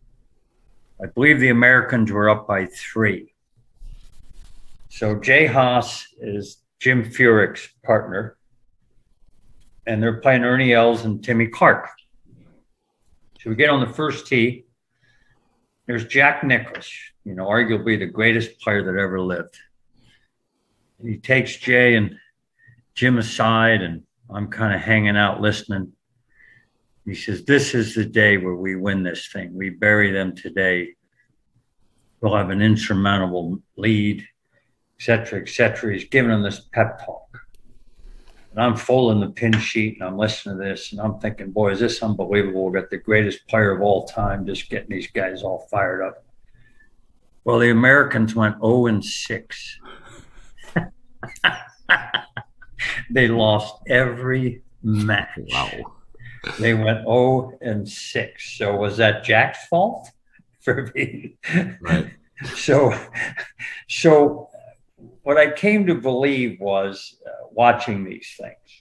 [SPEAKER 5] I believe the Americans were up by three. So Jay Haas is Jim Furyk's partner, and they're playing Ernie Els and Timmy Clark. So we get on the first tee. There's Jack Nicklaus, you know, arguably the greatest player that ever lived. And he takes Jay and Jim aside, and I'm kind of hanging out listening. He says, this is the day where we win this thing. We bury them today. We'll have an insurmountable lead, et cetera, et cetera. He's giving them this pep talk. And I'm folding the pin sheet, and I'm listening to this, and I'm thinking, boy, is this unbelievable. We've got the greatest player of all time just getting these guys all fired up. Well, the Americans went oh and six. They lost every match.
[SPEAKER 2] Wow.
[SPEAKER 5] They went oh and six. So was that Jack's fault for being
[SPEAKER 2] Right?
[SPEAKER 5] So, so what I came to believe was uh, watching these things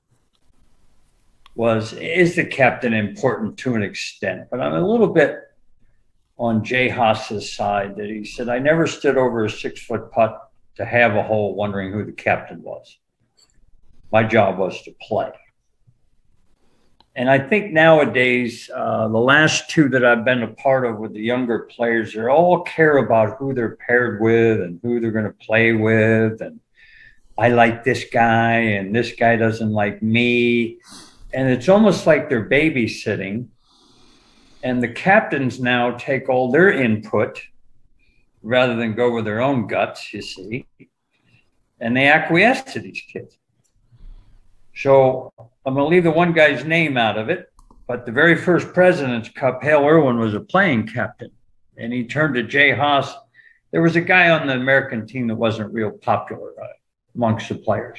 [SPEAKER 5] was, is the captain important to an extent? But I'm a little bit on Jay Haas's side that he said, I never stood over a six foot putt to have a hole wondering who the captain was. My job was to play. And I think nowadays, uh, the last two that I've been a part of with the younger players, they all care about who they're paired with and who they're going to play with. And I like this guy and this guy doesn't like me. And it's almost like they're babysitting. And the captains now take all their input rather than go with their own guts, you see. And they acquiesce to these kids. So I'm going to leave the one guy's name out of it, but the very first President's Cup, Hale Irwin was a playing captain, and he turned to Jay Haas. There was a guy on the American team that wasn't real popular uh, amongst the players.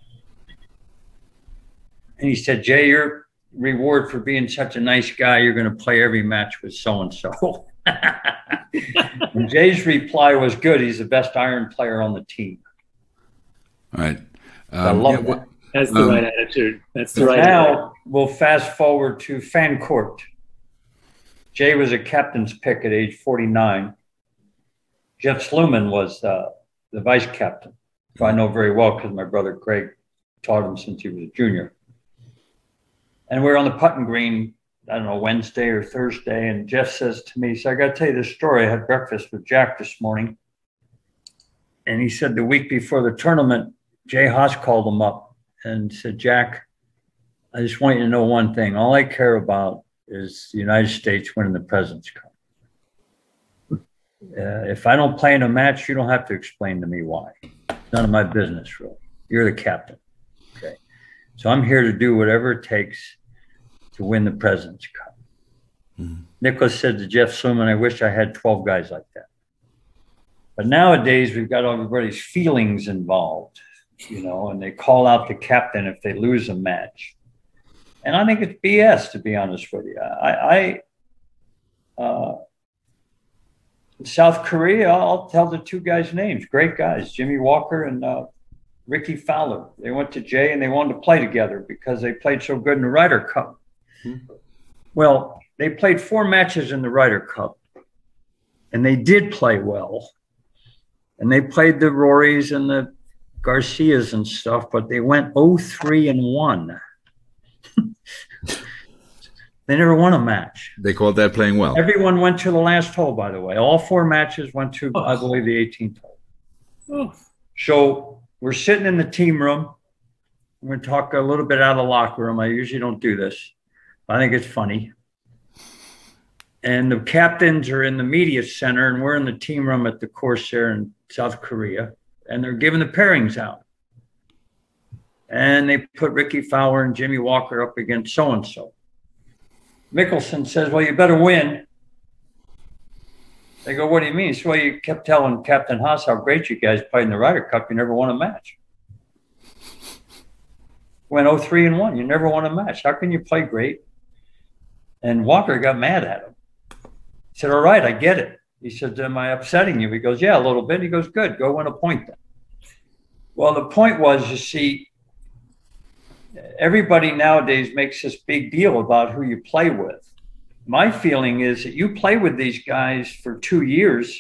[SPEAKER 5] And he said, Jay, your reward for being such a nice guy, you're going to play every match with so-and-so. And Jay's reply was good. He's the best iron player on the team.
[SPEAKER 2] All right. Um,
[SPEAKER 5] I love
[SPEAKER 2] yeah,
[SPEAKER 5] that.
[SPEAKER 4] That's the
[SPEAKER 2] Um,
[SPEAKER 4] right attitude. That's the
[SPEAKER 5] So
[SPEAKER 4] right
[SPEAKER 5] now
[SPEAKER 4] attitude.
[SPEAKER 5] we'll fast forward to Fancourt. Jay was a captain's pick at age forty-nine. Jeff Sluman was uh, the vice captain, who I know very well because my brother Craig taught him since he was a junior. And we were on the putting green, I don't know, Wednesday or Thursday, and Jeff says to me, so I got to tell you this story. I had breakfast with Jack this morning. And he said the week before the tournament, Jay Haas called him up and said, Jack, I just want you to know one thing. All I care about is the United States winning the President's Cup. Uh, if I don't play in a match, you don't have to explain to me why. None of my business, really. You're the captain. Okay. So I'm here to do whatever it takes to win the President's Cup. Mm-hmm. Nicklaus said to Jeff Sluman, I wish I had twelve guys like that. But nowadays, we've got everybody's feelings involved, you know, and they call out the captain if they lose a match. And I think it's B S, to be honest with you. I, I uh, in South Korea, I'll tell the two guys' names, great guys, Jimmy Walker and uh, Ricky Fowler. They went to Jay and they wanted to play together because they played so good in the Ryder Cup. Mm-hmm. Well, they played four matches in the Ryder Cup, and they did play well. And they played the Rorys and the Garcias and stuff, but they went oh three and one. They never won a match.
[SPEAKER 2] They called that playing well.
[SPEAKER 5] Everyone went to the last hole, by the way. All four matches went to, oh. I believe, the eighteenth hole. Oh. So we're sitting in the team room. We're going to talk a little bit out of the locker room. I usually don't do this. I think it's funny. And the captains are in the media center, and we're in the team room at the course there in South Korea, and they're giving the pairings out. And they put Ricky Fowler and Jimmy Walker up against so-and-so. Mickelson says, well, you better win. They go, what do you mean? So, well, you kept telling Captain Haas how great you guys played in the Ryder Cup. You never won a match. Went oh three and one. You never won a match. How can you play great? And Walker got mad at him. He said, all right, I get it. He said, am I upsetting you? He goes, yeah, a little bit. He goes, good, go win a point then. Well, the point was, you see, everybody nowadays makes this big deal about who you play with. my feeling is that you play with these guys for two years,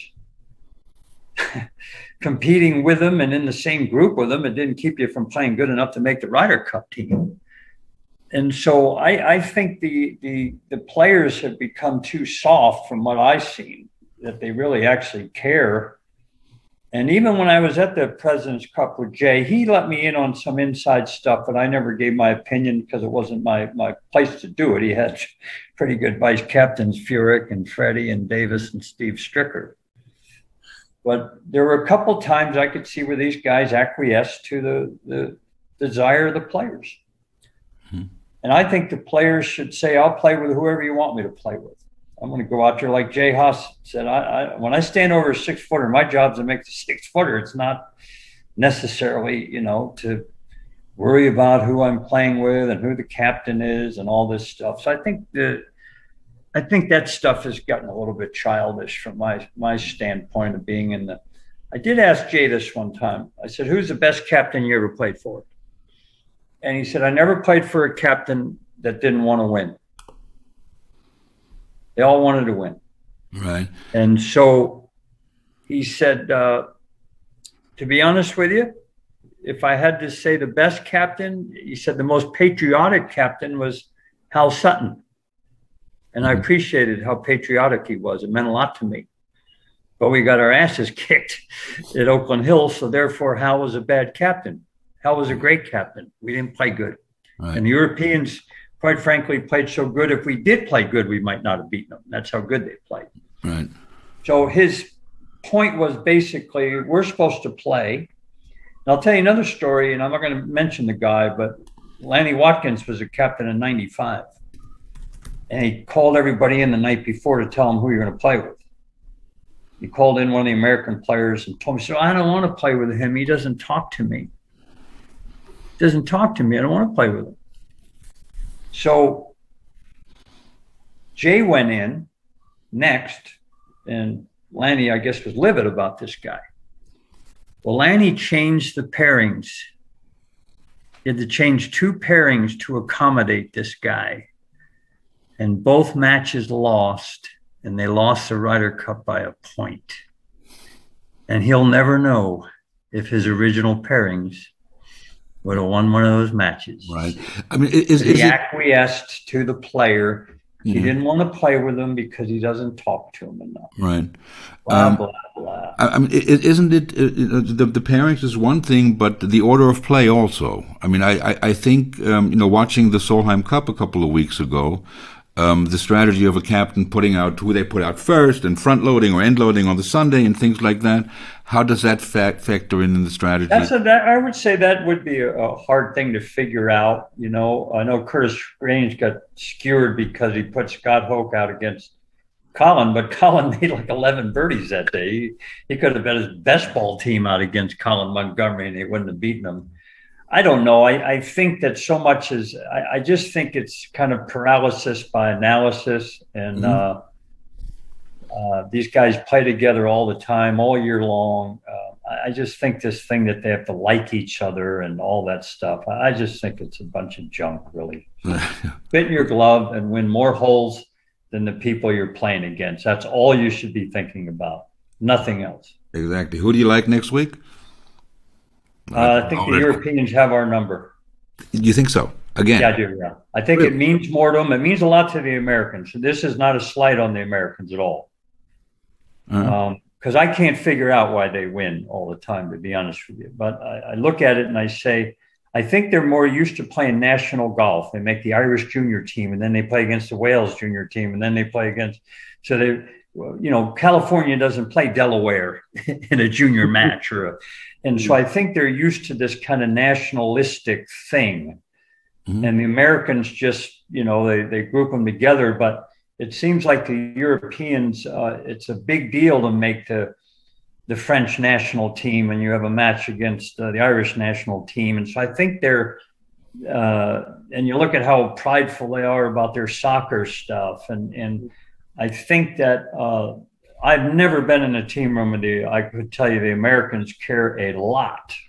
[SPEAKER 5] competing with them and in the same group with them, it didn't keep you from playing good enough to make the Ryder Cup team. And so I, I think the, the the players have become too soft from what I've seen, that they really actually care. And even when I was at the President's Cup with Jay, he let me in on some inside stuff, but I never gave my opinion because it wasn't my, my place to do it. He had pretty good vice captains, Furyk and Freddie and Davis and Steve Stricker. But there were a couple times I could see where these guys acquiesced to the, the desire of the players. Hmm. And I think the players should say, I'll play with whoever you want me to play with. I'm going to go out there like Jay Haas said. I, I when I stand over a six footer, my job is to make the six footer. It's not necessarily, you know, to worry about who I'm playing with and who the captain is and all this stuff. So I think the, I think that stuff has gotten a little bit childish from my my standpoint of being in the. I did ask Jay this one time. I said, "Who's the best captain you ever played for?" And he said, "I never played for a captain that didn't want to win. They all wanted to win."
[SPEAKER 2] Right.
[SPEAKER 5] And so he said, uh, to be honest with you, if I had to say the best captain, he said the most patriotic captain was Hal Sutton. And mm-hmm. I appreciated how patriotic he was. It meant a lot to me. But we got our asses kicked at Oakland Hills, so therefore Hal was a bad captain. Hal was a great captain. We didn't play good. Right. And the Europeans, quite frankly, played so good. If we did play good, we might not have beaten them. That's how good they played.
[SPEAKER 2] Right.
[SPEAKER 5] So his point was basically, we're supposed to play. And I'll tell you another story, and I'm not going to mention the guy, but Lanny Watkins was a captain in ninety-five. And he called everybody in the night before to tell them who you're going to play with. He called in one of the American players and told me, so I don't want to play with him. He doesn't talk to me. He doesn't talk to me. I don't want to play with him. So Jay went in next, and Lanny, I guess, was livid about this guy. Well, Lanny changed the pairings. He had to change two pairings to accommodate this guy. And both matches lost, and they lost the Ryder Cup by a point. And he'll never know if his original pairings would have won one of those matches.
[SPEAKER 2] Right. I mean, is,
[SPEAKER 5] he
[SPEAKER 2] is
[SPEAKER 5] acquiesced it... to the player.
[SPEAKER 2] Yeah.
[SPEAKER 5] He didn't want to play with him because he doesn't talk to him enough.
[SPEAKER 2] Right.
[SPEAKER 5] Blah,
[SPEAKER 2] um,
[SPEAKER 5] blah, blah.
[SPEAKER 2] I mean, isn't it, the, the pairings is one thing, but the order of play also. I mean, I, I, I think, um, you know, watching the Solheim Cup a couple of weeks ago, Um, the strategy of a captain putting out who they put out first and front loading or end loading on the Sunday and things like that. How does that fa- factor in in the strategy?
[SPEAKER 5] That's a, that, I would say that would be a, a hard thing to figure out. You know, I know Curtis Grange got skewered because he put Scott Hoke out against Colin, but Colin made like eleven birdies that day. He, he could have bet his best ball team out against Colin Montgomery and he wouldn't have beaten him. I don't know. I, I think that so much is, I, I just think it's kind of paralysis by analysis. And mm-hmm. uh, uh, these guys play together all the time, all year long. Uh, I, I just think this thing that they have to like each other and all that stuff, I, I just think it's a bunch of junk, really. Fit in your glove and win more holes than the people you're playing against. That's all you should be thinking about. Nothing else.
[SPEAKER 2] Exactly. Who do you like next week?
[SPEAKER 5] Uh, I think the Europeans have our number.
[SPEAKER 2] You think so? Again?
[SPEAKER 5] Yeah, I do, yeah. I think really? It means more to them. It means a lot to the Americans. This is not a slight on the Americans at all. Because uh-huh. um, I can't figure out why they win all the time, to be honest with you. But I, I look at it and I say, I think they're more used to playing national golf. They make the Irish junior team, and then they play against the Wales junior team, and then they play against – so they – you know, California doesn't play Delaware in a junior match or a – and so I think they're used to this kind of nationalistic thing. Mm-hmm. And the Americans just, you know, they, they group them together. But it seems like the Europeans, uh, it's a big deal to make the the French national team, and you have a match against uh, the Irish national team. And so I think they're, uh, and you look at how prideful they are about their soccer stuff. And, and I think that, uh, I've never been in a team room with the, I could tell you the Americans care a lot.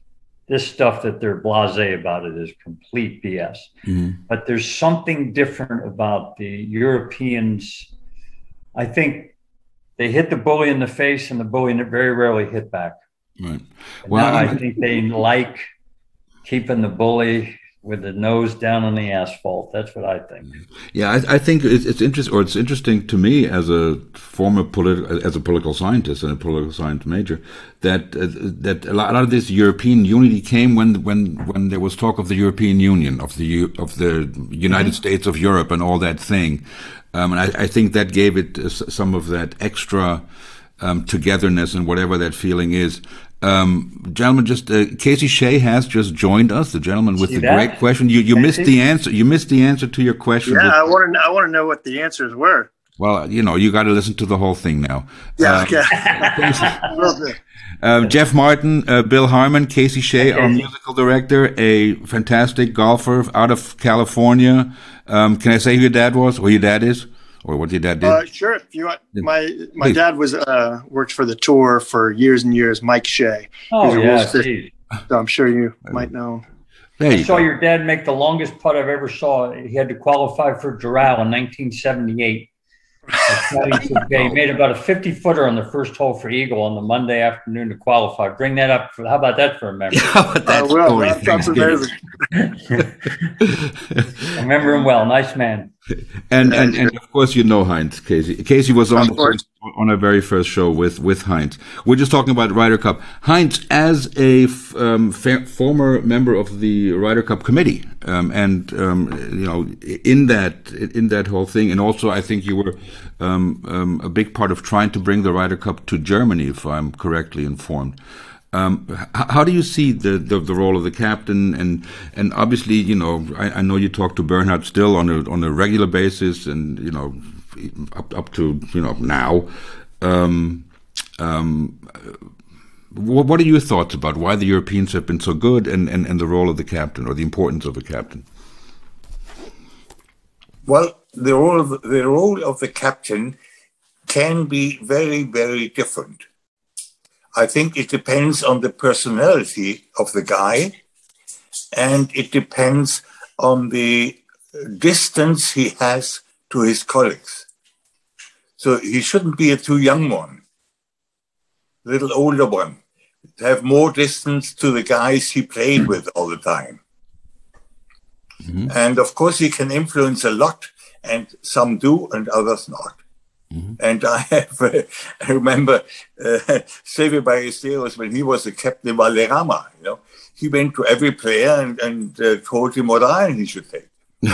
[SPEAKER 5] this stuff that they're blasé about it is complete B S. Mm-hmm. But there's something different about the Europeans. I think they hit the bully in the face, and the bully very rarely hit back.
[SPEAKER 2] Right.
[SPEAKER 5] And well, I think they like keeping the bully with the nose down on the asphalt. That's what I think.
[SPEAKER 2] Yeah, I, I think it's, it's interesting, or it's interesting to me as a former politi- as a political scientist and a political science major, that uh, that a lot of this European unity came when when when there was talk of the European Union, of the of the United mm-hmm. States of Europe, and all that thing, um, and I, I think that gave it uh, some of that extra um, togetherness and whatever that feeling is. Um, gentlemen, just uh, Casey Shea has just joined us. The gentleman with See the that? great question. You you Casey? missed the answer. You missed the answer to your question.
[SPEAKER 6] Yeah,
[SPEAKER 2] with,
[SPEAKER 6] I want to. I want to know what the answers were.
[SPEAKER 2] Well, you know, you got to listen to the whole thing now.
[SPEAKER 6] Yeah.
[SPEAKER 2] Um,
[SPEAKER 6] okay.
[SPEAKER 2] um, Jeff Martin, uh, Bill Harmon, Casey Shea, our musical director, a fantastic golfer out of California. Um, can I say who your dad was, or your dad is? Or what your dad did?
[SPEAKER 6] Uh, sure. If you want, my my Please. dad was uh, worked for the tour for years and years. Mike Shea.
[SPEAKER 5] Oh yeah, so
[SPEAKER 6] I'm sure you might know him.
[SPEAKER 5] There I saw go. your dad make the longest putt I've ever saw. He had to qualify for Doral in nineteen seventy-eight. He made about a fifty footer on the first hole for Eagle on the Monday afternoon to qualify. Bring that up. For, how about that for a memory?
[SPEAKER 2] How about that?
[SPEAKER 6] Uh, well, that sounds amazing.
[SPEAKER 5] I remember him well. Nice man.
[SPEAKER 2] And, and and of course you know Heinz, Casey. Casey was on the first, on our very first show with with Heinz. We're just talking about Ryder Cup. Heinz, as a f- um, fa- former member of the Ryder Cup committee, um, and um, you know, in that in that whole thing, and also I think you were um, um, a big part of trying to bring the Ryder Cup to Germany, if I'm correctly informed. Um, how do you see the, the, the role of the captain? And, and obviously, you know, I, I know you talk to Bernhard still on a, on a regular basis and, you know, up, up to, you know, now. Um, um, what, what are your thoughts about why the Europeans have been so good and, and, and the role of the captain or the importance of a captain?
[SPEAKER 3] Well, the role of the, the role of the captain can be very, very different. I think it depends on the personality of the guy, and it depends on the distance he has to his colleagues. So he shouldn't be a too young one, a little older one, to have more distance to the guys he played with all the time. Mm-hmm. And of course, he can influence a lot, and some do and others not. Mm-hmm. And I have, uh, I remember uh, Seve Ballesteros, when he was the captain of Valderrama, you know, he went to every player and, and uh, told him what iron he should take.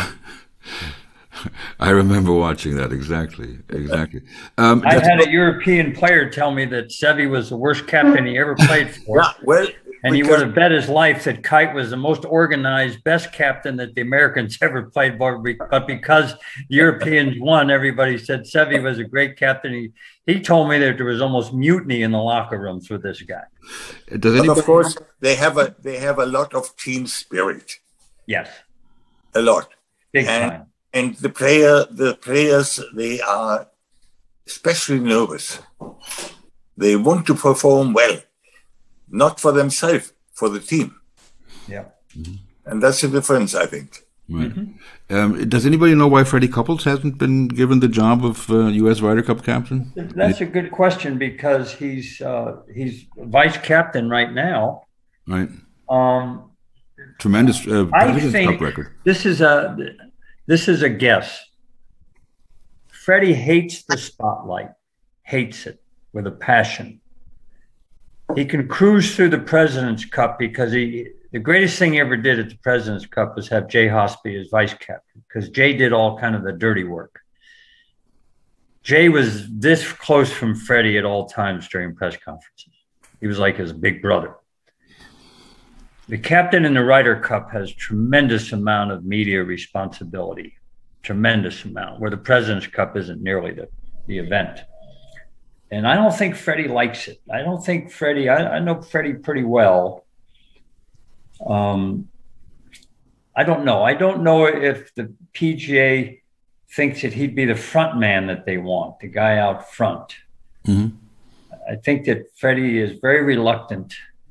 [SPEAKER 2] I remember watching that, exactly, exactly. Um,
[SPEAKER 5] I had a European player tell me that Seve was the worst captain he ever played for.
[SPEAKER 3] Yeah, well,
[SPEAKER 5] and he would have bet his life that Kite was the most organized, best captain that the Americans ever played for. But because the Europeans won, everybody said Seve was a great captain. He, he told me that there was almost mutiny in the locker rooms with this guy.
[SPEAKER 2] Does anybody-
[SPEAKER 3] but of course, they have a they have a lot of team spirit.
[SPEAKER 5] Yes,
[SPEAKER 3] a lot.
[SPEAKER 5] Big
[SPEAKER 3] and,
[SPEAKER 5] time.
[SPEAKER 3] And the player, the players, they are especially nervous. They want to perform well. Not for themselves, for the team.
[SPEAKER 5] Yeah.
[SPEAKER 2] Mm-hmm.
[SPEAKER 3] And that's the difference, I think.
[SPEAKER 2] Right. Mm-hmm. Um, does anybody know why Freddie Couples hasn't been given the job of uh, U S Ryder Cup captain?
[SPEAKER 5] That's a good question because he's uh, he's vice captain right now.
[SPEAKER 2] Right.
[SPEAKER 5] Um,
[SPEAKER 2] Tremendous uh,
[SPEAKER 5] I think
[SPEAKER 2] Cup record.
[SPEAKER 5] This is a this is a guess. Freddie hates the spotlight, hates it with a passion. He can cruise through the President's Cup because he, the greatest thing he ever did at the President's Cup was have Jay Hospi as vice captain because Jay did all kind of the dirty work. Jay was this close from Freddie at all times during press conferences. He was like his big brother. The captain in the Ryder Cup has tremendous amount of media responsibility, tremendous amount, where the President's Cup isn't nearly the, the event. And I don't think Freddie likes it. I don't think Freddie, I, I know Freddie pretty well. Um, I don't know. I don't know if the P G A thinks that he'd be the front man that they want, the guy out front. Mm-hmm. I think that Freddie is very reluctant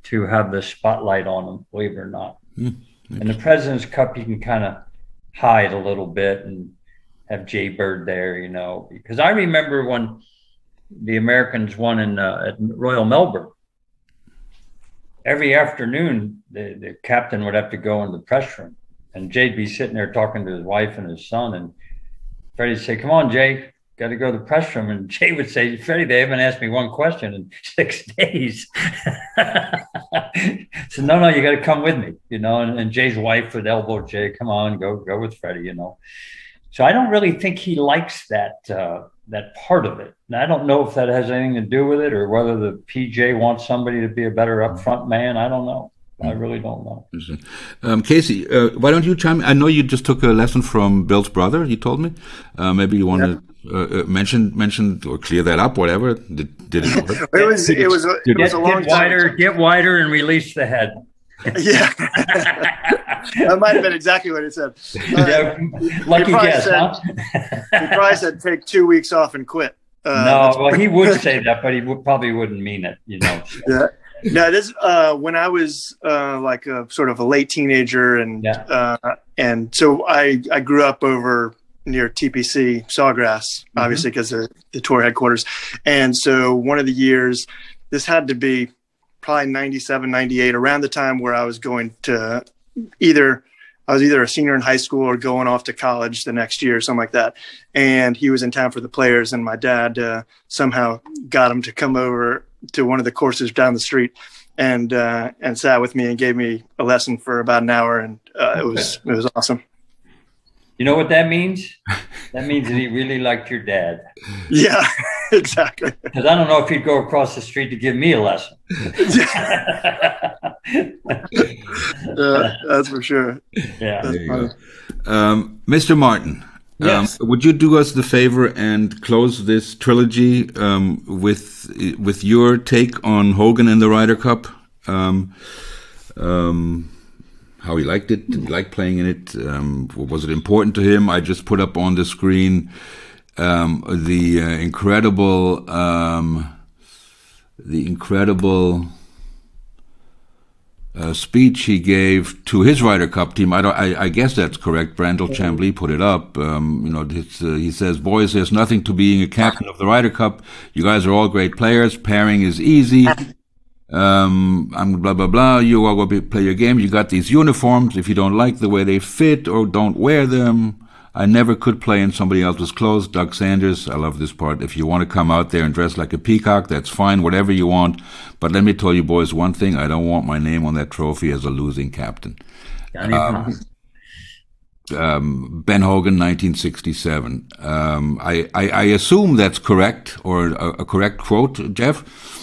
[SPEAKER 5] to have the spotlight on him, believe it or not.
[SPEAKER 2] Mm.
[SPEAKER 5] In the President's Cup, you can kind of hide a little bit and have Jay Bird there, you know, because I remember when the Americans won in uh, at Royal Melbourne. Every afternoon, the, the captain would have to go in the press room, and Jay'd be sitting there talking to his wife and his son, and Freddie'd say, "Come on, Jay, got to go to the press room." And Jay would say, "Freddie, they haven't asked me one question in six days." So, no, no, you got to come with me, you know, and, and Jay's wife would elbow Jay, "Come on, go, go with Freddie," you know. So I don't really think he likes that, uh, that part of it. And I don't know if that has anything to do with it or whether the P J wants somebody to be a better upfront man. I don't know. I really don't know.
[SPEAKER 2] Um, Casey, uh, why don't you chime in? I know you just took a lesson from Bill's brother, you told me. Uh, maybe you want to uh, mention, mention or clear that up, whatever. Did, did it work?
[SPEAKER 6] It was, it was, a, it was a long
[SPEAKER 5] get
[SPEAKER 6] time.
[SPEAKER 5] Wider, get wider and release the head.
[SPEAKER 6] Yeah. That might have been exactly what it said. Uh,
[SPEAKER 5] Yeah, lucky guess,
[SPEAKER 6] said,
[SPEAKER 5] huh?
[SPEAKER 6] He probably said take two weeks off and quit. Uh,
[SPEAKER 5] No, well, he would say that, but he would, probably wouldn't mean it, you know. So.
[SPEAKER 6] Yeah. No, this uh, when I was uh, like a sort of a late teenager, and
[SPEAKER 5] Yeah.
[SPEAKER 6] uh, and so I I grew up over near T P C Sawgrass, obviously because of the tour headquarters, and so one of the years, this had to be probably ninety-seven, ninety-eight, around the time where I was going to either. I was either a senior in high school or going off to college the next year or something like that. And he was in town for the Players, and my dad uh, somehow got him to come over to one of the courses down the street and uh, and sat with me and gave me a lesson for about an hour. And uh, it was it was awesome.
[SPEAKER 5] You know what that means? That means that he really liked your dad.
[SPEAKER 6] Yeah, exactly.
[SPEAKER 5] Because I don't know if he'd go across the street to give me a lesson.
[SPEAKER 6] Uh, that's for sure.
[SPEAKER 5] Yeah.
[SPEAKER 6] That's
[SPEAKER 2] There you
[SPEAKER 6] funny.
[SPEAKER 2] go. Um, Mister Martin,
[SPEAKER 4] Yes.
[SPEAKER 2] um, would you do us the favor and close this trilogy um, with with your take on Hogan and the Ryder Cup? Um, um, how he liked it, did he like playing in it? Um, was it important to him? I just put up on the screen um, the uh, incredible, um, the incredible. Uh, speech he gave to his Ryder Cup team. I, don't, I, I guess that's correct. Brandel Chambly put it up. Um, you know, it's, uh, he says, "Boys, there's nothing to being a captain of the Ryder Cup. You guys are all great players. Pairing is easy. Um, I'm blah blah blah. You all go be, play your game. You got these uniforms. If you don't like the way they fit or don't wear them, I never could play in somebody else's clothes." Doug Sanders, I love this part. "If you want to come out there and dress like a peacock, that's fine, whatever you want. But let me tell you boys one thing, I don't want my name on that trophy as a losing captain." Um, um, Ben Hogan, nineteen sixty-seven. Um, I, I, I assume that's correct, or a, a correct quote, Jeff?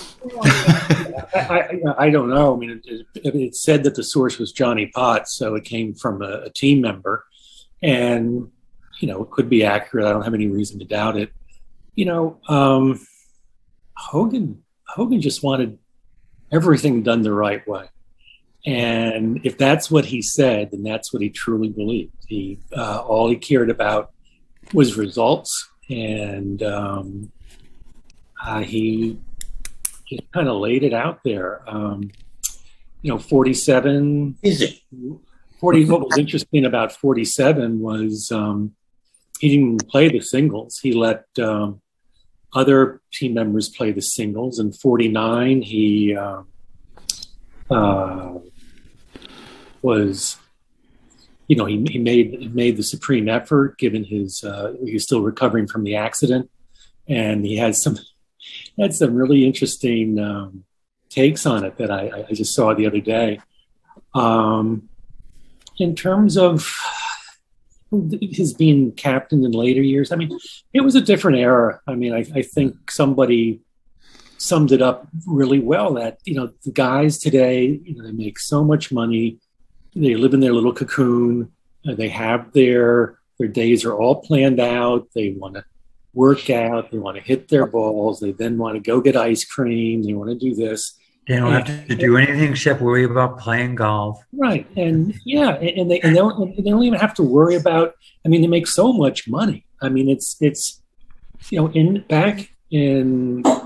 [SPEAKER 4] I, I, I don't know. I mean, it, it, it said that the source was Johnny Potts, so it came from a, a team member. And, you know, it could be accurate. I don't have any reason to doubt it. You know, um, Hogan, Hogan just wanted everything done the right way. And if that's what he said, then that's what he truly believed. He, uh, all he cared about was results. And um, uh, he just kind of laid it out there. Um, you know, forty-seven.
[SPEAKER 3] Is it?
[SPEAKER 4] forty, what was interesting about forty-seven was um, he didn't play the singles. He let um, other team members play the singles. In forty-nine, he uh, uh, was, you know, he, he made he made the supreme effort given his, uh, he was still recovering from the accident. And he had some, had some really interesting um, takes on it that I, I just saw the other day. Um, In terms of his being captain in later years, I mean, it was a different era. I mean, I, I think somebody summed it up really well that, you know, the guys today, you know, they make so much money. They live in their little cocoon. Uh, they have their, their days are all planned out. They want to work out. They want to hit their balls. They then want to go get ice cream. They want to do this.
[SPEAKER 5] They don't have to do anything except worry about playing golf.
[SPEAKER 4] Right. And yeah, and they and they don't, they don't even have to worry about, I mean, they make so much money. I mean, it's, it's, you know, in back in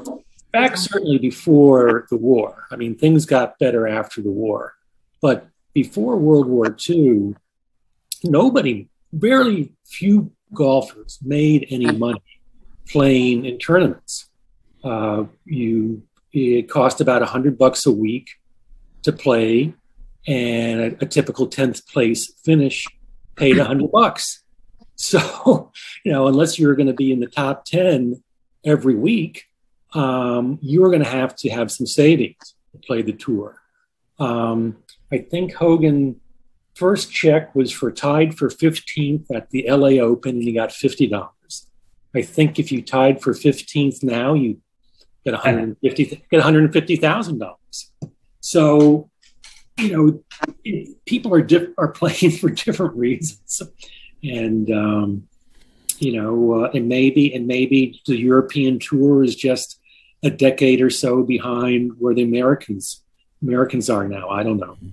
[SPEAKER 4] back certainly before the war. I mean, things got better after the war. But before World War Two, nobody, very few golfers made any money playing in tournaments. Uh, you, it cost about a hundred bucks a week to play, and a, a typical tenth place finish paid a hundred bucks. So, you know, unless you're going to be in the top ten every week, um, you're going to have to have some savings to play the tour. Um, I think Hogan first check was for tied for fifteenth at the L A Open, and he got fifty dollars. I think if you tied for fifteenth now, you get one hundred fifty get one hundred fifty thousand dollars. So, you know, it, people are diff- are playing for different reasons, and um, you know, uh, and maybe and maybe the European tour is just a decade or so behind where the Americans Americans are now. I don't know.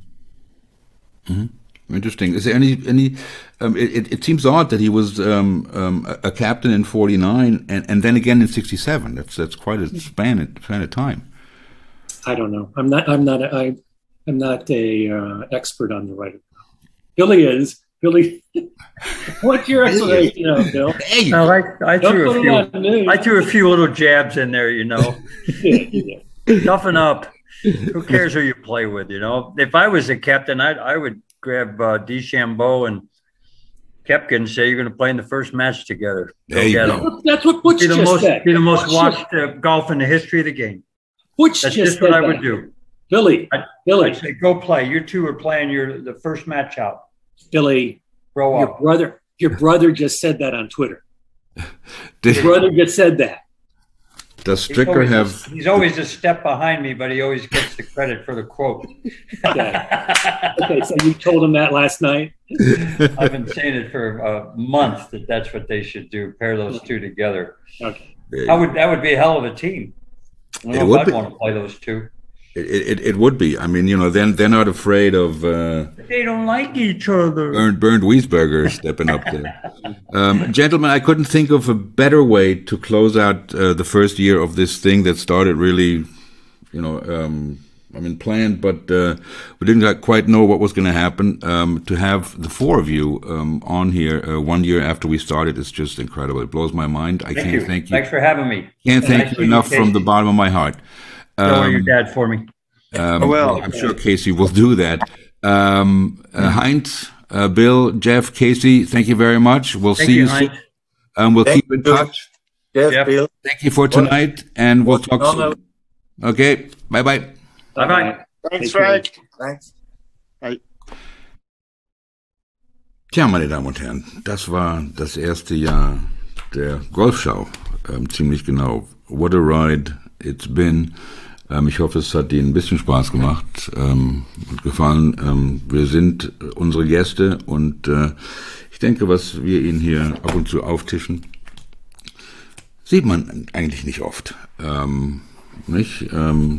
[SPEAKER 2] Mm-hmm. Interesting. Is there any any? Um, it, it seems odd that he was um, um, a captain in forty-nine and, and then again in sixty-seven. That's that's quite a span of, span of time.
[SPEAKER 4] I don't know. I'm not. I'm not. A, I, I'm not a uh, expert on the right. Billy is. Billy, what's your explanation, you know, Bill?
[SPEAKER 2] Hey,
[SPEAKER 5] no, I, I threw a few. I threw a few little jabs in there, you know.
[SPEAKER 4] Yeah, yeah.
[SPEAKER 5] Toughen up. Who cares who you play with? You know, if I was a captain, I I would grab uh, DeChambeau and Koepka and say, "You're going to play in the first match together." Go
[SPEAKER 2] there you
[SPEAKER 5] get
[SPEAKER 2] go.
[SPEAKER 5] them.
[SPEAKER 4] That's what Butch
[SPEAKER 5] be the
[SPEAKER 4] just
[SPEAKER 5] most,
[SPEAKER 4] said.
[SPEAKER 5] Be the most
[SPEAKER 4] Butch
[SPEAKER 5] watched uh, golf in the history of the game.
[SPEAKER 4] Butch
[SPEAKER 5] That's
[SPEAKER 4] just
[SPEAKER 5] just what
[SPEAKER 4] said
[SPEAKER 5] I would
[SPEAKER 4] that.
[SPEAKER 5] do.
[SPEAKER 4] Billy,
[SPEAKER 5] I'd,
[SPEAKER 4] Billy,
[SPEAKER 5] I'd say, "Go play. You two are playing your the first match out.
[SPEAKER 4] Billy,
[SPEAKER 5] Grow
[SPEAKER 4] your
[SPEAKER 5] up."
[SPEAKER 4] brother, your brother just said that on Twitter.
[SPEAKER 2] Did-
[SPEAKER 4] Your brother just said that.
[SPEAKER 2] Does
[SPEAKER 5] He's
[SPEAKER 2] Stricker
[SPEAKER 5] always,
[SPEAKER 2] have?
[SPEAKER 5] he's always a step behind me, but he always gets the credit for the quote.
[SPEAKER 4] Yeah. Okay, so you told him that last night.
[SPEAKER 5] I've been saying it for a month that that's what they should do. Pair those two together.
[SPEAKER 4] Okay.
[SPEAKER 5] That would that would be a hell of a team. I don't
[SPEAKER 2] It
[SPEAKER 5] know
[SPEAKER 2] would
[SPEAKER 5] if I'd
[SPEAKER 2] be.
[SPEAKER 5] want to play those two.
[SPEAKER 2] It, it it would be. I mean, you know, then they're not afraid of uh,
[SPEAKER 5] They don't like each other.
[SPEAKER 2] Bernd Bernd Wiesberger stepping up there. Um, gentlemen, I couldn't think of a better way to close out uh, the first year of this thing that started really, you know, um, I mean, planned, but uh, we didn't quite know what was going to happen. Um, to have the four of you um, on here uh, one year after we started is just incredible. It blows my mind. I
[SPEAKER 5] Thank
[SPEAKER 2] can't
[SPEAKER 5] you.
[SPEAKER 2] thank you.
[SPEAKER 5] Thanks for having me.
[SPEAKER 2] Can't thank
[SPEAKER 5] Nice
[SPEAKER 2] you enough
[SPEAKER 5] meeting you,
[SPEAKER 2] from the
[SPEAKER 5] Casey.
[SPEAKER 2] bottom of my heart.
[SPEAKER 5] Show
[SPEAKER 2] Um,
[SPEAKER 5] your dad for me.
[SPEAKER 2] Um,
[SPEAKER 6] Oh, well.
[SPEAKER 2] well, I'm sure Casey will do that. Um, uh, Heinz, uh, Bill, Jeff, Casey, thank you very much. We'll
[SPEAKER 5] Thank
[SPEAKER 2] see
[SPEAKER 5] you,
[SPEAKER 2] you soon.
[SPEAKER 5] Heinz.
[SPEAKER 2] Um, we'll
[SPEAKER 3] Thank
[SPEAKER 2] keep in
[SPEAKER 3] you.
[SPEAKER 2] touch.
[SPEAKER 3] Jeff,
[SPEAKER 5] Yep.
[SPEAKER 3] Bill.
[SPEAKER 2] Thank you for tonight, and we'll
[SPEAKER 3] What
[SPEAKER 2] talk
[SPEAKER 3] an honor.
[SPEAKER 2] soon. Okay, bye-bye.
[SPEAKER 5] Bye bye.
[SPEAKER 6] Thanks,
[SPEAKER 4] Take care.
[SPEAKER 6] Frank.
[SPEAKER 3] Thanks.
[SPEAKER 2] Tja, meine Damen und Herren, das war das erste Jahr der Golfschau. Ähm, ziemlich genau. What a ride it's been. Ähm, ich hoffe, es hat Ihnen ein bisschen Spaß gemacht ähm, und gefallen. Ähm, wir sind unsere Gäste und äh, ich denke, was wir Ihnen hier ab und zu auftischen, sieht man eigentlich nicht oft. Ähm, nicht? Ähm,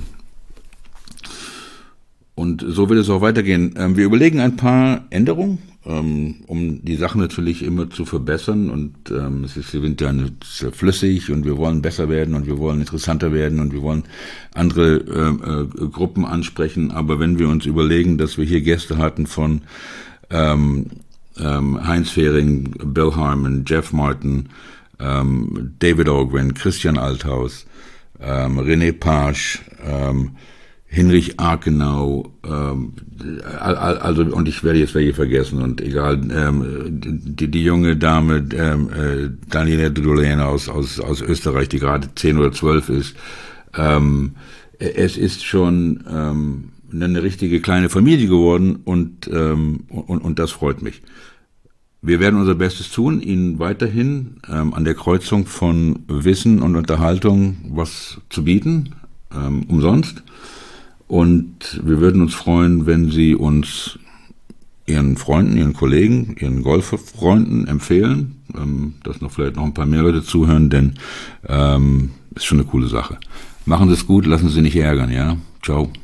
[SPEAKER 2] und so wird es auch weitergehen. Ähm, wir überlegen ein paar Änderungen, ähm, um die Sachen natürlich immer zu verbessern. Und ähm, es ist, wir sind ja nicht flüssig und wir wollen besser werden und wir wollen interessanter werden und wir wollen andere äh, äh, Gruppen ansprechen. Aber wenn wir uns überlegen, dass wir hier Gäste hatten von ähm, ähm, Heinz Fehring, Bill Harmon, Jeff Martin, ähm, David Ogren, Christian Althaus, ähm, René Pasch, ähm, Hinrich Arkenau, ähm, also, und ich werde jetzt welche vergessen, und egal, ähm, die, die junge Dame, ähm, äh, Daniela Dudolena aus, aus, aus Österreich, die gerade zehn oder zwölf ist, ähm, es ist schon ähm, eine richtige kleine Familie geworden, und, ähm, und, und das freut mich. Wir werden unser Bestes tun, Ihnen weiterhin ähm, an der Kreuzung von Wissen und Unterhaltung was zu bieten, ähm, umsonst. Und wir würden uns freuen, wenn Sie uns Ihren Freunden, Ihren Kollegen, Ihren Golffreunden empfehlen, ähm, dass noch vielleicht noch ein paar mehr Leute zuhören, denn ähm, ist schon eine coole Sache. Machen Sie es gut, lassen Sie sich nicht ärgern, ja? Ciao.